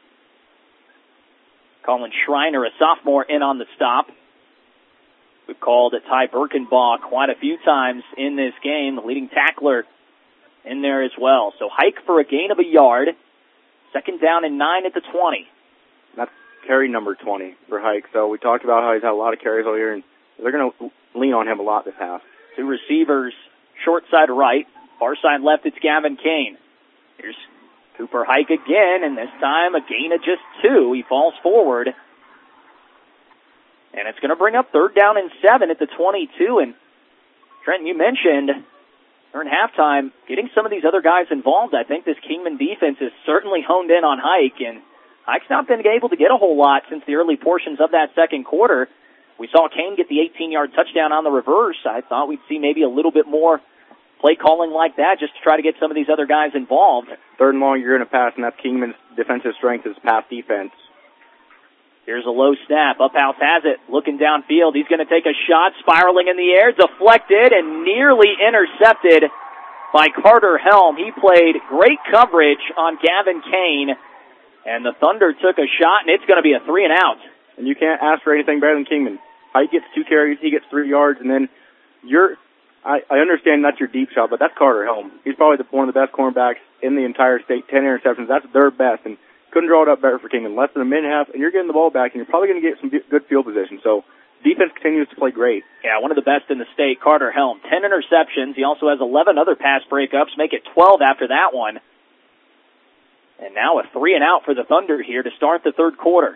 Colin Schreiner, a sophomore, in on the stop. We've called Ty Birkenbaugh quite a few times in this game, the leading tackler in there as well. So Hike for a gain of a yard. 2nd down and 9 at the 20. That's carry number 20 for Hike. So we talked about how he's had a lot of carries all year, and they're going to lean on him a lot this half. 2 receivers, short side right, far side left, it's Gavin Kane. Here's Cooper Hike again, and this time a gain of just 2. He falls forward. And it's going to bring up 3rd down and 7 at the 22. And Trenton, you mentioned during halftime getting some of these other guys involved. I think this Kingman defense is certainly honed in on Hike, and Hike's not been able to get a whole lot since the early portions of that second quarter. We saw Kane get the 18-yard touchdown on the reverse. I thought we'd see maybe a little bit more play calling like that just to try to get some of these other guys involved. 3rd and long, you're going to pass, and that's Kingman's defensive strength is pass defense. Here's a low snap. Uphouse has it. Looking downfield. He's going to take a shot. Spiraling in the air. Deflected and nearly intercepted by Carter Helm. He played great coverage on Gavin Kane. And the Thunder took a shot, and it's going to be a 3 and out. And you can't ask for anything better than Kingman. Hike gets 2 carries. He gets 3 yards. And then I understand that's your deep shot, but that's Carter Helm. He's probably one of the best cornerbacks in the entire state. 10 interceptions. That's their best. And couldn't draw it up better for Kingman. Less than a minute and a half, and you're getting the ball back, and you're probably going to get some good field position. So defense continues to play great. Yeah, one of the best in the state, Carter Helm. 10 interceptions. He also has 11 other pass breakups, make it 12 after that one. And now a 3 and out for the Thunder here to start the third quarter.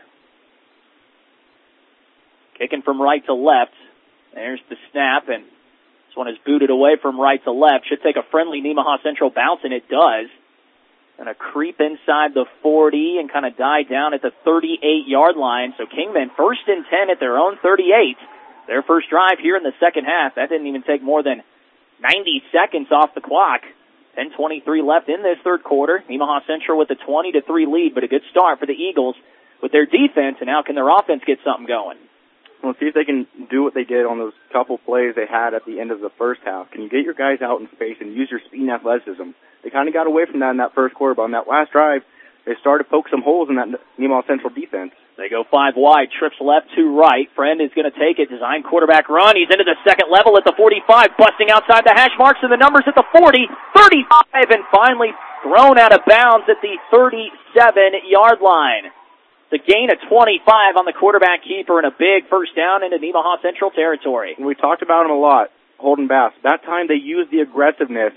Kicking from right to left. There's the snap, and this one is booted away from right to left. Should take a friendly Nemaha Central bounce, and it does. Going to creep inside the 40 and kind of die down at the 38-yard line. So Kingman 1st and 10 at their own 38. Their first drive here in the second half. That didn't even take more than 90 seconds off the clock. 10:23 left in this third quarter. Nemaha Central with a 20-3 lead, but a good start for the Eagles with their defense. And now can their offense get something going? Well, see if they can do what they did on those couple plays they had at the end of the first half. Can you get your guys out in space and use your speed and athleticism? They kind of got away from that in that first quarter, but on that last drive, they started to poke some holes in that Nemaha Central defense. They go 5 wide, trips left to right. Friend is going to take it, design quarterback run. He's into the second level at the 45, busting outside the hash marks and the numbers at the 40, 35, and finally thrown out of bounds at the 37-yard line. The gain of 25 on the quarterback keeper and a big first down into Nemaha Central territory. We talked about him a lot, Holden Bass. That time they used the aggressiveness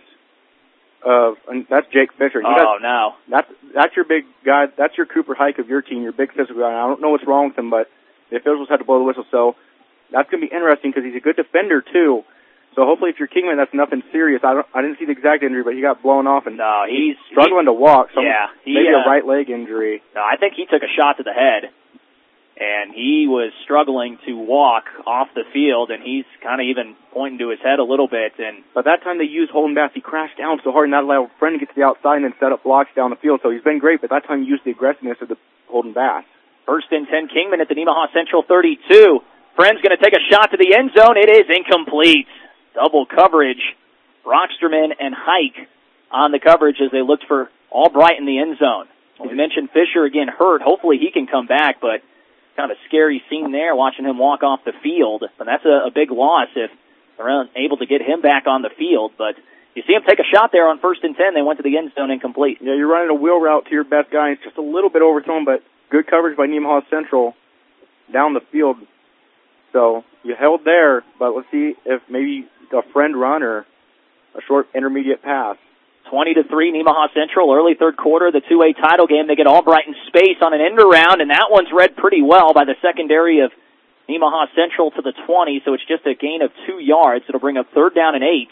and that's Jake Fisher. No. That's your big guy. That's your Cooper Hike of your team, your big physical guy. I don't know what's wrong with him, but the officials had to blow the whistle. So that's going to be interesting because he's a good defender, too. So hopefully if you're Kingman, that's nothing serious. I didn't see the exact injury, but he got blown off. And he's struggling to walk. So maybe a right leg injury. No, I think he took a shot to the head. And he was struggling to walk off the field, and he's kind of even pointing to his head a little bit. And by that time they used Holden Bass, he crashed down so hard and not allowed Friend to get to the outside and then set up blocks down the field. So he's been great, but that time he used the aggressiveness of the Holden Bass. 1st and 10 Kingman at the Nemaha Central 32. Friend's going to take a shot to the end zone. It is incomplete. Double coverage. Brocksterman and Hike on the coverage as they looked for Albright in the end zone. We mentioned Fisher again hurt. Hopefully he can come back, but kind of a scary scene there, watching him walk off the field. And that's a big loss if they're unable to get him back on the field. But you see him take a shot there on 1st and 10. They went to the end zone incomplete. Yeah, you're running a wheel route to your best guy. It's just a little bit overthrown, but good coverage by Nemaha Central down the field. So you held there, but let's see if maybe a Friend run or a short intermediate pass. 20-3, Nemaha Central, early third quarter, the 2A title game. They get Albright in space on an end around, and that one's read pretty well by the secondary of Nemaha Central to the 20, so it's just a gain of 2 yards. It'll bring up 3rd down and 8. It's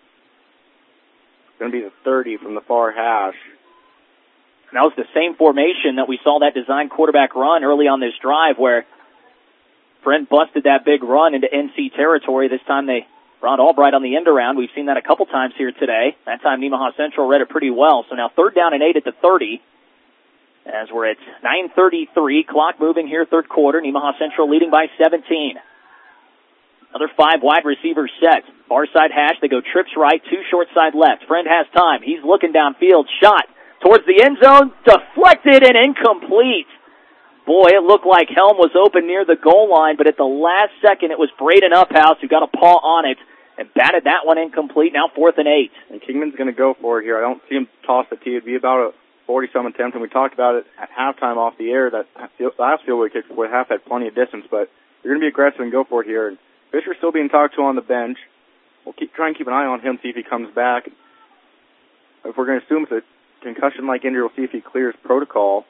going to be the 30 from the far hash. And that was the same formation that we saw that design quarterback run early on this drive where Friend busted that big run into NC territory. This time they Rod Albright on the end around. We've seen that a couple times here today. That time Nemaha Central read it pretty well. So now 3rd down and 8 at the 30. As we're at 9:33, clock moving here, third quarter. Nemaha Central leading by 17. Another 5 wide receivers set. Far side hash, they go trips right, 2 short side left. Friend has time. He's looking downfield. Shot towards the end zone. Deflected and incomplete. Boy, it looked like Helm was open near the goal line, but at the last second it was Braden Uphouse who got a paw on it and batted that one incomplete. Now 4th and 8. And Kingman's going to go for it here. I don't see him toss the tee. It'd be about a 40-some attempt, and we talked about it at halftime off the air. That last field goal kick for half had plenty of distance, but you're going to be aggressive and go for it here. And Fisher's still being talked to on the bench. We'll try and keep an eye on him, see if he comes back. If we're going to assume it's a concussion-like injury, we'll see if he clears protocol.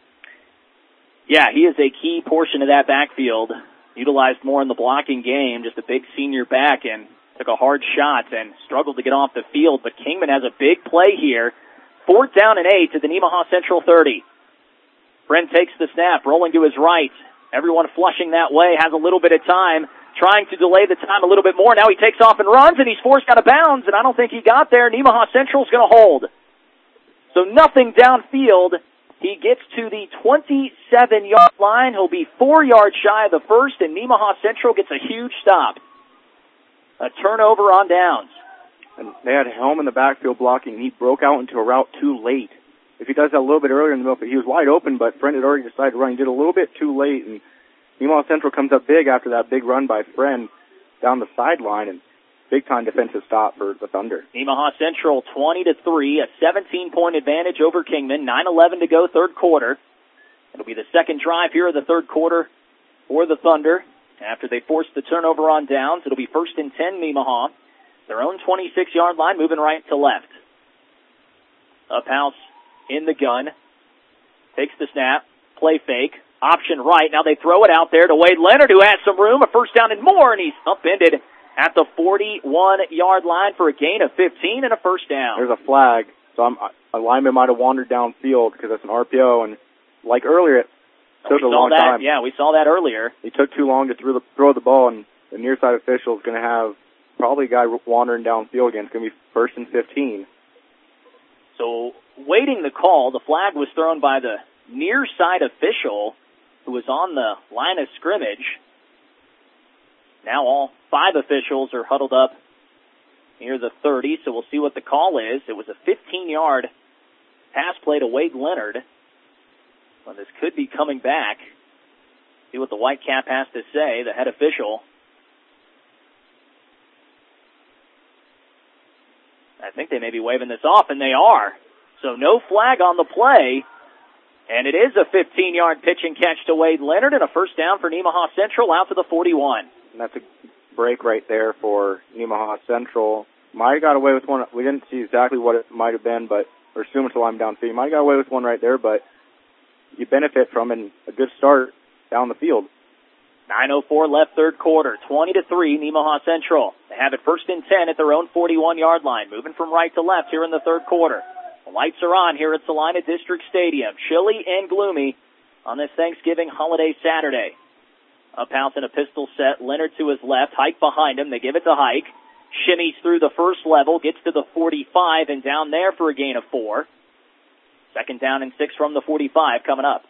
Yeah, he is a key portion of that backfield. Utilized more in the blocking game, just a big senior back, and took a hard shot and struggled to get off the field. But Kingman has a big play here. 4th down and 8 to the Nemaha Central 30. Friend takes the snap, rolling to his right. Everyone flushing that way, has a little bit of time, trying to delay the time a little bit more. Now he takes off and runs, and he's forced out of bounds, and I don't think he got there. Nemaha Central's going to hold. So nothing downfield. He gets to the 27-yard line. He'll be 4 yards shy of the first, and Nemaha Central gets a huge stop. A turnover on downs. And they had Helm in the backfield blocking. He broke out into a route too late. If he does that a little bit earlier in the middle, he was wide open, but Friend had already decided to run. He did a little bit too late, and Nemaha Central comes up big after that big run by Friend down the sideline, and big-time defensive stop for the Thunder. Nemaha Central 20-3, a 17-point advantage over Kingman. 9:11 to go, third quarter. It'll be the second drive here of the third quarter for the Thunder. After they force the turnover on downs, it'll be 1st and 10 Nemaha. Their own 26-yard line, moving right to left. Uphouse in the gun. Takes the snap. Play fake. Option right. Now they throw it out there to Wade Leonard, who has some room. A 1st down and more, and he's upended at the 41-yard line for a gain of 15 and a 1st down. There's a flag. So a lineman might have wandered downfield because that's an RPO. And like earlier, it took a long time. Yeah, we saw that earlier. He took too long to throw the ball, and the near side official is going to have probably a guy wandering downfield again. It's going to be 1st and 15. So waiting the call, the flag was thrown by the near side official who was on the line of scrimmage. Now all 5 officials are huddled up near the 30, so we'll see what the call is. It was a 15-yard pass play to Wade Leonard. Well, this could be coming back. See what the Whitecap has to say, the head official. I think they may be waving this off, and they are. So no flag on the play, and it is a 15-yard pitch and catch to Wade Leonard, and a 1st down for Nemaha Central out to the 41. And that's a break right there for Nemaha Central. Might have got away with one. We didn't see exactly what it might have been, but we're assuming it's a line downfield. You might have got away with one right there, but you benefit from it, a good start down the field. 9:04 left third quarter, 20-3 Nemaha Central. They have it 1st and 10 at their own 41-yard line, moving from right to left here in the third quarter. The lights are on here at Salina District Stadium. Chilly and gloomy on this Thanksgiving holiday Saturday. Uphouse in a pistol set, Leonard to his left, Hike behind him. They give it to Hike. Shimmies through the first level, gets to the 45 and down there for a gain of 4. 2nd down and 6 from the 45 coming up.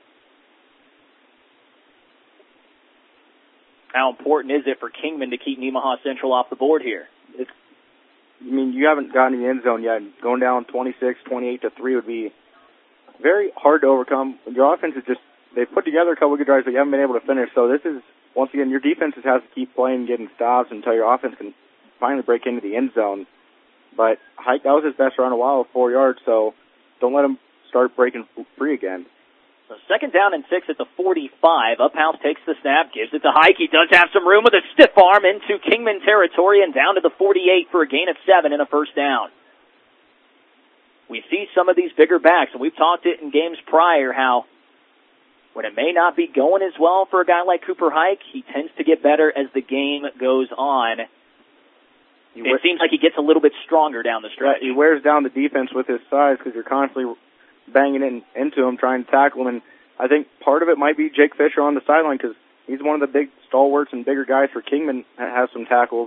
How important is it for Kingman to keep Nemaha Central off the board here? You haven't gotten in the end zone yet. Going down 26, 28-3 would be very hard to overcome. Your offense is just, they've put together a couple of good drives, but you haven't been able to finish. So this is, once again, your defense has to keep playing, getting stops until your offense can finally break into the end zone. But Hike, that was his best run in a while, 4 yards, so don't let him start breaking free again. So 2nd down and 6 at the 45. Uphouse takes the snap, gives it to Hike. He does have some room with a stiff arm into Kingman territory and down to the 48 for a gain of 7 and a 1st down. We see some of these bigger backs, and we've talked it in games prior, how when it may not be going as well for a guy like Cooper Hike, he tends to get better as the game goes on. It seems like he gets a little bit stronger down the stretch. He wears down the defense with his size because you're constantly banging into him, trying to tackle him. And I think part of it might be Jake Fisher on the sideline because he's one of the big stalwarts and bigger guys for Kingman, has some tackles.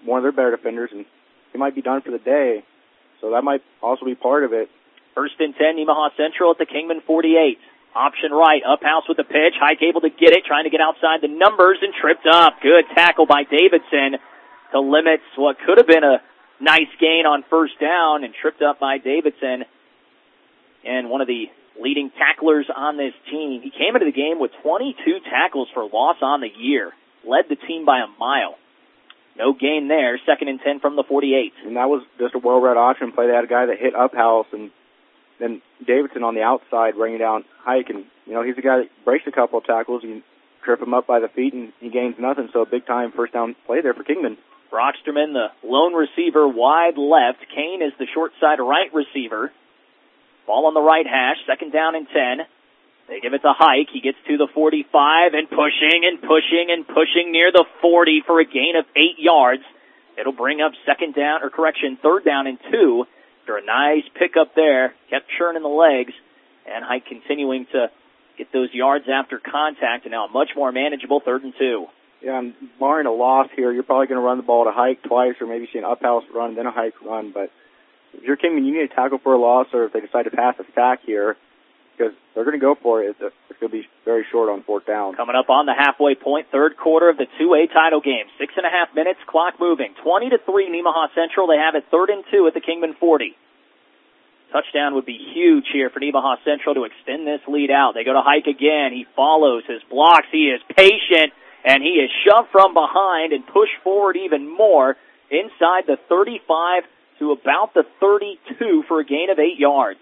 one of their better defenders, and he might be done for the day. So that might also be part of it. 1st and 10, Nemaha Central at the Kingman 48. Option right, up house with the pitch. Hike able to get it, trying to get outside the numbers and tripped up. Good tackle by Davidson to limit what could have been a nice gain on 1st down, and tripped up by Davidson. And one of the leading tacklers on this team. He came into the game with 22 tackles for loss on the year. Led the team by a mile. No gain there. 2nd and 10 from the 48. And that was just a well-read option play. They had a guy that hit up house, and then Davidson on the outside bringing down Hike. And, he's a guy that breaks a couple of tackles. You trip him up by the feet, and he gains nothing. So a big-time first down play there for Kingman. Brocksterman, the lone receiver, wide left. Kane is the short side right receiver. Ball on the right hash. 2nd down and 10. They give it to Hike. He gets to the 45 and pushing and pushing and pushing near the 40 for a gain of 8 yards. It'll bring up 3rd down and 2. After a nice pickup there, kept churning the legs, and Hike continuing to get those yards after contact, and now a much more manageable 3rd and 2. Yeah, and barring a loss here, you're probably going to run the ball to Hike twice, or maybe see an up house run, then a Hike run. But if you're Kingman, you need to tackle for a loss, or if they decide to pass a sack here, because they're going to go for it. It's going to be very short on 4th down. Coming up on the halfway point, 3rd quarter of the 2A title game. 6.5 minutes, clock moving. 20-3 Nemaha Central. They have it 3rd and 2 at the Kingman 40. Touchdown would be huge here for Nemaha Central to extend this lead out. They go to Hike again. He follows his blocks. He is patient, and he is shoved from behind and pushed forward even more inside the 35 to about the 32 for a gain of 8 yards.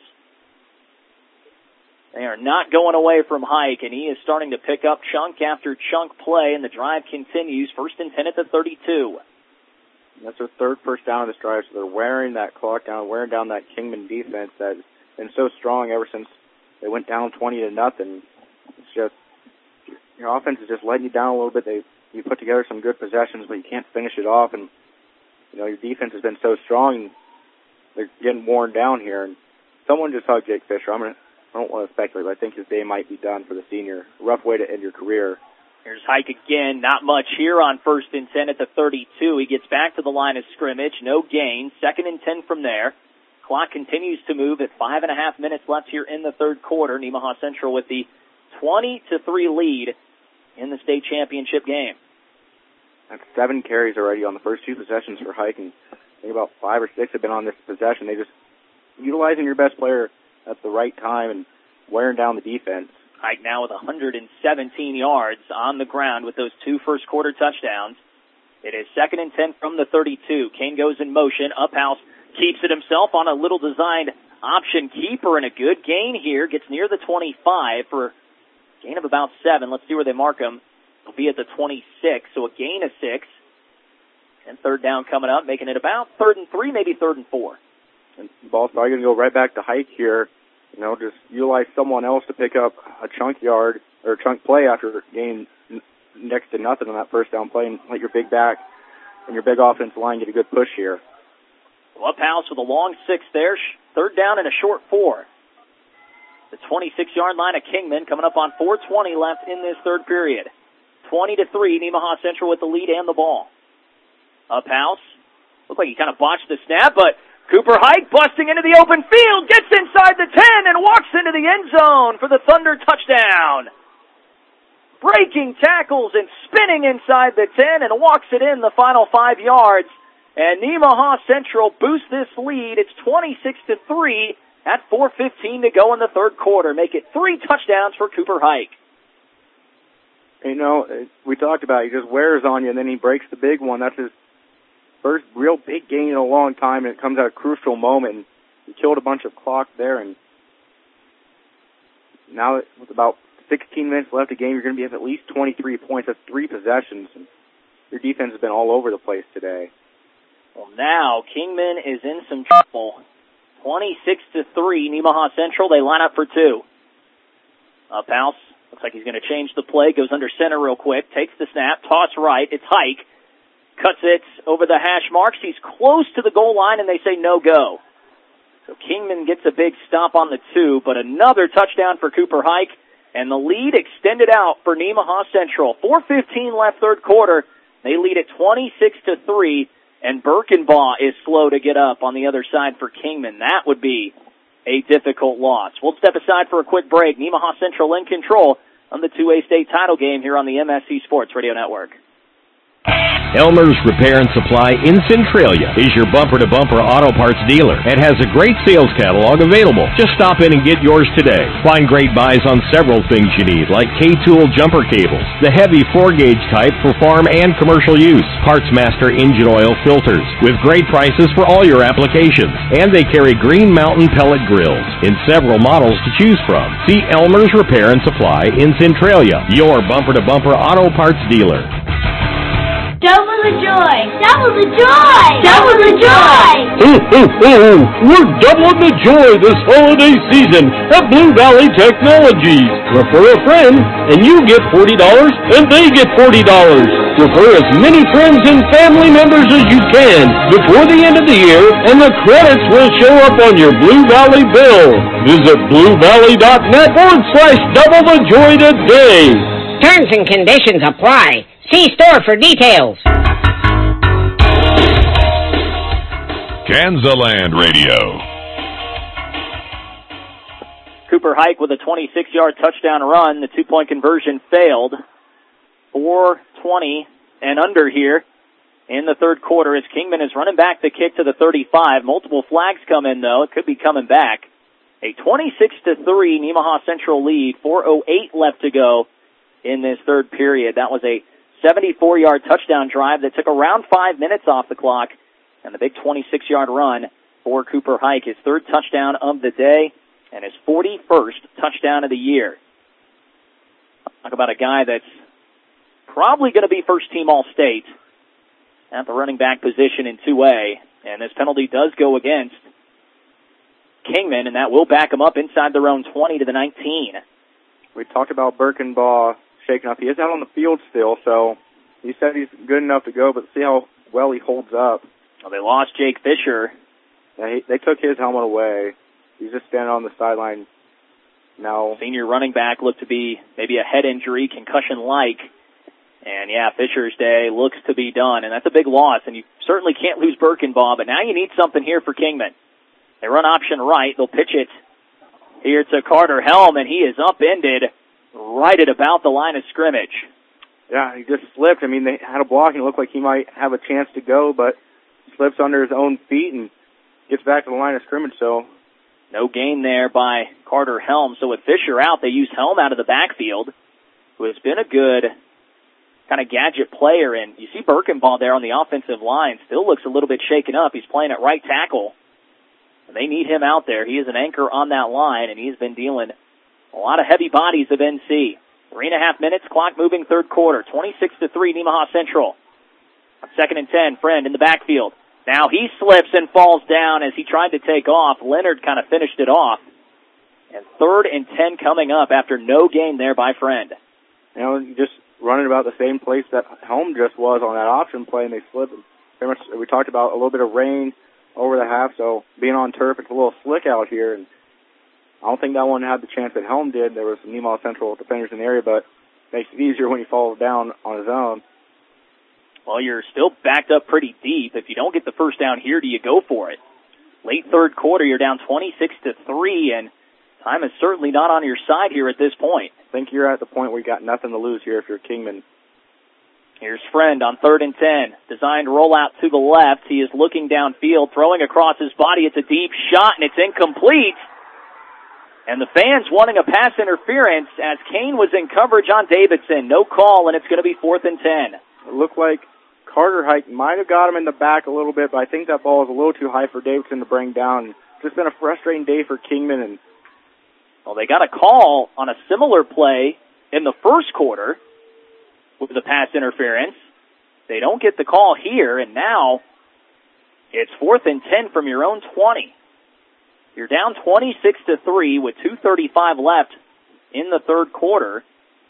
They are not going away from Hike, and he is starting to pick up chunk after chunk play, and the drive continues. 1st and 10 at the 32. That's their 3rd first down of this drive, so they're wearing that clock down, wearing down that Kingman defense that's been so strong ever since they went down 20-0. It's just, your offense is just letting you down a little bit. You put together some good possessions, but you can't finish it off, and, your defense has been so strong, and they're getting worn down here. And someone just hugged Jake Fisher. I don't want to speculate, but I think his day might be done for the senior. Rough way to end your career. Here's Hike again. Not much here on 1st and 10 at the 32. He gets back to the line of scrimmage. No gain. 2nd and 10 from there. Clock continues to move at 5.5 minutes left here in the 3rd quarter. Nemaha Central with the 20-3 lead in the state championship game. That's 7 carries already on the first 2 possessions for Hike, and I think about 5 or 6 have been on this possession. They just utilizing your best player at the right time and wearing down the defense. Hike now with 117 yards on the ground with those 2 first quarter touchdowns. It is 2nd and 10 from the 32. Kane goes in motion. Up house keeps it himself on a little designed option keeper, and a good gain here. Gets near the 25 for a gain of about 7. Let's see where they mark him. It'll be at the 26, so a gain of 6. And 3rd down coming up, making it about 3rd and 3, maybe 3rd and 4. And the ball's probably going to go right back to Hike here. Just utilize someone else to pick up a chunk yard or a chunk play after gaining next to nothing on that first down play, and let your big back and your big offensive line get a good push here. Up house with a long 6 there. 3rd down and a short 4. The 26-yard line of Kingman coming up on 4:20 left in this 3rd period. 20-3, Nemaha Central with the lead and the ball. Up house. Looked like he kind of botched the snap, but Cooper Hike busting into the open field, gets inside the 10 and walks into the end zone for the Thunder touchdown. Breaking tackles and spinning inside the 10 and walks it in the final 5 yards. And Nemaha Central boosts this lead. It's 26-3 at 4:15 to go in the 3rd quarter. Make it 3 touchdowns for Cooper Hike. We talked about it. He just wears on you, and then he breaks the big one. That's his first real big gain in a long time, and it comes at a crucial moment. And he killed a bunch of clock there, and now with about 16 minutes left of the game, you're going to be at least 23 points. That's 3 possessions, and your defense has been all over the place today. Well, now Kingman is in some trouble. 26-3, Nemaha Central. They line up for 2. Up house. Looks like he's going to change the play. Goes under center real quick. Takes the snap. Toss right. It's Hike. Cuts it over the hash marks. He's close to the goal line, and they say no go. So Kingman gets a big stop on the 2, but another touchdown for Cooper Hike, and the lead extended out for Nemaha Central. 4:15 left 3rd quarter. They lead at 26-3 And Birkenbaugh is slow to get up on the other side for Kingman. That would be a difficult loss. We'll step aside for a quick break. Nemaha Central in control on the 2A state title game here on the MSC Sports Radio Network. Elmer's Repair and Supply in Centralia is your bumper-to-bumper auto parts dealer and has a great sales catalog available. Just stop in and get yours today. Find great buys on several things you need, like K-Tool jumper cables, the heavy 4-gauge type for farm and commercial use, PartsMaster engine oil filters, with great prices for all your applications. And they carry Green Mountain pellet grills in several models to choose from. See Elmer's Repair and Supply in Centralia, your bumper-to-bumper auto parts dealer. Double the joy! Double the joy! Double the joy! We're doubling the joy this holiday season at Blue Valley Technologies. Refer a friend, and you get $40, and they get $40. Refer as many friends and family members as you can before the end of the year, and the credits will show up on your Blue Valley bill. Visit BlueValley.net/double the joy today. Terms and conditions apply. See store for details. Kansaland Radio. Cooper Hike with a 26-yard touchdown run. The two-point conversion failed. 4:20 and under here in the third quarter as Kingman is running back the kick to the 35. Multiple flags come in, though. It could be coming back. A 26-3 Nemaha Central lead. 4:08 left to go in this third period. That was a 74-yard touchdown drive that took around 5 minutes off the clock, and the big 26-yard run for Cooper Hike, his third touchdown of the day and his 41st touchdown of the year. Talk about a guy that's probably going to be first-team All-State at the running back position in 2A, and this penalty does go against Kingman, and that will back him up inside their own 20 to the 19. We talked about Birkenbaugh shaking up. He is out on the field still, so he said he's good enough to go, but see how well he holds up. Well, they lost Jake Fisher. Yeah, they took his helmet away. He's just standing on the sideline now. Senior running back looked to be maybe a head injury, concussion-like. And, yeah, Fisher's day looks to be done, and that's a big loss. And you certainly can't lose Birkenbaugh, but now you need something here for Kingman. They run option right. They'll pitch it here to Carter Helm, and he is upended right at about the line of scrimmage. Yeah, he just slipped. I mean, they had a block, and it looked like he might have a chance to go, but slips under his own feet and gets back to the line of scrimmage, so. No gain there by Carter Helm. So with Fisher out, they use Helm out of the backfield, who has been a good kind of gadget player. And you see Birkenbaugh there on the offensive line. Still looks a little bit shaken up. He's playing at right tackle. And they need him out there. He is an anchor on that line, and he's been dealing a lot of heavy bodies of NC. 3.5 minutes, clock moving third quarter. 26-3, Nemaha Central. 2nd and 10, Friend in the backfield. Now he slips and falls down as he tried to take off. Leonard kind of finished it off. And 3rd and 10 coming up after no gain there by Friend. You know, just running about the same place that Helm just was on that option play, and they slipped. Pretty much, we talked about a little bit of rain over the half, so being on turf, it's a little slick out here, and I don't think that one had the chance that Helm did. There was some Nemaha Central defenders in the area, but it makes it easier when he falls down on his own. Well, you're still backed up pretty deep. If you don't get the first down here, do you go for it? Late third quarter, you're down 26-3, and time is certainly not on your side here at this point. I think you're at the point where you got nothing to lose here if you're Kingman. Here's Friend on 3rd and 10. Designed rollout to the left. He is looking downfield, throwing across his body. It's a deep shot, and it's incomplete. And the fans wanting a pass interference as Kane was in coverage on Davidson. No call, and it's going to be 4th and 10. It looked like Carter Hike might have got him in the back a little bit, but I think that ball was a little too high for Davidson to bring down. It's just been a frustrating day for Kingman. And well, they got a call on a similar play in the first quarter with the pass interference. They don't get the call here, and now it's 4th and 10 from your own 20. You're down 26-3 with 2:35 left in the third quarter.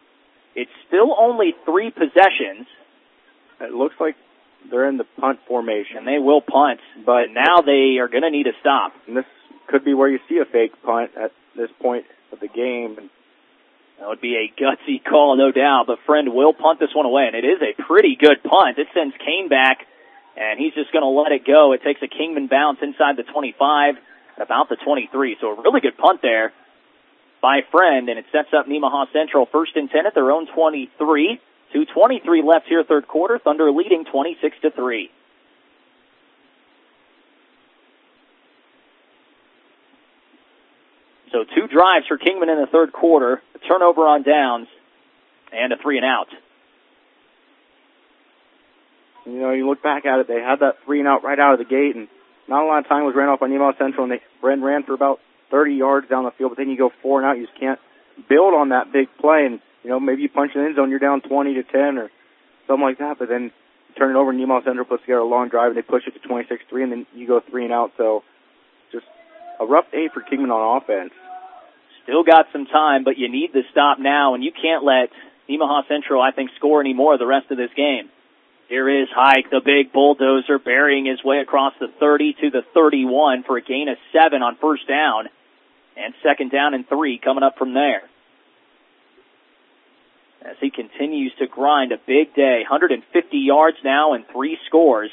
It's still only 3 possessions. It looks like they're in the punt formation. And they will punt, but now they are going to need a stop. And this could be where you see a fake punt at this point of the game. That would be a gutsy call, no doubt, but Friend will punt this one away, and it is a pretty good punt. It sends Kane back and he's just going to let it go. It takes a Kingman bounce inside the 25 at about the 23. So a really good punt there by Friend, and it sets up Nemaha Central 1st and 10 at their own 23. 2:23 left here, third quarter. Thunder leading 26-3. So 2 drives for Kingman in the third quarter, a turnover on downs, and a 3-and-out. You know, you look back at it, they had that 3-and-out right out of the gate, and not a lot of time was ran off by Nemaha Central, and they ran for about 30 yards down the field, but then you go 4-and-out, you just can't build on that big play, and, you know, maybe you punch in the end zone, you're down 20-10 or something like that, but then you turn it over, and Nemaha Central puts together a long drive, and they push it to 26-3, and then you go 3-and-out, so just a rough day for Kingman on offense. Still got some time, but you need to stop now, and you can't let Nemaha Central, I think, score any more the rest of this game. Here is Hike, the big bulldozer, burying his way across the 30 to the 31 for a gain of 7 on first down, and 2nd down and 3 coming up from there. As he continues to grind a big day, 150 yards now and 3 scores.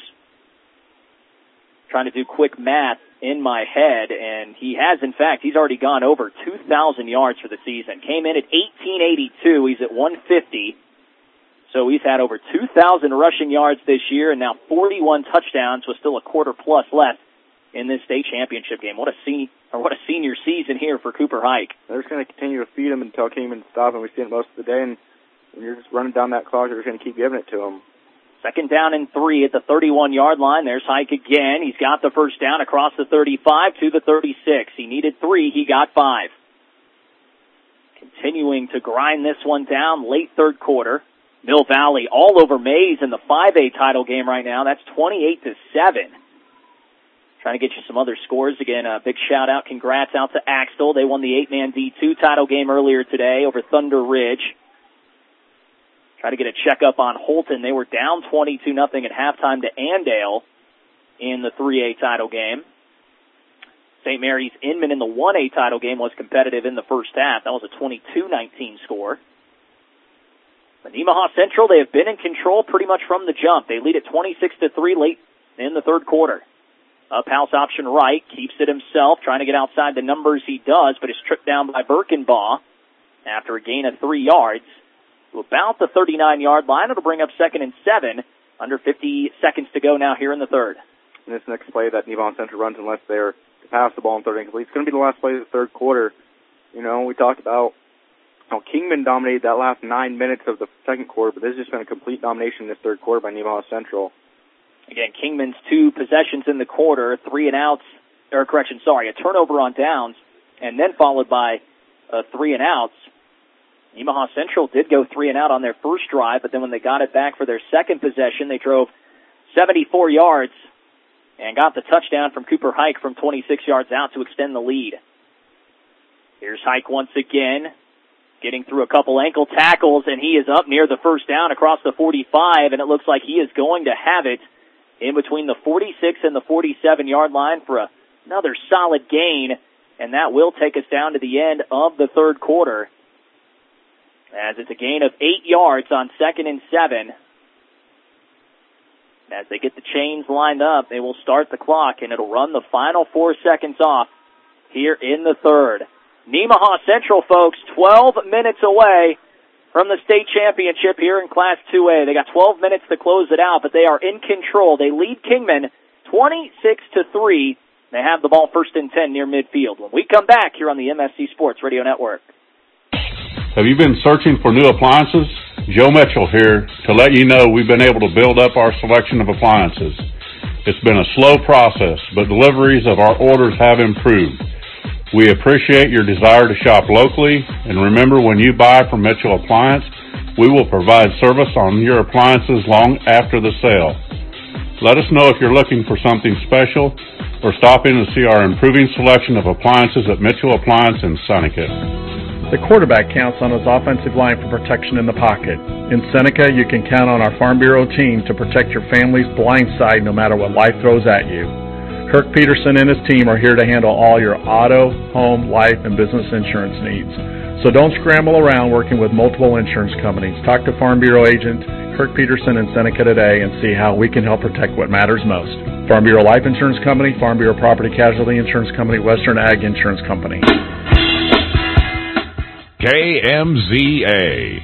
Trying to do quick math in my head, and he has, in fact, he's already gone over 2,000 yards for the season. Came in at 1,882. He's at 150. So he's had over 2,000 rushing yards this year, and now 41 touchdowns with still a quarter plus left in this state championship game. What a senior season here for Cooper Hike. They're just going to continue to feed him until Kingman stops, and we see it most of the day. And when you're just running down that clock, they're just going to keep giving it to him. 2nd down and 3 at the 31-yard line. There's Hike again. He's got the first down across the 35 to the 36. He needed 3. He got 5. Continuing to grind this one down late third quarter. Mill Valley all over Maize in the 5A title game right now. That's 28-7. Trying to get you some other scores. Again, a big shout-out. Congrats out to Axtell. They won the 8-man D2 title game earlier today over Thunder Ridge. Try to get a checkup on Holton. They were down 22-0 at halftime to Andale in the 3A title game. St. Mary's Inman in the 1A title game was competitive in the first half. That was a 22-19 score. But Nemaha Central, they have been in control pretty much from the jump. They lead at 26-3 late in the third quarter. Up house option right, keeps it himself, trying to get outside the numbers he does, but is tripped down by Birkenbaugh after a gain of 3 yards. To about the 39-yard line. It'll bring up 2nd and 7. Under 50 seconds to go now here in the third. And this next play that Nemaha Central runs, unless they're to pass the ball in third and complete, it's going to be the last play of the third quarter. You know, we talked about how Kingman dominated that last 9 minutes of the second quarter, but this has just been a complete domination in this third quarter by Nemaha Central. Again, Kingman's 2 possessions in the quarter, 3-and-outs, a turnover on downs, and then followed by 3-and-outs. Nemaha Central did go 3-and-out on their first drive, but then when they got it back for their second possession, they drove 74 yards and got the touchdown from Cooper Hike from 26 yards out to extend the lead. Here's Hike once again, getting through a couple ankle tackles, and he is up near the first down across the 45, and it looks like he is going to have it in between the 46 and the 47-yard line for another solid gain, and that will take us down to the end of the third quarter, as it's a gain of 8 yards on 2nd and 7. As they get the chains lined up, they will start the clock, and it'll run the final 4 seconds off here in the third. Nemaha Central, folks, 12 minutes away from the state championship here in Class 2A. They got 12 minutes to close it out, but they are in control. They lead Kingman 26-3. They have the ball 1st and 10 near midfield. When we come back here on the MSC Sports Radio Network. Have you been searching for new appliances? Joe Mitchell here to let you know we've been able to build up our selection of appliances. It's been a slow process, but deliveries of our orders have improved. We appreciate your desire to shop locally, and remember, when you buy from Mitchell Appliance, we will provide service on your appliances long after the sale. Let us know if you're looking for something special, or stop in to see our improving selection of appliances at Mitchell Appliance in Seneca. The quarterback counts on his offensive line for protection in the pocket. In Seneca, you can count on our Farm Bureau team to protect your family's blind side no matter what life throws at you. Kirk Peterson and his team are here to handle all your auto, home, life, and business insurance needs. So don't scramble around working with multiple insurance companies. Talk to Farm Bureau agent Kirk Peterson in Seneca today and see how we can help protect what matters most. Farm Bureau Life Insurance Company, Farm Bureau Property Casualty Insurance Company, Western Ag Insurance Company. KMZA.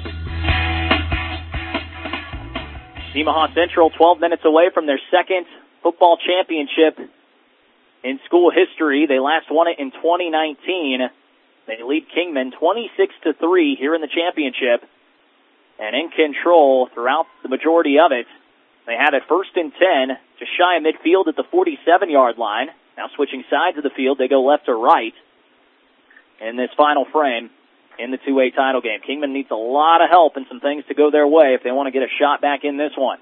Nemaha Central 12 minutes away from their second football championship in school history. They last won it in 2019. They lead Kingman 26-3 here in the championship and in control throughout the majority of it. They had it 1st and 10, just shy of midfield at the 47-yard line. Now switching sides of the field, they go left to right in this final frame in the 2A title game. Kingman needs a lot of help and some things to go their way if they want to get a shot back in this one.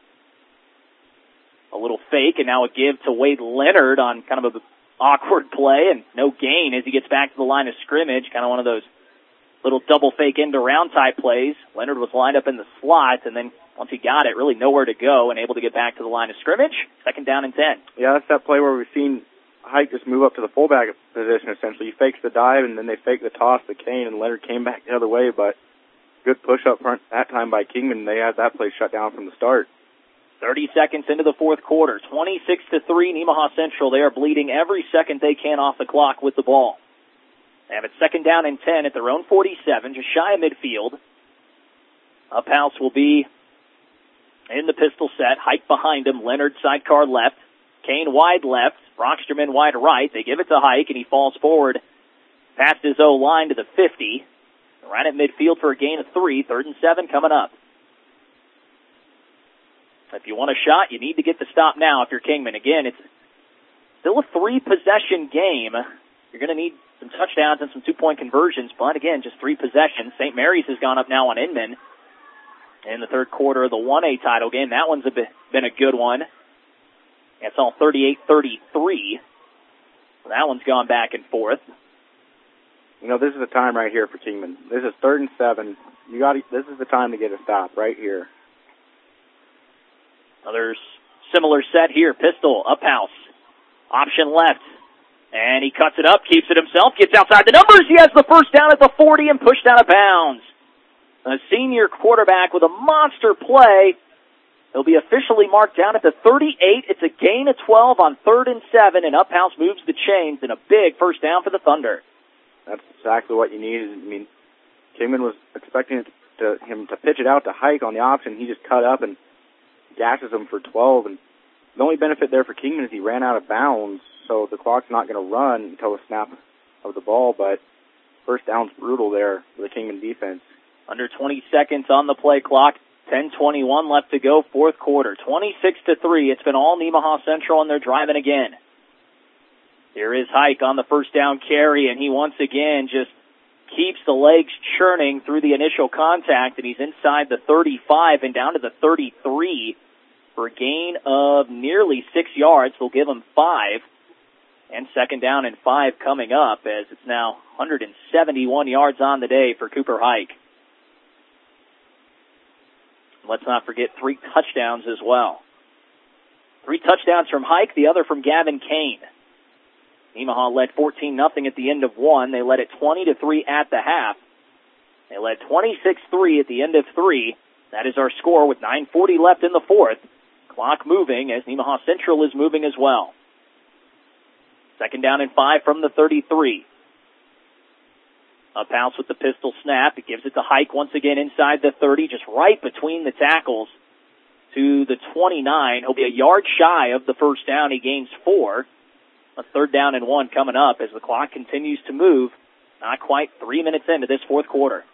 A little fake, and now a give to Wade Leonard on kind of an awkward play, and no gain as he gets back to the line of scrimmage, kind of one of those little double fake end-around type plays. Leonard was lined up in the slot, and then once he got it, really nowhere to go and able to get back to the line of scrimmage. 2nd down and 10. Yeah, that's that play where we've seen Hike just move up to the fullback position, essentially. He fakes the dive, and then they fake the toss to Kane, and Leonard came back the other way, but good push up front that time by Kingman. They had that play shut down from the start. 30 seconds into the fourth quarter, 26-3, Nemaha Central. They are bleeding every second they can off the clock with the ball. They have it 2nd down and 10 at their own 47, just shy of midfield. Uphouse will be in the pistol set. Hike behind him. Leonard sidecar left. Kane wide left. Brocksterman wide right. They give it to Hike, and he falls forward past his O-line to the 50. Right at midfield for a gain of 3. 3rd and 7 coming up. If you want a shot, you need to get the stop now if you're Kingman. Again, it's still a 3-possession game. You're going to need some touchdowns and some 2-point conversions, but again, just 3 possessions. St. Mary's has gone up now on Inman in the third quarter of the 1A title game. That one's been a good one. It's all 38-33. That one's gone back and forth. You know, this is the time right here for Kingman. This is 3rd and 7. This is the time to get a stop right here. Another similar set here. Pistol, Uphouse. Option left. And he cuts it up, keeps it himself, gets outside the numbers. He has the first down at the 40 and pushed out of bounds. A senior quarterback with a monster play. He'll be officially marked down at the 38. It's a gain of 12 on 3rd and 7, and Uphouse moves the chains and a big first down for the Thunder. That's exactly what you need. I mean, Kingman was expecting him to pitch it out to Hike on the option. He just cut up and gashes him for 12. And the only benefit there for Kingman is he ran out of bounds, so the clock's not going to run until the snap of the ball. But first down's brutal there for the Kingman defense. Under 20 seconds on the play clock. 10:21 left to go, fourth quarter. 26-3. It's been all Nemaha Central, and they're driving again. Here is Hike on the first down carry, and he once again just keeps the legs churning through the initial contact, and he's inside the 35 and down to the 33 for a gain of nearly 6 yards. They'll give him 5. And 2nd down and 5 coming up as it's now 171 yards on the day for Cooper Hike. Let's not forget 3 touchdowns as well. 3 touchdowns from Hike, the other from Gavin Kane. Nemaha led 14-0 at the end of 1. They led it 20-3 at the half. They led 26-3 at the end of 3. That is our score with 9:40 left in the fourth. Clock moving as Nemaha Central is moving as well. 2nd down and 5 from the 33. Uphouse with the pistol snap. It gives it to Hike once again inside the 30, just right between the tackles to the 29. He'll be a yard shy of the first down. He gains 4. A 3rd down and 1 coming up as the clock continues to move. Not quite 3 minutes into this fourth quarter.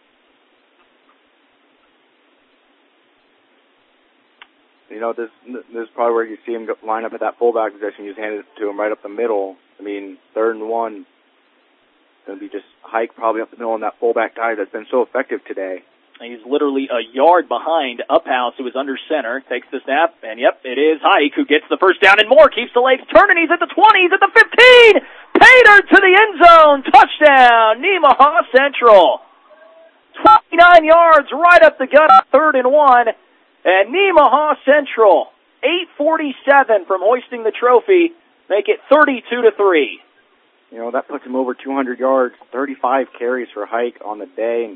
You know, this is probably where you see him line up at that fullback position. You just handed it to him right up the middle. I mean, 3rd and 1. Going to be just Hike probably up the middle on that fullback dive that's been so effective today. He's literally a yard behind Uphouse, who is under center. Takes the snap, and yep, it is Hike who gets the first down and more. Keeps the legs turning. He's at the 20. He's at the 15. Pater to the end zone. Touchdown, Nemaha Central. 29 yards right up the gut, 3rd and 1. And Nemaha Central, 8:47 from hoisting the trophy, make it 32-3. You know, that puts him over 200 yards, 35 carries for Hike on the day. And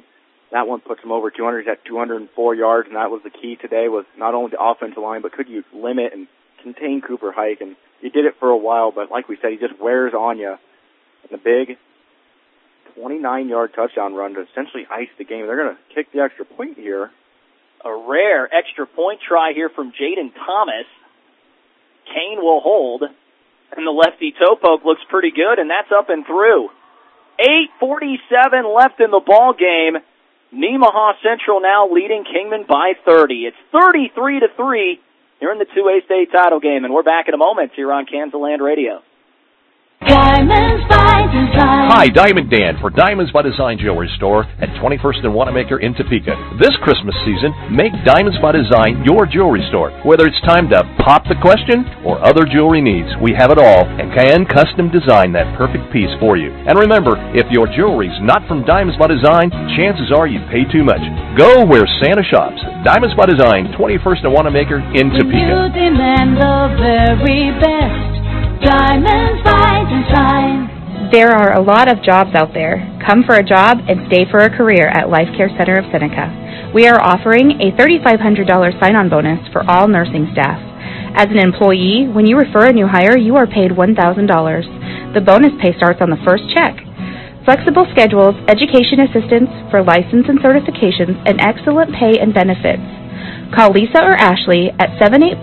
that one puts him over 200. He's at 204 yards, and that was the key today, was not only the offensive line, but could you limit and contain Cooper Hike? And he did it for a while, but like we said, he just wears on you. And the big 29-yard touchdown run to essentially ice the game. They're going to kick the extra point here. A rare extra point try here from Jaden Thomas. Kane will hold, and the lefty toe poke looks pretty good, and that's up and through. 8:47 left in the ball game. Nemaha Central now leading Kingman by 30. It's 33-3 here in the 2A state title game, and we're back in a moment here on Kansas Land Radio. Diamonds by Design. Hi, Diamond Dan for Diamonds by Design Jewelry Store at 21st and Wanamaker in Topeka. This Christmas season, make Diamonds by Design your jewelry store. Whether it's time to pop the question or other jewelry needs, we have it all and can custom design that perfect piece for you. And remember, if your jewelry's not from Diamonds by Design, chances are you pay too much. Go where Santa shops. Diamonds by Design, 21st and Wanamaker in Topeka. You demand the very best. Diamonds by Design. There are a lot of jobs out there. Come for a job and stay for a career at Life Care Center of Seneca. We are offering a $3,500 sign-on bonus for all nursing staff. As an employee, when you refer a new hire, you are paid $1,000. The bonus pay starts on the first check. Flexible schedules, education assistance for license and certifications, and excellent pay and benefits. Call Lisa or Ashley at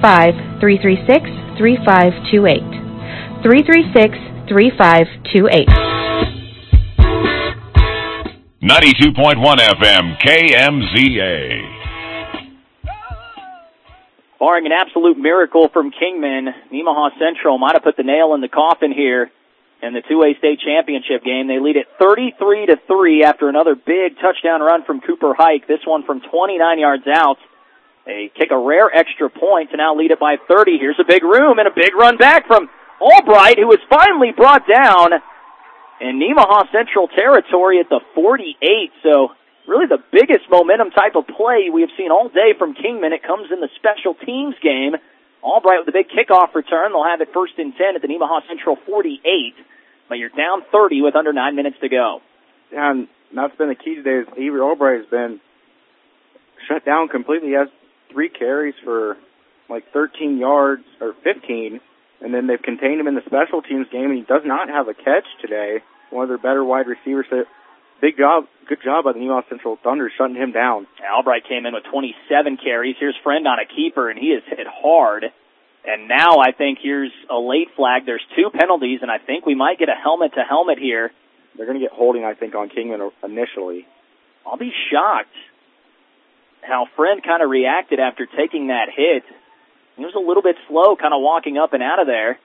785-336-3528. 336-3528. 92.1 FM, KMZA. Barring an absolute miracle from Kingman, Nemaha Central might have put the nail in the coffin here in the 2A state championship game. They lead it 33-3 after another big touchdown run from Cooper Hike, this one from 29 yards out. They kick a rare extra point to now lead it by 30. Here's a big room and a big run back from Albright, who was finally brought down in Nemaha Central territory at the 48. So really the biggest momentum type of play we have seen all day from Kingman. It comes in the special teams game. Albright with a big kickoff return. They'll have it 1st and 10 at the Nemaha Central 48. But you're down 30 with under 9 minutes to go. Yeah, and that's been the key today. Is Avery Albright has been shut down completely. He has 3 carries for like 13 yards, or 15. And then they've contained him in the special teams game, and he does not have a catch today. One of their better wide receivers. So good job by the Nemaha Central Thunder shutting him down. Albright came in with 27 carries. Here's Friend on a keeper, and he is hit hard. And now I think here's a late flag. There's 2 penalties, and I think we might get a helmet-to-helmet here. They're going to get holding, I think, on Kingman initially. I'll be shocked how Friend kind of reacted after taking that hit. He was a little bit slow kind of walking up and out of there.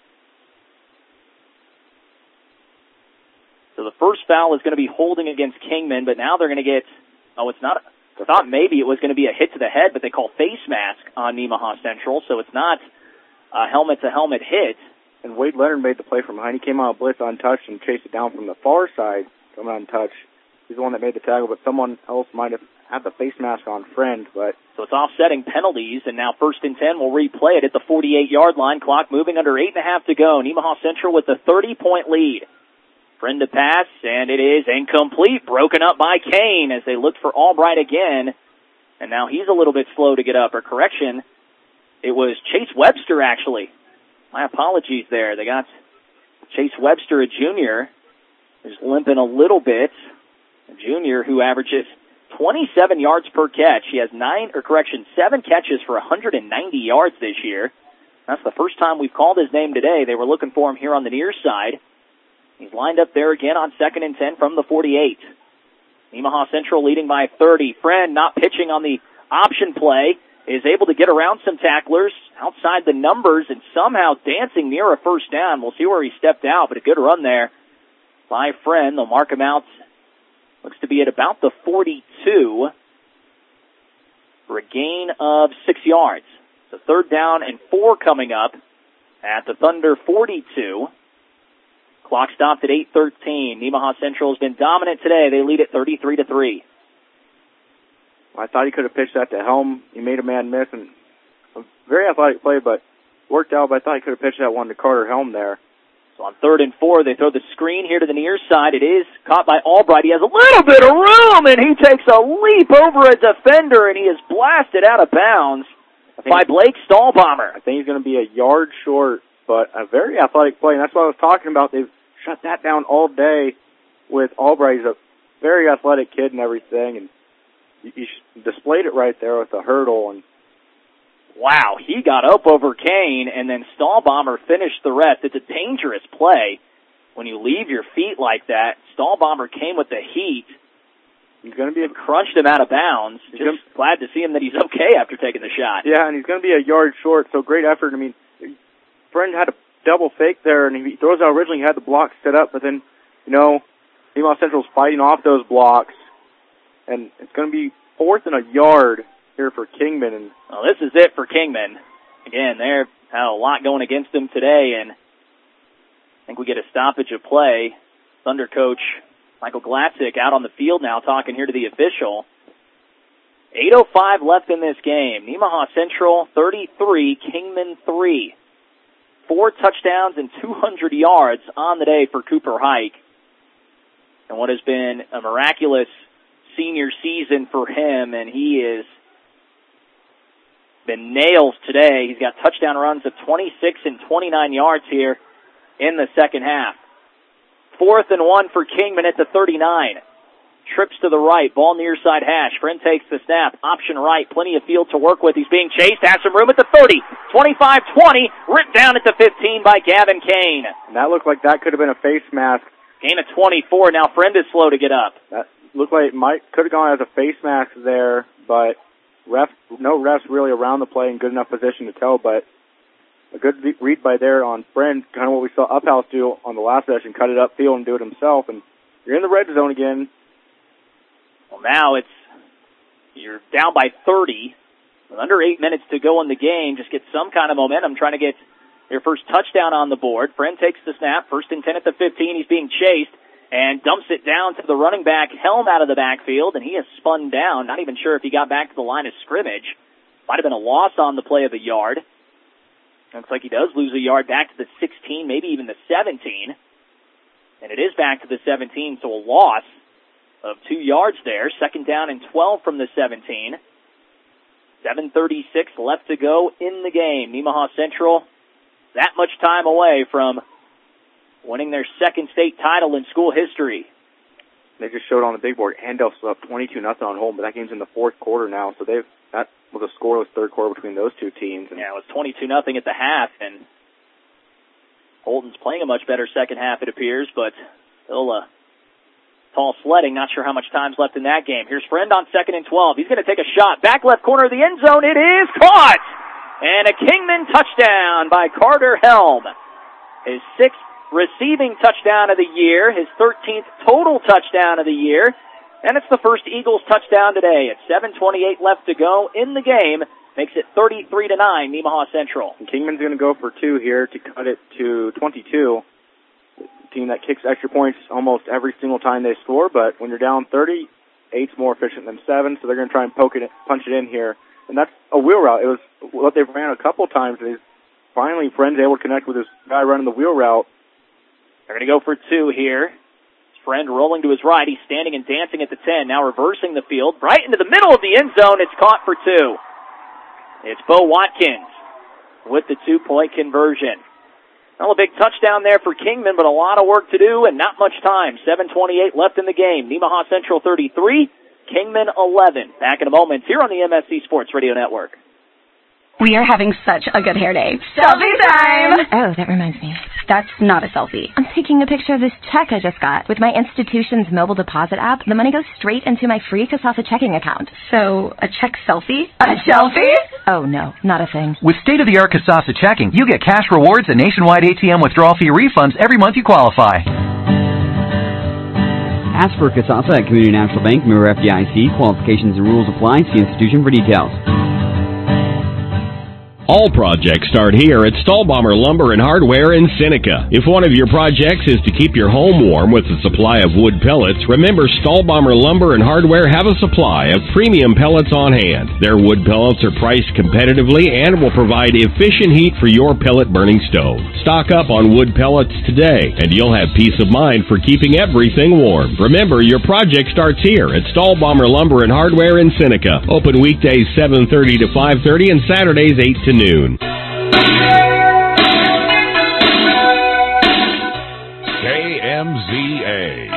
So the first foul is going to be holding against Kingman, but now they're going to get, it's not, I thought maybe it was going to be a hit to the head, but they call face mask on Nemaha Central, so it's not a helmet-to-helmet hit. And Wade Leonard made the play from behind. He came out of blitz untouched and chased it down from the far side, coming untouched. He's the one that made the tackle, but someone else might have had the face mask on Friend, but... So it's offsetting penalties, and now 1st and 10 will replay it at the 48-yard line. Clock moving under 8.5 to go. Nemaha Central with a 30-point lead. Friend to pass, and it is incomplete. Broken up by Kane as they look for Albright again. And now he's a little bit slow to get up. Or correction, it was Chase Webster, actually. My apologies there. They got Chase Webster, a junior, who's limping a little bit. A junior who averages 27 yards per catch. He has 7 catches for 190 yards this year. That's the first time we've called his name today. They were looking for him here on the near side. He's lined up there again on 2nd and 10 from the 48. Nemaha Central leading by 30. Friend, not pitching on the option play, is able to get around some tacklers outside the numbers and somehow dancing near a first down. We'll see where he stepped out, but a good run there by Friend. They'll mark him out. Looks to be at about the 42 for a gain of 6 yards. So 3rd down and 4 coming up at the Thunder 42. Clock stopped at 8:13. Nemaha Central has been dominant today. They lead it 33-3. I thought he could have pitched that to Helm. He made a man miss, and a very athletic play, but worked out. But I thought he could have pitched that one to Carter Helm there. So on 3rd and 4, they throw the screen here to the near side. It is caught by Albright. He has a little bit of room, and he takes a leap over a defender, and he is blasted out of bounds by Blake Stahlbomber. I think he's going to be a yard short, but a very athletic play, and that's what I was talking about. They've shut that down all day with Albright. He's a very athletic kid and everything, and he displayed it right there with the hurdle. And wow, he got up over Kane, and then Stahlbomber finished the rest. It's a dangerous play when you leave your feet like that. Stahlbomber came with the heat. He's going to be crunched him out of bounds. Just glad to see him that he's okay after taking the shot. Yeah, and he's going to be a yard short, so great effort. I mean, Friend had a double fake there, and he throws out originally. He had the block set up, but then, Nemaha Central's fighting off those blocks, and it's going to be 4th and a yard here for Kingman. And well, this is it for Kingman. Again, they've had a lot going against them today, and I think we get a stoppage of play. Thunder coach Michael Glatzik out on the field now talking here to the official. 8:05 left in this game. Nemaha Central 33, Kingman 3. 4 touchdowns and 200 yards on the day for Cooper Hike. And what has been a miraculous senior season for him, and he has been nails today. He's got touchdown runs of 26 and 29 yards here in the second half. 4th and 1 for Kingman at the 39. Trips to the right, ball near side hash. Friend takes the snap, option right, plenty of field to work with. He's being chased, has some room at the 30, 25-20, ripped down at the 15 by Gavin Kane. And that looked like that could have been a face mask. Gain of 24, now Friend is slow to get up. That looked like it could have gone as a face mask there, but no refs really around the play in good enough position to tell, but a good read by there on Friend, kind of what we saw Uphouse do on the last session, cut it upfield and do it himself, and you're in the red zone again. Well, now you're down by 30, with under 8 minutes to go in the game. Just get some kind of momentum, trying to get your first touchdown on the board. Friend takes the snap, 1st and 10 at the 15. He's being chased and dumps it down to the running back, Helm, out of the backfield, and he has spun down. Not even sure if he got back to the line of scrimmage. Might have been a loss on the play of a yard. Looks like he does lose a yard back to the 16, maybe even the 17. And it is back to the 17, so a loss of 2 yards there. 2nd down and 12 from the 17. 7:36 left to go in the game. Nemaha Central that much time away from winning their 2nd state title in school history. They just showed on the big board, Andel's up 22-0 on home, but that game's in the 4th quarter now, so that was a scoreless 3rd quarter between those two teams. Yeah, it was 22-0 at the half, and Holton's playing a much better second half, it appears, but still tall sledding. Not sure how much time's left in that game. Here's Friend on 2nd and 12. He's going to take a shot. Back left corner of the end zone. It is caught! And a Kingman touchdown by Carter Helm. His 6th receiving touchdown of the year, his 13th total touchdown of the year, and it's the first Eagles touchdown today. At 7:28 left to go in the game, makes it 33-9, Nemaha Central. And Kingman's going to go for 2 here to cut it to 22. Team that kicks extra points almost every single time they score, but when you're down 30, 8's more efficient than 7, so they're going to try and punch it in here. And that's a wheel route. It was what they've ran a couple times. Finally, Friend's able to connect with this guy running the wheel route. They're going to go for 2 here. Friend rolling to his right. He's standing and dancing at the 10, now reversing the field. Right into the middle of the end zone. It's caught for 2. It's Bo Watkins with the 2-point conversion. Well, a big touchdown there for Kingman, but a lot of work to do and not much time. 7:28 left in the game. Nemaha Central 33, Kingman 11. Back in a moment here on the MSC Sports Radio Network. We are having such a good hair day. Selfie time! Oh, that reminds me. That's not a selfie. I'm taking a picture of this check I just got. With my institution's mobile deposit app, the money goes straight into my free Kasasa checking account. So, a check selfie? A selfie? Oh, no, not a thing. With state-of-the-art Kasasa checking, you get cash rewards and nationwide ATM withdrawal fee refunds every month you qualify. Ask for Kasasa at Community National Bank, member FDIC. Qualifications and rules apply. See institution for details. All projects start here at Stahlbommer Lumber and Hardware in Seneca. If one of your projects is to keep your home warm with a supply of wood pellets, remember Stahlbommer Lumber and Hardware have a supply of premium pellets on hand. Their wood pellets are priced competitively and will provide efficient heat for your pellet burning stove. Stock up on wood pellets today, and you'll have peace of mind for keeping everything warm. Remember, your project starts here at Stahlbommer Lumber and Hardware in Seneca. Open weekdays 7:30 to 5:30 and Saturdays 8 to noon. KMZA.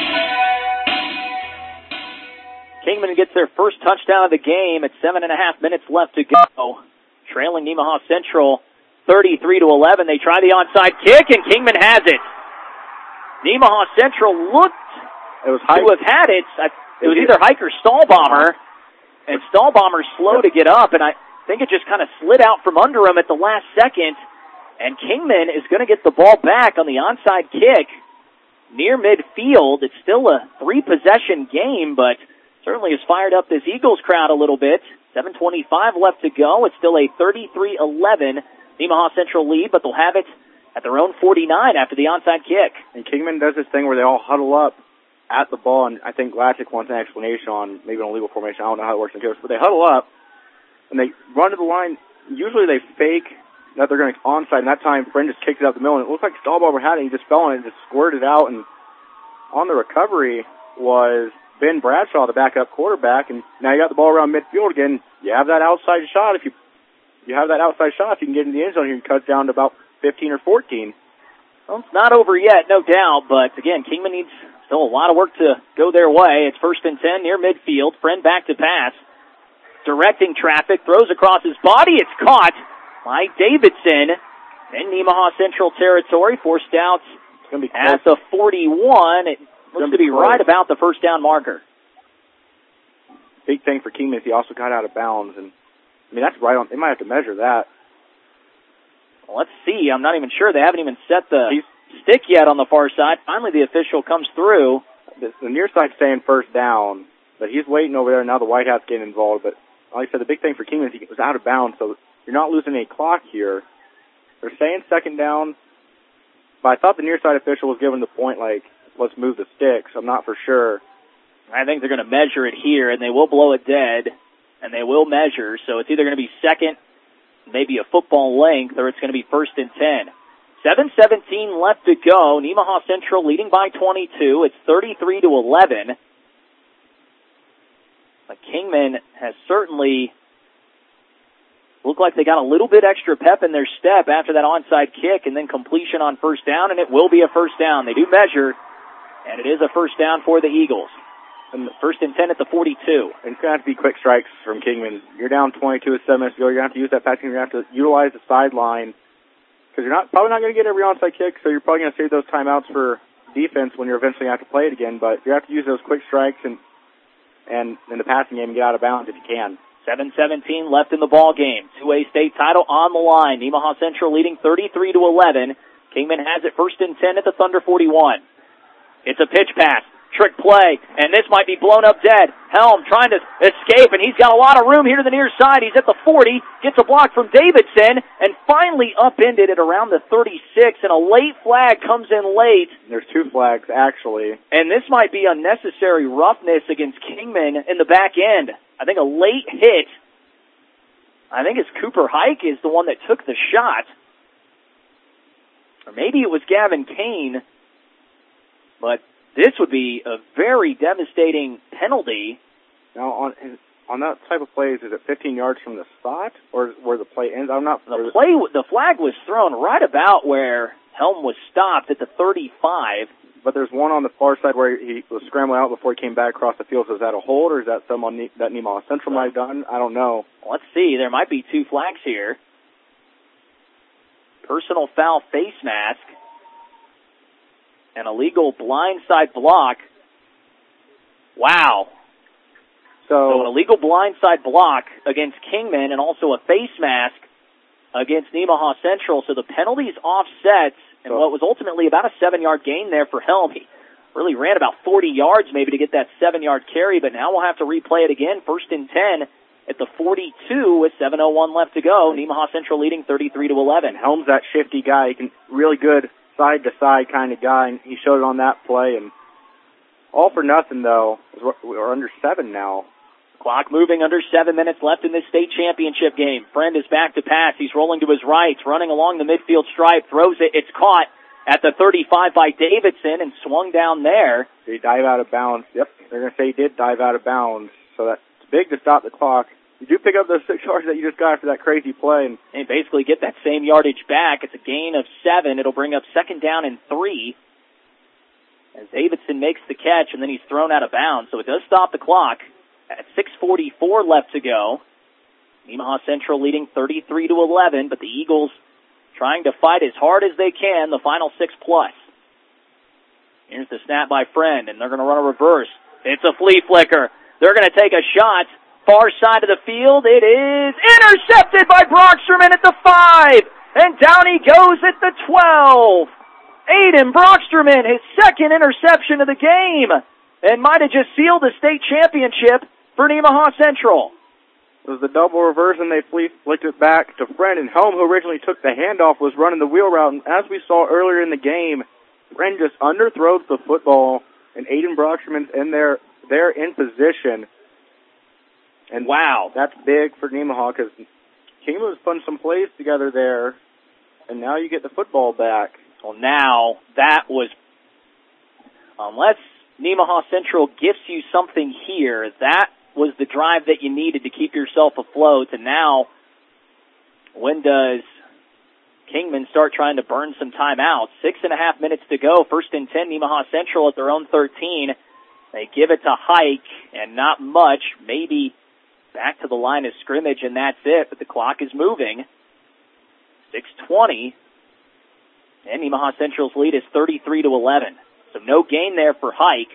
Kingman gets their first touchdown of the game at 7.5 minutes left to go. Trailing Nemaha Central 33-11. They try the onside kick, and Kingman has it. Nemaha Central looked to have had it. It was either Hike or Stahlbommer, and Stahlbommer's slow to get up, and I think it just kind of slid out from under him at the last second, and Kingman is going to get the ball back on the onside kick near midfield. It's still a 3-possession game, but certainly has fired up this Eagles crowd a little bit. 7:25 left to go. It's still a 33-11 Nemaha Central lead, but they'll have it at their own 49 after the onside kick. And Kingman does this thing where they all huddle up at the ball, and I think Glassick wants an explanation on maybe on legal formation. I don't know how it works in coach, but they huddle up, and they run to the line. Usually they fake that they're going to onside, and that time Friend just kicked it out the middle, and it looked like Stahlbommer had it. He just fell on it and just squirted it out, and on the recovery was Ben Bradshaw, the backup quarterback, and now you got the ball around midfield again. You have that outside shot. If you have that outside shot, if you can get in the end zone, you can cut down to about 15 or 14. Well, it's not over yet, no doubt, but again, Kingman needs still a lot of work to go their way. It's 1st and 10 near midfield. Friend back to pass. Directing traffic, throws across his body. It's caught by Davidson in Nemaha Central territory. Forced out at the 41. It looks to be right about the first down marker. Big thing for Kingman is he also got out of bounds, and I mean that's right on. They might have to measure that. Well, let's see. I'm not even sure. They haven't even set the stick yet on the far side. Finally, the official comes through. The near side's saying first down, but he's waiting over there. Now the White Hat's getting involved, but like I said, the big thing for Kingman is he was out of bounds, so you're not losing any clock here. They're saying second down, but I thought the near side official was giving the point, like, let's move the sticks. I'm not for sure. I think they're going to measure it here, and they will blow it dead, and they will measure, so it's either going to be second, maybe a football length, or it's going to be 1st and 10. 7:17 left to go. Nemaha Central leading by 22. It's 33-11. But Kingman has certainly looked like they got a little bit extra pep in their step after that onside kick and then completion on first down, and it will be a first down. They do measure, and it is a first down for the Eagles. And 1st and 10 at the 42. And it's going to have to be quick strikes from Kingman. You're down 22 with 7 minutes to go. You're going to have to use that passing. You're going to have to utilize the sideline because you're probably not going to get every onside kick, so you're probably going to save those timeouts for defense when you're eventually going to have to play it again. But you have to use those quick strikes and in the passing game and get out of bounds if you can. 7:17 left in the ball game. 2A state title on the line. Nemaha Central leading 33-11. Kingman has it 1st and 10 at the Thunder 41. It's a pitch pass. Trick play, and this might be blown up dead. Helm trying to escape, and he's got a lot of room here to the near side. He's at the 40, gets a block from Davidson, and finally upended at around the 36, and a late flag comes in late. There's 2 flags, actually. And this might be unnecessary roughness against Kingman in the back end. I think a late hit. I think it's Cooper Hike is the one that took the shot. Or maybe it was Gavin Kane, but this would be a very devastating penalty. Now, on that type of plays, is it 15 yards from the spot or where the play ends? I'm not. The flag was thrown right about where Helm was stopped at the 35. But there's one on the far side where he was scrambling out before he came back across the field. So is that a hold or is that someone that Nemaha Central might have done? I don't know. Let's see. There might be 2 flags here. Personal foul face mask. An illegal blindside block. Wow. So an illegal blindside block against Kingman and also a face mask against Nemaha Central. So the penalty's offsets and what was ultimately about a 7-yard gain there for Helm. He really ran about 40 yards maybe to get that 7-yard carry, but now we'll have to replay it again. 1st and 10 at the 42 with 7:01 left to go. Nemaha Central leading 33-11. Helm's that shifty guy. He can really good side-to-side kind of guy, and he showed it on that play. And all for nothing, though. We're under 7 now. Clock moving, under 7 minutes left in this state championship game. Friend is back to pass. He's rolling to his right, running along the midfield stripe, throws it. It's caught at the 35 by Davidson and swung down there. Did he dive out of bounds? Yep, they're going to say he did dive out of bounds. So that's big to stop the clock. You do pick up those 6 yards that you just got after that crazy play. And basically get that same yardage back. It's a gain of 7. It'll bring up 2nd down and 3. As Davidson makes the catch, and then he's thrown out of bounds. So it does stop the clock at 6:44 left to go. Nemaha Central leading 33-11, but the Eagles trying to fight as hard as they can, the final 6+. Here's the snap by Friend, and they're going to run a reverse. It's a flea flicker. They're going to take a shot. Far side of the field. It is intercepted by Brocksterman at the 5. And down he goes at the 12. Aiden Brocksterman, his 2nd interception of the game. And might have just sealed the state championship for Nemaha Central. It was the double reverse, and they flicked it back to Friend. And Helm, who originally took the handoff, was running the wheel route. And as we saw earlier in the game, Friend just underthrows the football, and Aiden Brocksterman's in there. They're in position. And wow, that's big for Nemaha because Kingman was putting some plays together there, and now you get the football back. Well, now that was, unless Nemaha Central gives you something here, that was the drive that you needed to keep yourself afloat. And now, when does Kingman start trying to burn some time out? 6.5 minutes to go. 1st and 10, Nemaha Central at their own 13. They give it to Hike, and not much, maybe back to the line of scrimmage, and that's it. But the clock is moving. 6:20, and Nemaha Central's lead is 33-11. So no gain there for Hike.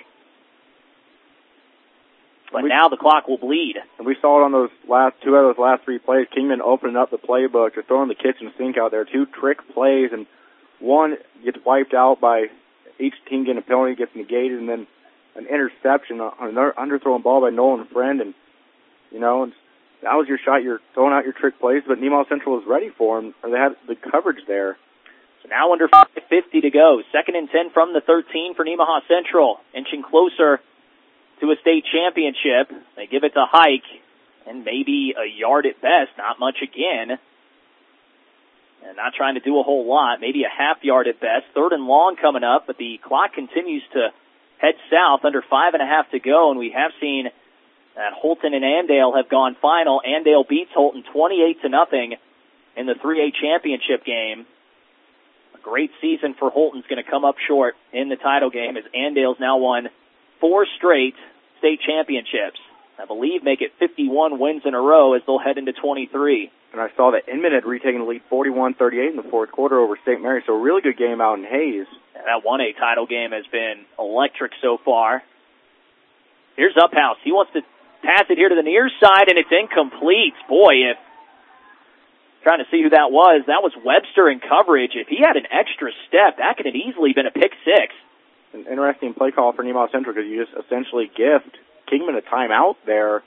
But now the clock will bleed. And we saw it on those last 2 out of those last 3 plays. Kingman opening up the playbook, just throwing the kitchen sink out there. 2 trick plays, and one gets wiped out by each team getting a penalty, gets negated, and then an interception on another underthrown ball by Nolan Friend. And, you know, that was your shot. You're throwing out your trick plays, but Nemaha Central was ready for them, or they had the coverage there. So now under 5:50 to go. 2nd and 10 from the 13 for Nemaha Central. Inching closer to a state championship. They give it to Hike, and maybe a yard at best, not much again. And not trying to do a whole lot, maybe a half yard at best. 3rd and long coming up, but the clock continues to head south, under 5.5 to go, and we have seen that Holton and Andale have gone final. Andale beats Holton 28-0 in the 3A championship game. A great season for Holton's going to come up short in the title game as Andale's now won 4 straight state championships. I believe make it 51 wins in a row as they'll head into 23. And I saw that Inman had retaken the lead 41-38 in the 4th quarter over St. Mary, so a really good game out in Hayes. And that 1A title game has been electric so far. Here's Uphouse. He wants to pass it here to the near side, and it's incomplete. Boy, if trying to see who that was Webster in coverage. If he had an extra step, that could have easily been a pick 6. An interesting play call for Nemaha Central because you just essentially gift Kingman a timeout there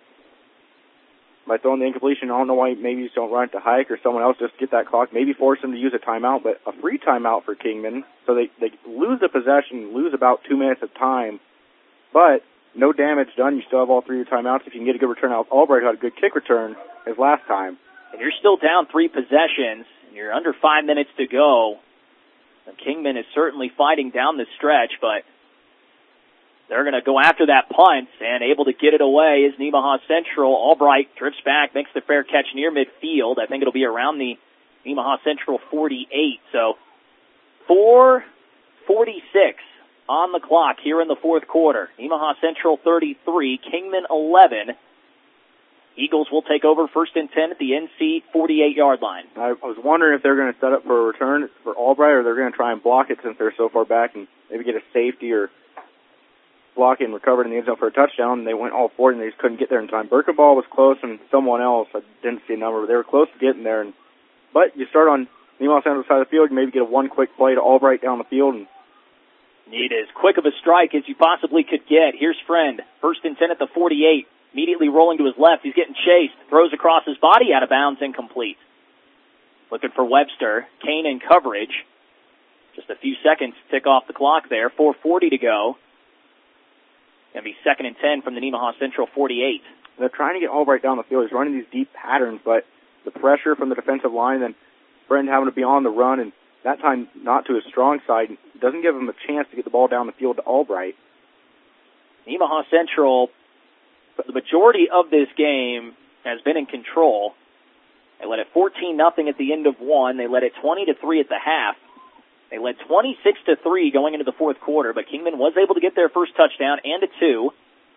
by throwing the incompletion. I don't know why maybe you just don't run it to Hike or someone else just get that clock. Maybe force them to use a timeout, but a free timeout for Kingman. So they lose the possession, lose about 2 minutes of time, but no damage done. You still have all 3 of your timeouts. If you can get a good return out, Albright had a good kick return as last time. And you're still down 3 possessions, and you're under 5 minutes to go. And Kingman is certainly fighting down the stretch, but they're going to go after that punt, and able to get it away is Nemaha Central. Albright drifts back, makes the fair catch near midfield. I think it'll be around the Nemaha Central 48. So 4:46 on the clock here in the 4th quarter. Nemaha Central 33, Kingman 11. Eagles will take over 1st and 10 at the NC 48-yard line. I was wondering if they're going to set up for a return for Albright, or they're going to try and block it since they're so far back and maybe get a safety or block it and recover it in the end zone for a touchdown. And they went all for it, and they just couldn't get there in time. Birkenball was close, and someone else, I didn't see a number, but they were close to getting there. But you start on Nemaha Central's side of the field, you maybe get a one quick play to Albright down the field. And need as quick of a strike as you possibly could get. Here's Friend. 1st and 10 at the 48. immediately rolling to his left. He's getting chased. Throws across his body, out of bounds, incomplete. Looking for Webster. Kane in coverage. Just a few seconds to tick off the clock there. 4:40 to go. Going to be 2nd and 10 from the Nemaha Central 48. They're trying to get Albright down the field. He's running these deep patterns, but the pressure from the defensive line and Friend having to be on the run, and that time not to his strong side, doesn't give him a chance to get the ball down the field to Albright. Nemaha Central, the majority of this game has been in control. They led it 14-0 at the end of one. They led it 20-3 at the half. They led 26-3 going into the fourth quarter, but Kingman was able to get their first touchdown and a 2.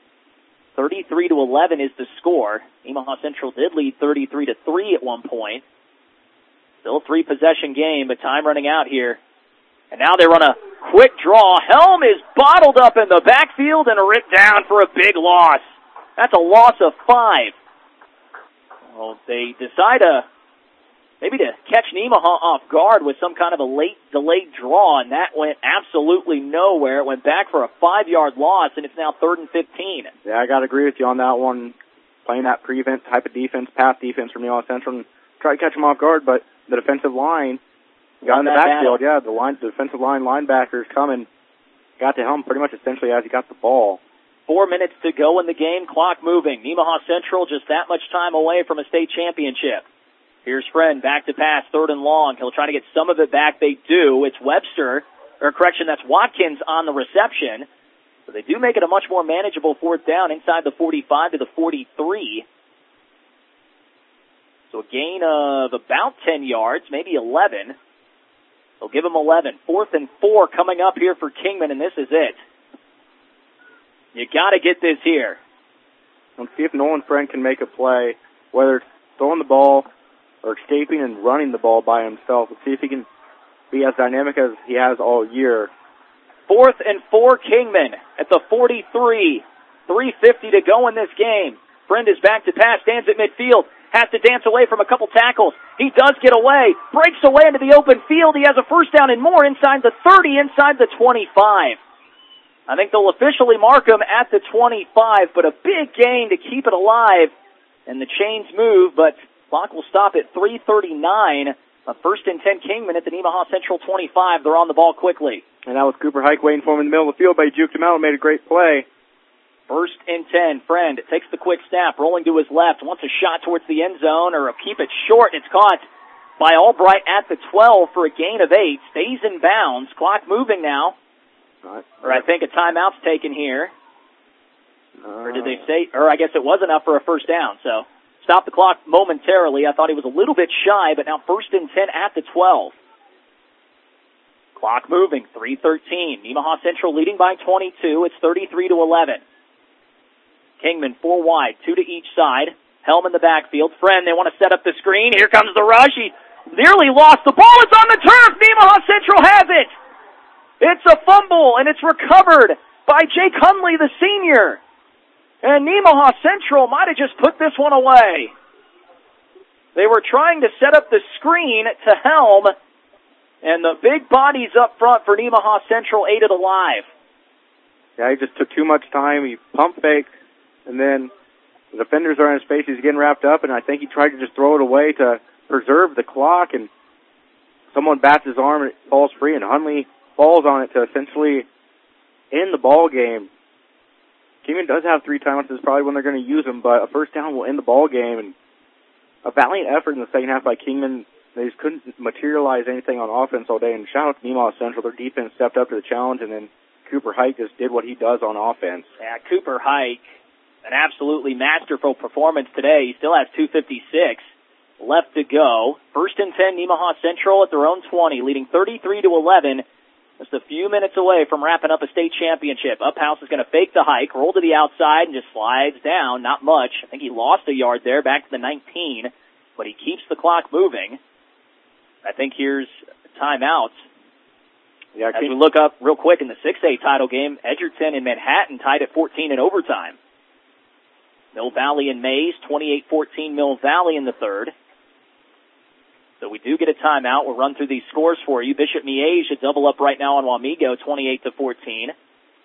33-11 is the score. Nemaha Central did lead 33-3 at one point. Still a 3-possession game, but time running out here. And now they run a quick draw. Helm is bottled up in the backfield and ripped down for a big loss. That's a loss of 5. Well, they decide maybe to catch Nemaha off guard with some kind of a late delayed draw, and that went absolutely nowhere. It went back for a 5-yard loss, and it's now 3rd and 15. Yeah, I got to agree with you on that one. Playing that prevent type of defense, pass defense from Nemaha Central, and try to catch them off guard, but the defensive line got in the backfield. Yeah, the defensive line linebackers coming, got to Helm pretty much essentially as he got the ball. 4 minutes to go in the game, clock moving. Nemaha Central just that much time away from a state championship. Here's Friend, back to pass, 3rd and long. He'll try to get some of it back. They do. It's Webster, that's Watkins on the reception. So they do make it a much more manageable 4th down inside the 45 to the 43. So a gain of about 10 yards, maybe 11. They'll give them 11. 4th and 4 coming up here for Kingman, and this is it. You got to get this here. Let's see if Nolan Friend can make a play, whether it's throwing the ball or escaping and running the ball by himself. Let's see if he can be as dynamic as he has all year. 4th and 4 Kingman at the 43. 3:50 to go in this game. Friend is back to pass, stands at midfield, has to dance away from a couple tackles. He does get away, breaks away into the open field. He has a first down and more inside the 30, inside the 25. I think they'll officially mark him at the 25, but a big gain to keep it alive. And the chains move, but clock will stop at 3:39. A 1st and 10 Kingman at the Nemaha Central 25. They're on the ball quickly. And that was Cooper Hike waiting for him in the middle of the field, but he juked him out and made a great play. 1st and 10. Friend takes the quick snap, rolling to his left, wants a shot towards the end zone or keep it short. It's caught by Albright at the 12 for a gain of 8. Stays in bounds. Clock moving now. Or I think a timeout's taken here. Or did they say, or I guess it was enough for a first down. So stop the clock momentarily. I thought he was a little bit shy, but now 1st and 10 at the 12. Clock moving, 3:13. Nemaha Central leading by 22. It's 33-11. Kingman 4 wide, 2 to each side. Helm in the backfield. Friend, they want to set up the screen. Here comes the rush. He nearly lost the ball. It's on the turf. Nemaha Central has it. It's a fumble, and it's recovered by Jake Hunley, the senior. And Nemaha Central might have just put this one away. They were trying to set up the screen to Helm, and the big bodies up front for Nemaha Central ate it alive. Yeah, he just took too much time. He pump faked, and then the defenders are in his face. He's getting wrapped up, and I think he tried to just throw it away to preserve the clock, and someone bats his arm, and it falls free, and Hunley falls on it to essentially end the ball game. Kingman does have 3 timeouts. This is probably when they're going to use them, but a first down will end the ball game. And a valiant effort in the second half by Kingman. They just couldn't materialize anything on offense all day. And shout out to Nemaha Central. Their defense stepped up to the challenge, and then Cooper Hike just did what he does on offense. Yeah, Cooper Hike, an absolutely masterful performance today. He still has 2:56 left to go. 1st and 10, Nemaha Central at their own 20, leading 33-11. Just a few minutes away from wrapping up a state championship. Uphouse is going to fake the hike, roll to the outside, and just slides down. Not much. I think he lost a yard there, back to the 19, but he keeps the clock moving. I think here's timeout. Yeah, as we look up real quick in the 6A title game, Edgerton and Manhattan tied at 14 in overtime. Mill Valley and Mays, 28-14 Mill Valley in the third. So we do get a timeout. We'll run through these scores for you. Bishop Miege a double up right now on Wamego, 28-14.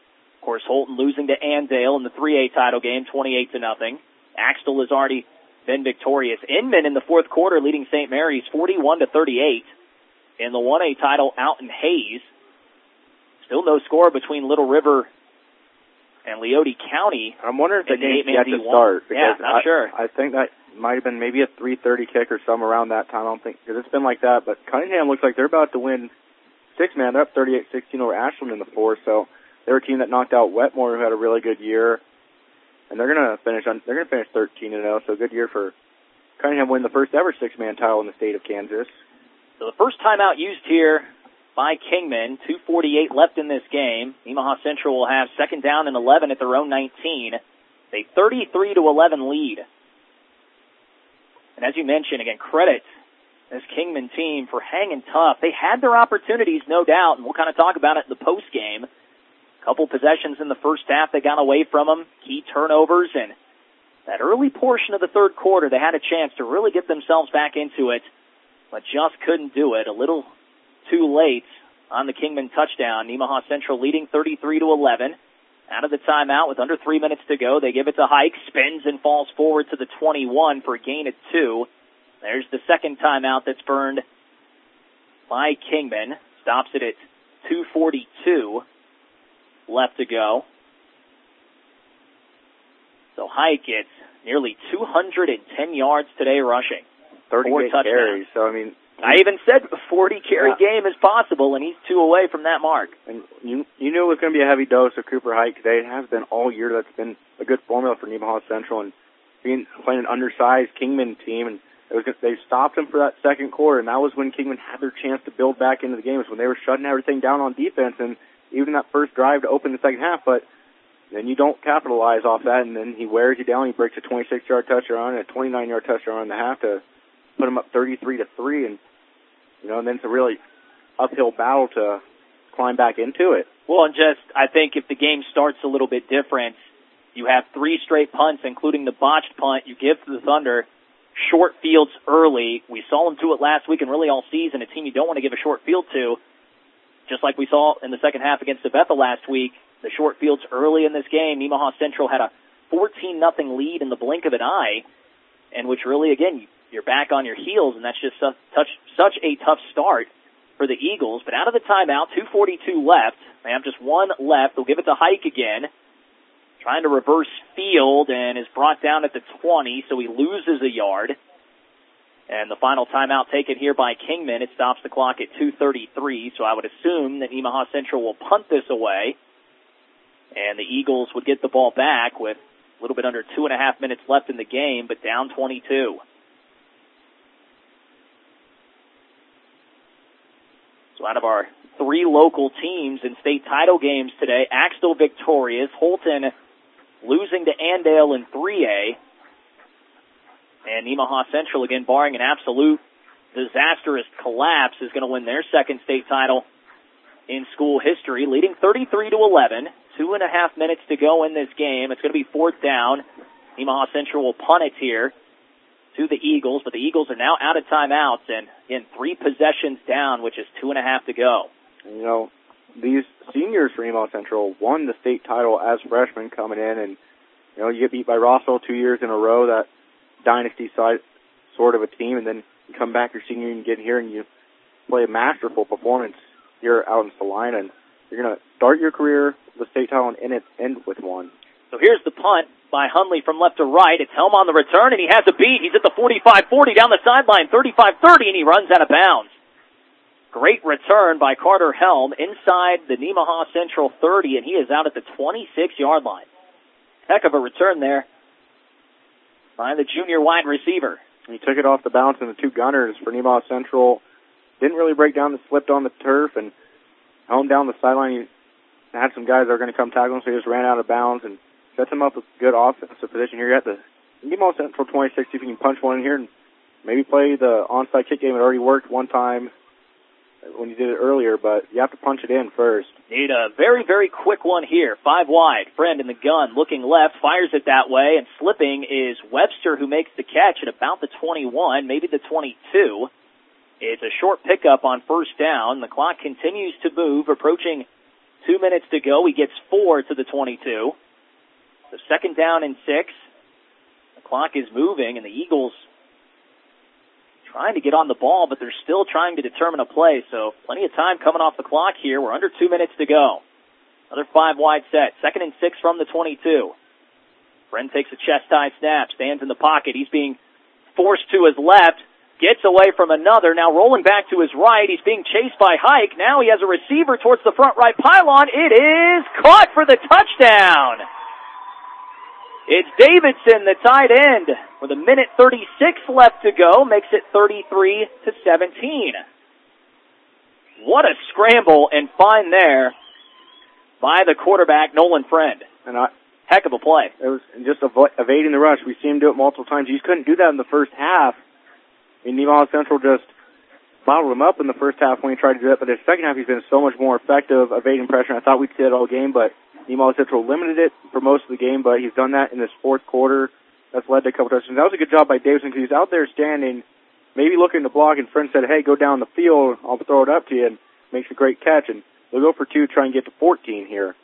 Of course, Holton losing to Andale in the 3A title game, 28-0. Axtell has already been victorious. Inman in the fourth quarter leading St. Mary's 41-38. In the 1A title out in Hayes. Still no score between Little River and Leoti County. I'm wondering if the game's yet to start. Yeah, not sure. I think that might have been maybe a 3:30 kick or some around that time. I don't think, because it's been like that. But Cunningham looks like they're about to win 6-man. They're up 38-16 over Ashland in the 4. So they're a team that knocked out Wetmore, who had a really good year, and they're gonna finish 13-0. So good year for Cunningham, win the first ever 6-man title in the state of Kansas. So the first timeout used here by Kingman. 2:48 left in this game. Nemaha Central will have second down and 11 at their own 19. A 33-11 lead. And as you mentioned, again, credit this Kingman team for hanging tough. They had their opportunities, no doubt, and we'll kind of talk about it in the post game. Couple possessions in the first half that got away from them. Key turnovers, and that early portion of the third quarter, they had a chance to really get themselves back into it, but just couldn't do it. A little too late on the Kingman touchdown. Nemaha Central leading 33-11. Out of the timeout with under 3 minutes to go. They give it to Hike. Spins and falls forward to the 21 for a gain of 2. There's the second timeout that's burned by Kingman. Stops it at 2:42 left to go. So Hike gets nearly 210 yards today rushing. 38 carries. So, I mean, I even said a 40-carry game is possible, and he's 2 away from that mark. And you knew it was going to be a heavy dose of Cooper Hike today. It has been all year. That's been a good formula for Nemaha Central, and playing an undersized Kingman team, and they stopped him for that second quarter, and that was when Kingman had their chance to build back into the game. It was when they were shutting everything down on defense, and even that first drive to open the second half, but then you don't capitalize off that, and then he wears you down. He breaks a 26-yard touchdown and a 29-yard touchdown in the half to put him up 33-3, and and then it's a really uphill battle to climb back into it. Well, and I think if the game starts a little bit different, you have 3 straight punts, including the botched punt you give to the Thunder, short fields early. We saw them do it last week and really all season, a team you don't want to give a short field to, just like we saw in the second half against Sabetha last week. The short fields early in this game, Nemaha Central had a 14-0 lead in the blink of an eye, and which really, again, you're back on your heels, and that's just such a tough start for the Eagles. But out of the timeout, 2:42 left. They have just 1 left. They'll give it to Hike again. Trying to reverse field, and is brought down at the 20, so he loses a yard. And the final timeout taken here by Kingman. It stops the clock at 2:33, so I would assume that Nemaha Central will punt this away. And the Eagles would get the ball back with a little bit under 2.5 minutes left in the game, but down 22. So out of our 3 local teams in state title games today, Axtell victorious, Holton losing to Andale in 3A, and Nemaha Central, again, barring an absolute disastrous collapse, is going to win their second state title in school history, leading 33-11. 2.5 minutes to go in this game. It's going to be 4th down. Nemaha Central will punt it here to the Eagles, but the Eagles are now out of timeouts, and again, 3 possessions down, which is 2.5 to go. These seniors for Nemaha Central won the state title as freshmen coming in, and you get beat by Rossville 2 years in a row, that dynasty side sort of a team, and then you come back your senior year and get here and you play a masterful performance here out in Salina, and you're going to start your career with a state title and end with one. So here's the punt by Hundley from left to right. It's Helm on the return, and he has a beat. He's at the 45-40 down the sideline, 35-30, and he runs out of bounds. Great return by Carter Helm inside the Nemaha Central 30, and he is out at the 26-yard line. Heck of a return there by the junior wide receiver. He took it off the bounce, and the 2 gunners for Nemaha Central didn't really break down, slipped on the turf, and Helm down the sideline. He had some guys that were going to come tackle him, so he just ran out of bounds and sets him up with good offensive position here. You're at the Nemaha Central 26, see if you can punch one in here and maybe play the onside kick game. It already worked one time when you did it earlier, but you have to punch it in first. Need a very, very quick one here. 5 wide. Friend in the gun, looking left, fires it that way, and slipping is Webster, who makes the catch at about the 21, maybe the 22. It's a short pickup on 1st down. The clock continues to move, approaching 2 minutes to go. He gets 4 to the 22. So 2nd down and 6. The clock is moving, and the Eagles trying to get on the ball, but they're still trying to determine a play. So plenty of time coming off the clock here. We're under 2 minutes to go. Another 5-wide set. 2nd and 6 from the 22. Friend takes a chest-high snap, stands in the pocket. He's being forced to his left, gets away from another. Now rolling back to his right. He's being chased by Hike. Now he has a receiver towards the front right pylon. It is caught for the touchdown. It's Davidson, the tight end, with 1:36 left to go, makes it 33-17. What a scramble and find there by the quarterback, Nolan Friend. And heck of a play. It was just evading the rush. We see him do it multiple times. He just couldn't do that in the first half. I mean, Nemaha Central just bottled him up in the first half when he tried to do it, but in the second half he's been so much more effective evading pressure. I thought we'd see it all game, but Nemaha Central limited it for most of the game, but he's done that in this fourth quarter. That's led to a couple touchdowns. That was a good job by Davidson because he's out there standing, maybe looking to block, and Friend said, hey, go down the field, I'll throw it up to you, and makes a great catch. And they'll go for 2, try and get to 14 here.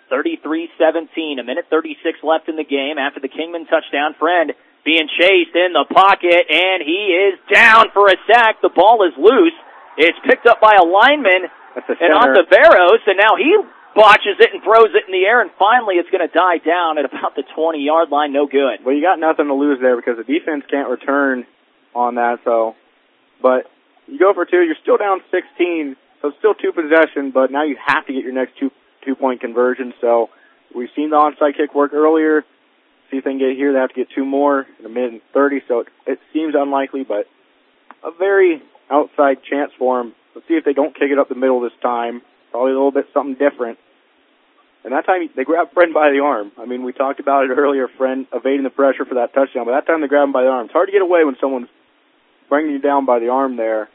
33-17, 1:36 left in the game after the Kingman touchdown. Friend being chased in the pocket, and he is down for a sack. The ball is loose. It's picked up by a lineman, and Ontiveros, and now he botches it and throws it in the air, and finally it's going to die down at about the 20-yard line. No good. Well, you got nothing to lose there because the defense can't return on that. But you go for 2, you're still down 16, so it's still 2 possession, but now you have to get your next two-point conversion. So we've seen the onside kick work earlier. See if they can get here. They have to get 2 more in 1:30, so it seems unlikely, but a very outside chance for them. Let's see if they don't kick it up the middle this time. Probably a little bit something different. And that time, they grabbed Friend by the arm. I mean, we talked about it earlier, Friend evading the pressure for that touchdown, but that time they grabbed him by the arm. It's hard to get away when someone's bringing you down by the arm there.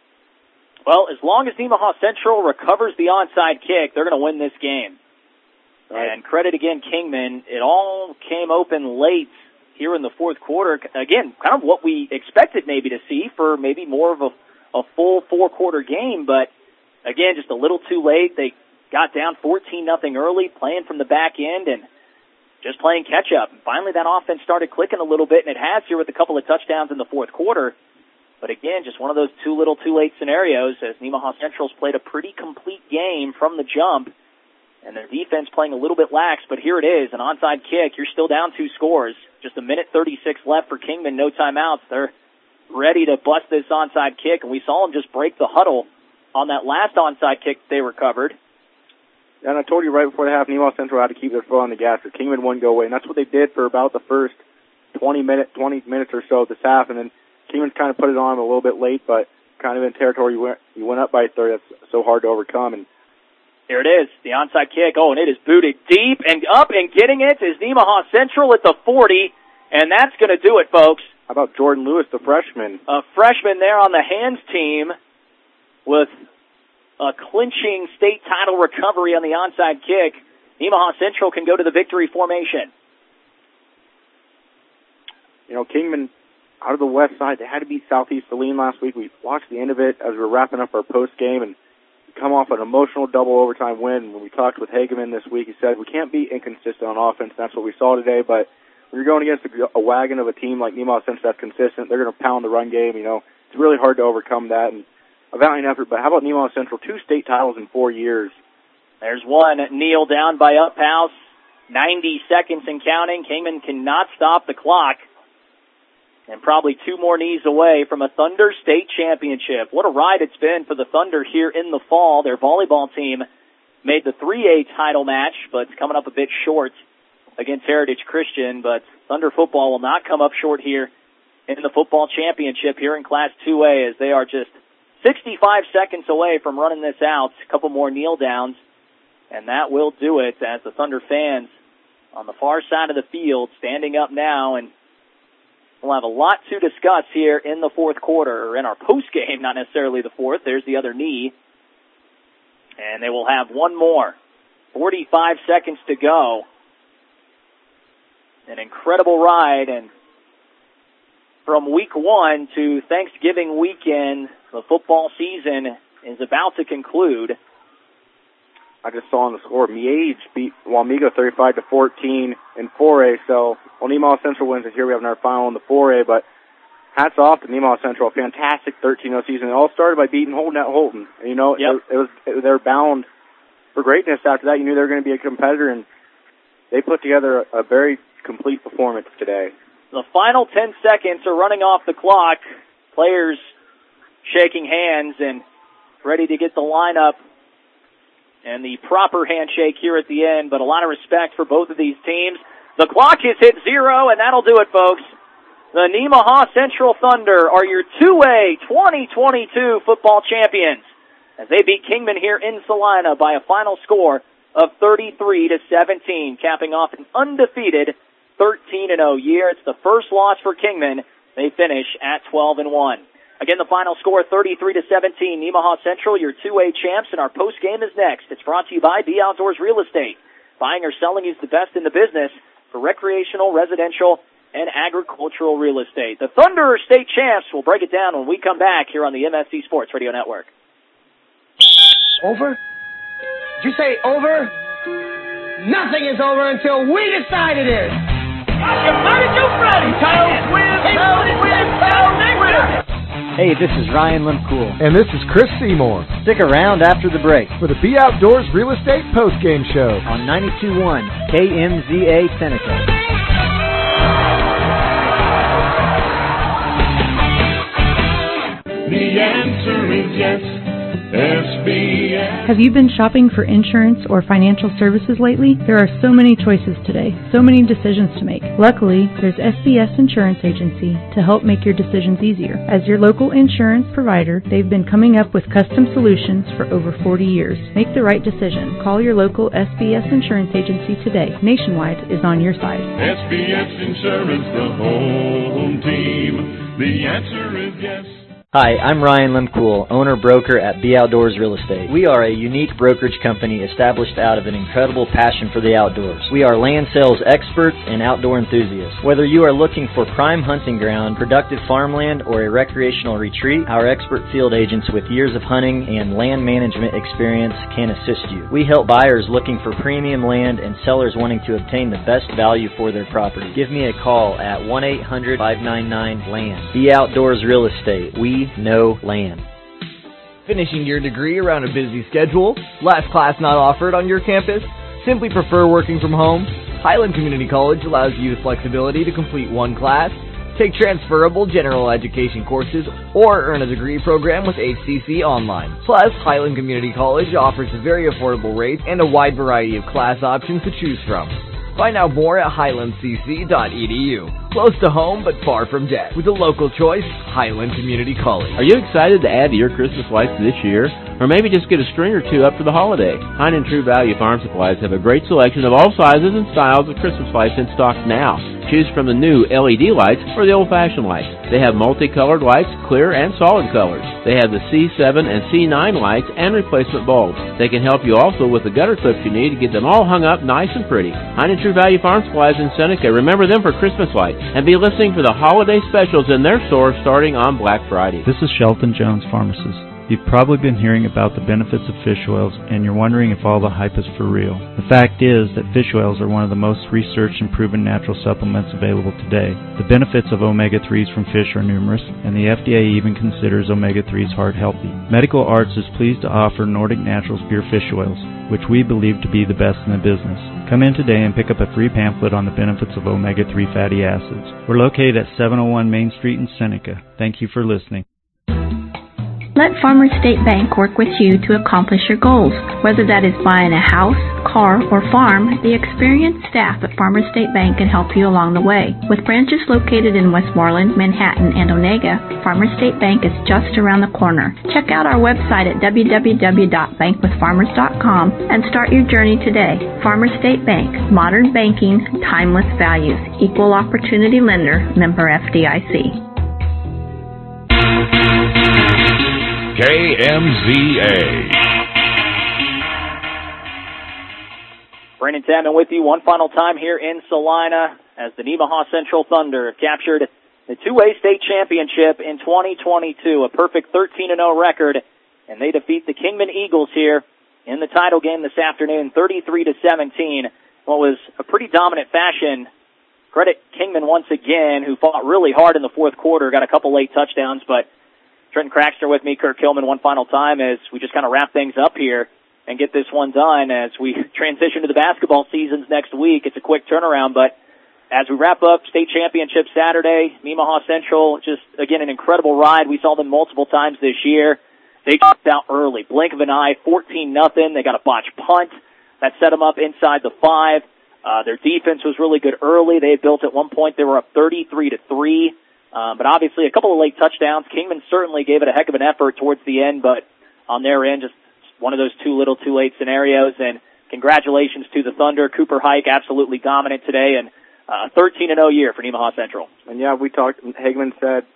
Well, as long as Nemaha Central recovers the onside kick, they're going to win this game. Right. And credit again, Kingman. It all came open late here in the fourth quarter. Again, kind of what we expected maybe to see for maybe more of a full 4-quarter game, but again, just a little too late. They got down 14-0 early, playing from the back end and just playing catch-up. And finally, that offense started clicking a little bit, and it has here with a couple of touchdowns in the fourth quarter. But again, just one of those too little, too late scenarios as Nemaha Central's played a pretty complete game from the jump, and their defense playing a little bit lax. But here it is, an onside kick. You're still down 2 scores. Just 1:36 left for Kingman, no timeouts. They're ready to bust this onside kick, and we saw them just break the huddle on that last onside kick they recovered. And I told you right before the half, Nemaha Central had to keep their foot on the gas, or Kingman wouldn't go away, and that's what they did for about the first 20 minutes or so of this half, and then Kingman's kind of put it on a little bit late, but kind of in territory you went up by 30. That's so hard to overcome. And here it is, the onside kick. Oh, and it is booted deep and up, and getting it is Nemaha Central at the 40, and that's going to do it, folks. How about Jordan Lewis, the freshman? A freshman there on the hands team with a clinching state title recovery on the onside kick. Nemaha Central can go to the victory formation. You know, Kingman, out of the west side, they had to beat Southeast Saline last week. We watched the end of it as we were wrapping up our post game and come off an emotional double overtime win. When we talked with Hageman this week, he said we can't be inconsistent on offense. That's what we saw today. But when you're going against a wagon of a team like Nemaha Central that's consistent, they're going to pound the run game. You know, it's really hard to overcome that. And a valiant effort. But how about Nemaha Central? 2 state titles in 4 years. There's one. Kneel down by Uphouse. 90 seconds and counting. Kingman cannot stop the clock. And probably 2 more knees away from a Thunder State Championship. What a ride it's been for the Thunder here in the fall. Their volleyball team made the 3A title match, but it's coming up a bit short against Heritage Christian. But Thunder football will not come up short here in the football championship here in Class 2A, as they are just 65 seconds away from running this out. A couple more kneel downs, and that will do it as the Thunder fans on the far side of the field standing up now, and we'll have a lot to discuss here in the fourth quarter, or in our post game, not necessarily the fourth. There's the other knee. And they will have one more. 45 seconds to go. An incredible ride, and from week 1 to Thanksgiving weekend, the football season is about to conclude. I just saw on the score, Miege beat Wamego 35-14 in 4A. So, Nemaha Central wins it here. We have another final in the 4A, but hats off to Nemaha Central. Fantastic 13-0 season. It all started by beating Holton at Holton. And, they're bound for greatness after that. You knew they were going to be a competitor, and they put together a very complete performance today. The final 10 seconds are running off the clock. Players shaking hands and ready to get the lineup and the proper handshake here at the end, but a lot of respect for both of these teams. The clock has hit 0, and that'll do it, folks. The Nemaha Central Thunder are your 2A 2022 football champions as they beat Kingman here in Salina by a final score of 33-17, capping off an undefeated 13-0 year. It's the first loss for Kingman. They finish at 12-1. Again, the final score, 33-17. Nemaha Central, your 2A champs, and our post game is next. It's brought to you by B Outdoors Real Estate. Buying or selling is the best in the business for recreational, residential, and agricultural real estate. The Thunder are state champs. We'll break it down when we come back here on the MSC Sports Radio Network. Over? Did you say over? Nothing is over until we decide it is. Hey, this is Ryan Limcool. And this is Chris Seymour. Stick around after the break for the B Outdoors Real Estate Postgame Show on 92.1 KMZA Seneca. The answer is yes. SBS. Have you been shopping for insurance or financial services lately? There are so many choices today, so many decisions to make. Luckily, there's SBS Insurance Agency to help make your decisions easier. As your local insurance provider, they've been coming up with custom solutions for over 40 years. Make the right decision. Call your local SBS Insurance Agency today. Nationwide is on your side. SBS Insurance, the home team. The answer is yes. Hi, I'm Ryan Limcool, owner-broker at B Outdoors Real Estate. We are a unique brokerage company established out of an incredible passion for the outdoors. We are land sales experts and outdoor enthusiasts. Whether you are looking for prime hunting ground, productive farmland, or a recreational retreat, our expert field agents with years of hunting and land management experience can assist you. We help buyers looking for premium land and sellers wanting to obtain the best value for their property. Give me a call at 1-800-599-LAND. B Outdoors Real Estate. We know land. Finishing your degree around a busy schedule? Last class not offered on your campus? Simply prefer working from home? Highland Community College allows you the flexibility to complete one class, take transferable general education courses, or earn a degree program with HCC Online. Plus, Highland Community College offers very affordable rates and a wide variety of class options to choose from. Find out more at highlandcc.edu. Close to home, but far from debt. With a local choice, Highland Community College. Are you excited to add to your Christmas lights this year? Or maybe just get a string or two up for the holiday? Hein and True Value Farm Supplies have a great selection of all sizes and styles of Christmas lights in stock now. Choose from the new LED lights or the old-fashioned lights. They have multicolored lights, clear and solid colors. They have the C7 and C9 lights and replacement bulbs. They can help you also with the gutter clips you need to get them all hung up nice and pretty. Hein and True Value Farm Supplies in Seneca. Remember them for Christmas lights. And be listening for the holiday specials in their store starting on Black Friday. This is Shelton Jones, pharmacist. You've probably been hearing about the benefits of fish oils, and you're wondering if all the hype is for real. The fact is that fish oils are one of the most researched and proven natural supplements available today. The benefits of omega-3s from fish are numerous, and the FDA even considers omega-3s heart healthy. Medical Arts is pleased to offer Nordic Naturals pure fish oils, which we believe to be the best in the business. Come in today and pick up a free pamphlet on the benefits of omega-3 fatty acids. We're located at 701 Main Street in Seneca. Thank you for listening. Let Farmers State Bank work with you to accomplish your goals. Whether that is buying a house, car, or farm, the experienced staff at Farmers State Bank can help you along the way. With branches located in Westmoreland, Manhattan, and Onega, Farmers State Bank is just around the corner. Check out our website at www.bankwithfarmers.com and start your journey today. Farmers State Bank, modern banking, timeless values, equal opportunity lender, member FDIC. KMZA. Brandon Tapman with you one final time here in Salina as the Nemaha Central Thunder have captured the 2A state championship in 2022, a perfect 13-0 record, and they defeat the Kingman Eagles here in the title game this afternoon, 33-17. What was a pretty dominant fashion. Credit Kingman once again, who fought really hard in the fourth quarter, got a couple late touchdowns, but Trenton Craxter with me, Kurt Kilman one final time as we just kind of wrap things up here and get this one done as we transition to the basketball seasons next week. It's a quick turnaround, but as we wrap up state championship Saturday, Nemaha Central, just, again, an incredible ride. We saw them multiple times this year. They jumped out early. Blink of an eye, 14-0. They got a botched punt that set them up inside the 5. Their defense was really good early. They had built at one point. They were up 33-3. But obviously a couple of late touchdowns. Kingman certainly gave it a heck of an effort towards the end, but on their end, just one of those too little, too late scenarios. And congratulations to the Thunder. Cooper Hike absolutely dominant today, and 13-0 year for Nemaha Central. And yeah, we talked, Tanner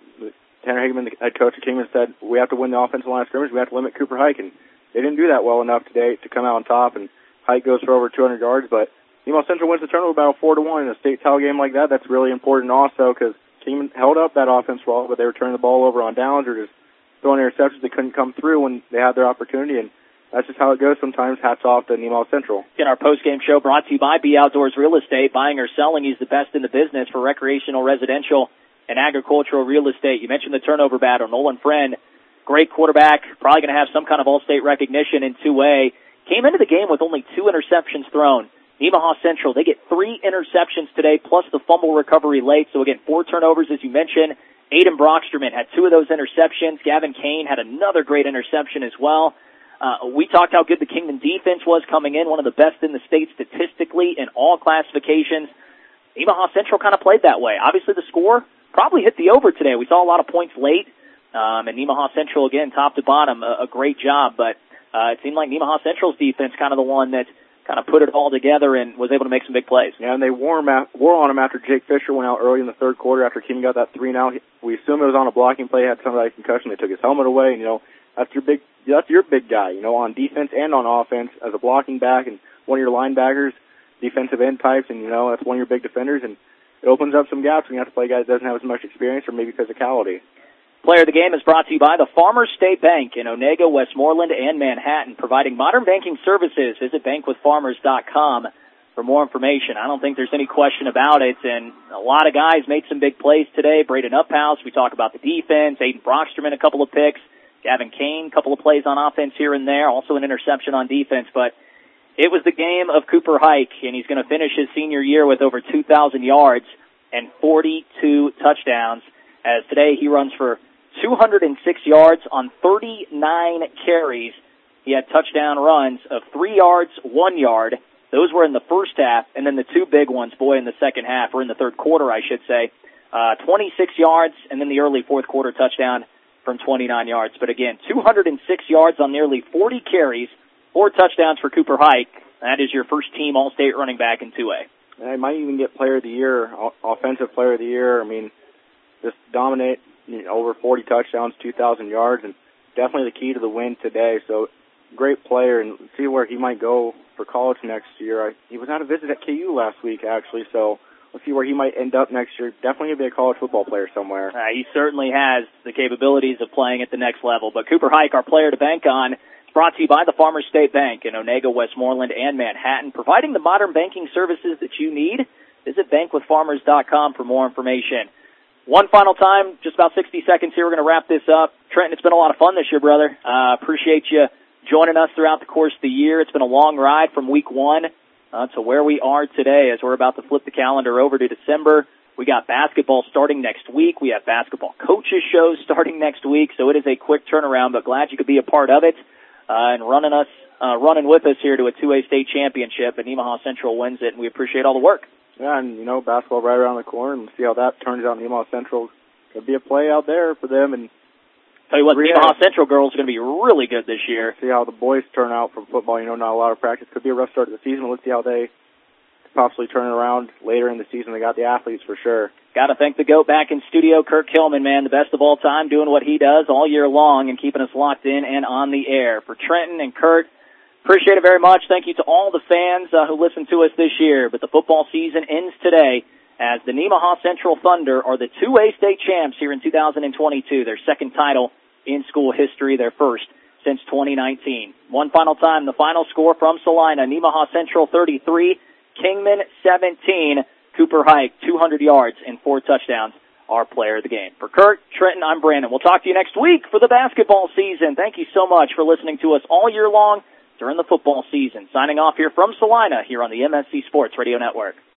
Hageman, the head coach of Kingman, said we have to win the offensive line of scrimmage. We have to limit Cooper Hike, and they didn't do that well enough today to come out on top, and Hike goes for over 200 yards, but Nemaha Central wins the turnover battle 4-1 in a state title game like that. That's really important also because Kingman held up that offense well, but they were turning the ball over on downs or just throwing interceptions. They couldn't come through when they had their opportunity, and that's just how it goes sometimes. Hats off to Nemaha Central. In our post-game show brought to you by B Outdoors Real Estate. Buying or selling, he's the best in the business for recreational, residential, and agricultural real estate. You mentioned the turnover battle. Nolan Friend, great quarterback, probably going to have some kind of all-state recognition in 2A. Came into the game with only 2 interceptions thrown. Nemaha Central, they get 3 interceptions today, plus the fumble recovery late. So again, 4 turnovers, as you mentioned. Aiden Brocksterman had 2 of those interceptions. Gavin Kane had another great interception as well. We talked how good the Kingman defense was coming in, one of the best in the state statistically in all classifications. Nemaha Central kind of played that way. Obviously, the score probably hit the over today. We saw a lot of points late, and Nemaha Central, again, top to bottom, a great job. But it seemed like Nemaha Central's defense kind of the one that kind of put it all together and was able to make some big plays. Yeah, and they wore on him after Jake Fisher went out early in the third quarter after Kingman got that 3 and out. We assume it was on a blocking play, had somebody concussion. They took his helmet away, and, that's your big guy, on defense and on offense as a blocking back and one of your linebackers, defensive end types, and, that's one of your big defenders, and it opens up some gaps when you have to play a guy that doesn't have as much experience or maybe physicality. Player of the game is brought to you by the Farmers State Bank in Onaga, Westmoreland, and Manhattan, providing modern banking services. Visit bankwithfarmers.com for more information. I don't think there's any question about it, and a lot of guys made some big plays today. Braden Uphouse, we talk about the defense. Aiden Brocksterman, a couple of picks. Gavin Kane, a couple of plays on offense here and there, also an interception on defense. But it was the game of Cooper Hike, and he's going to finish his senior year with over 2,000 yards and 42 touchdowns, as today he runs for 206 yards on 39 carries. He had touchdown runs of 3 yards, 1 yard. Those were in the first half, and then the 2 big ones, in the second half, or in the third quarter, I should say. 26 yards, and then the early fourth quarter touchdown from 29 yards. But again, 206 yards on nearly 40 carries, 4 touchdowns for Cooper Hike. That is your first team All-State running back in 2A. Yeah, he might even get Player of the Year, Offensive Player of the Year. Just dominate, over 40 touchdowns, 2,000 yards, and definitely the key to the win today. So great player, and see where he might go for college next year. He was on a visit at KU last week, actually, so we'll see where he might end up next year. Definitely going to be a college football player somewhere. He certainly has the capabilities of playing at the next level. But Cooper Hike, our player to bank on, is brought to you by the Farmers State Bank in Onaga, Westmoreland, and Manhattan, providing the modern banking services that you need. Visit bankwithfarmers.com for more information. One final time, just about 60 seconds here. We're going to wrap this up. Trenton, it's been a lot of fun this year, brother. Appreciate you joining us throughout the course of the year. It's been a long ride from week 1 to where we are today as we're about to flip the calendar over to December. We got basketball starting next week. We have basketball coaches shows starting next week, so it is a quick turnaround, but glad you could be a part of it and running with us here to a 2A state championship, and Nemaha Central wins it, and we appreciate all the work. Yeah, and, basketball right around the corner, and see how that turns out in Nemaha Central. Could be a play out there for them, and tell you what, the Nemaha Central girls are going to be really good this year. See how the boys turn out from football. Not a lot of practice. Could be a rough start to the season, but let's see how they possibly turn it around later in the season. They got the athletes for sure. Got to thank the GOAT back in studio, Kurt Kilman, man, the best of all time, doing what he does all year long and keeping us locked in and on the air. For Trenton and Kurt, appreciate it very much. Thank you to all the fans who listened to us this year. But the football season ends today as the Nemaha Central Thunder are the 2A state champs here in 2022, their second title in school history, their first since 2019. One final time, the final score from Salina, Nemaha Central 33, Kingman 17, Cooper Hike 200 yards and 4 touchdowns, our player of the game. For Kurt, Trenton, I'm Brandon. We'll talk to you next week for the basketball season. Thank you so much for listening to us all year long during the football season. Signing off here from Salina here on the MSC Sports Radio Network.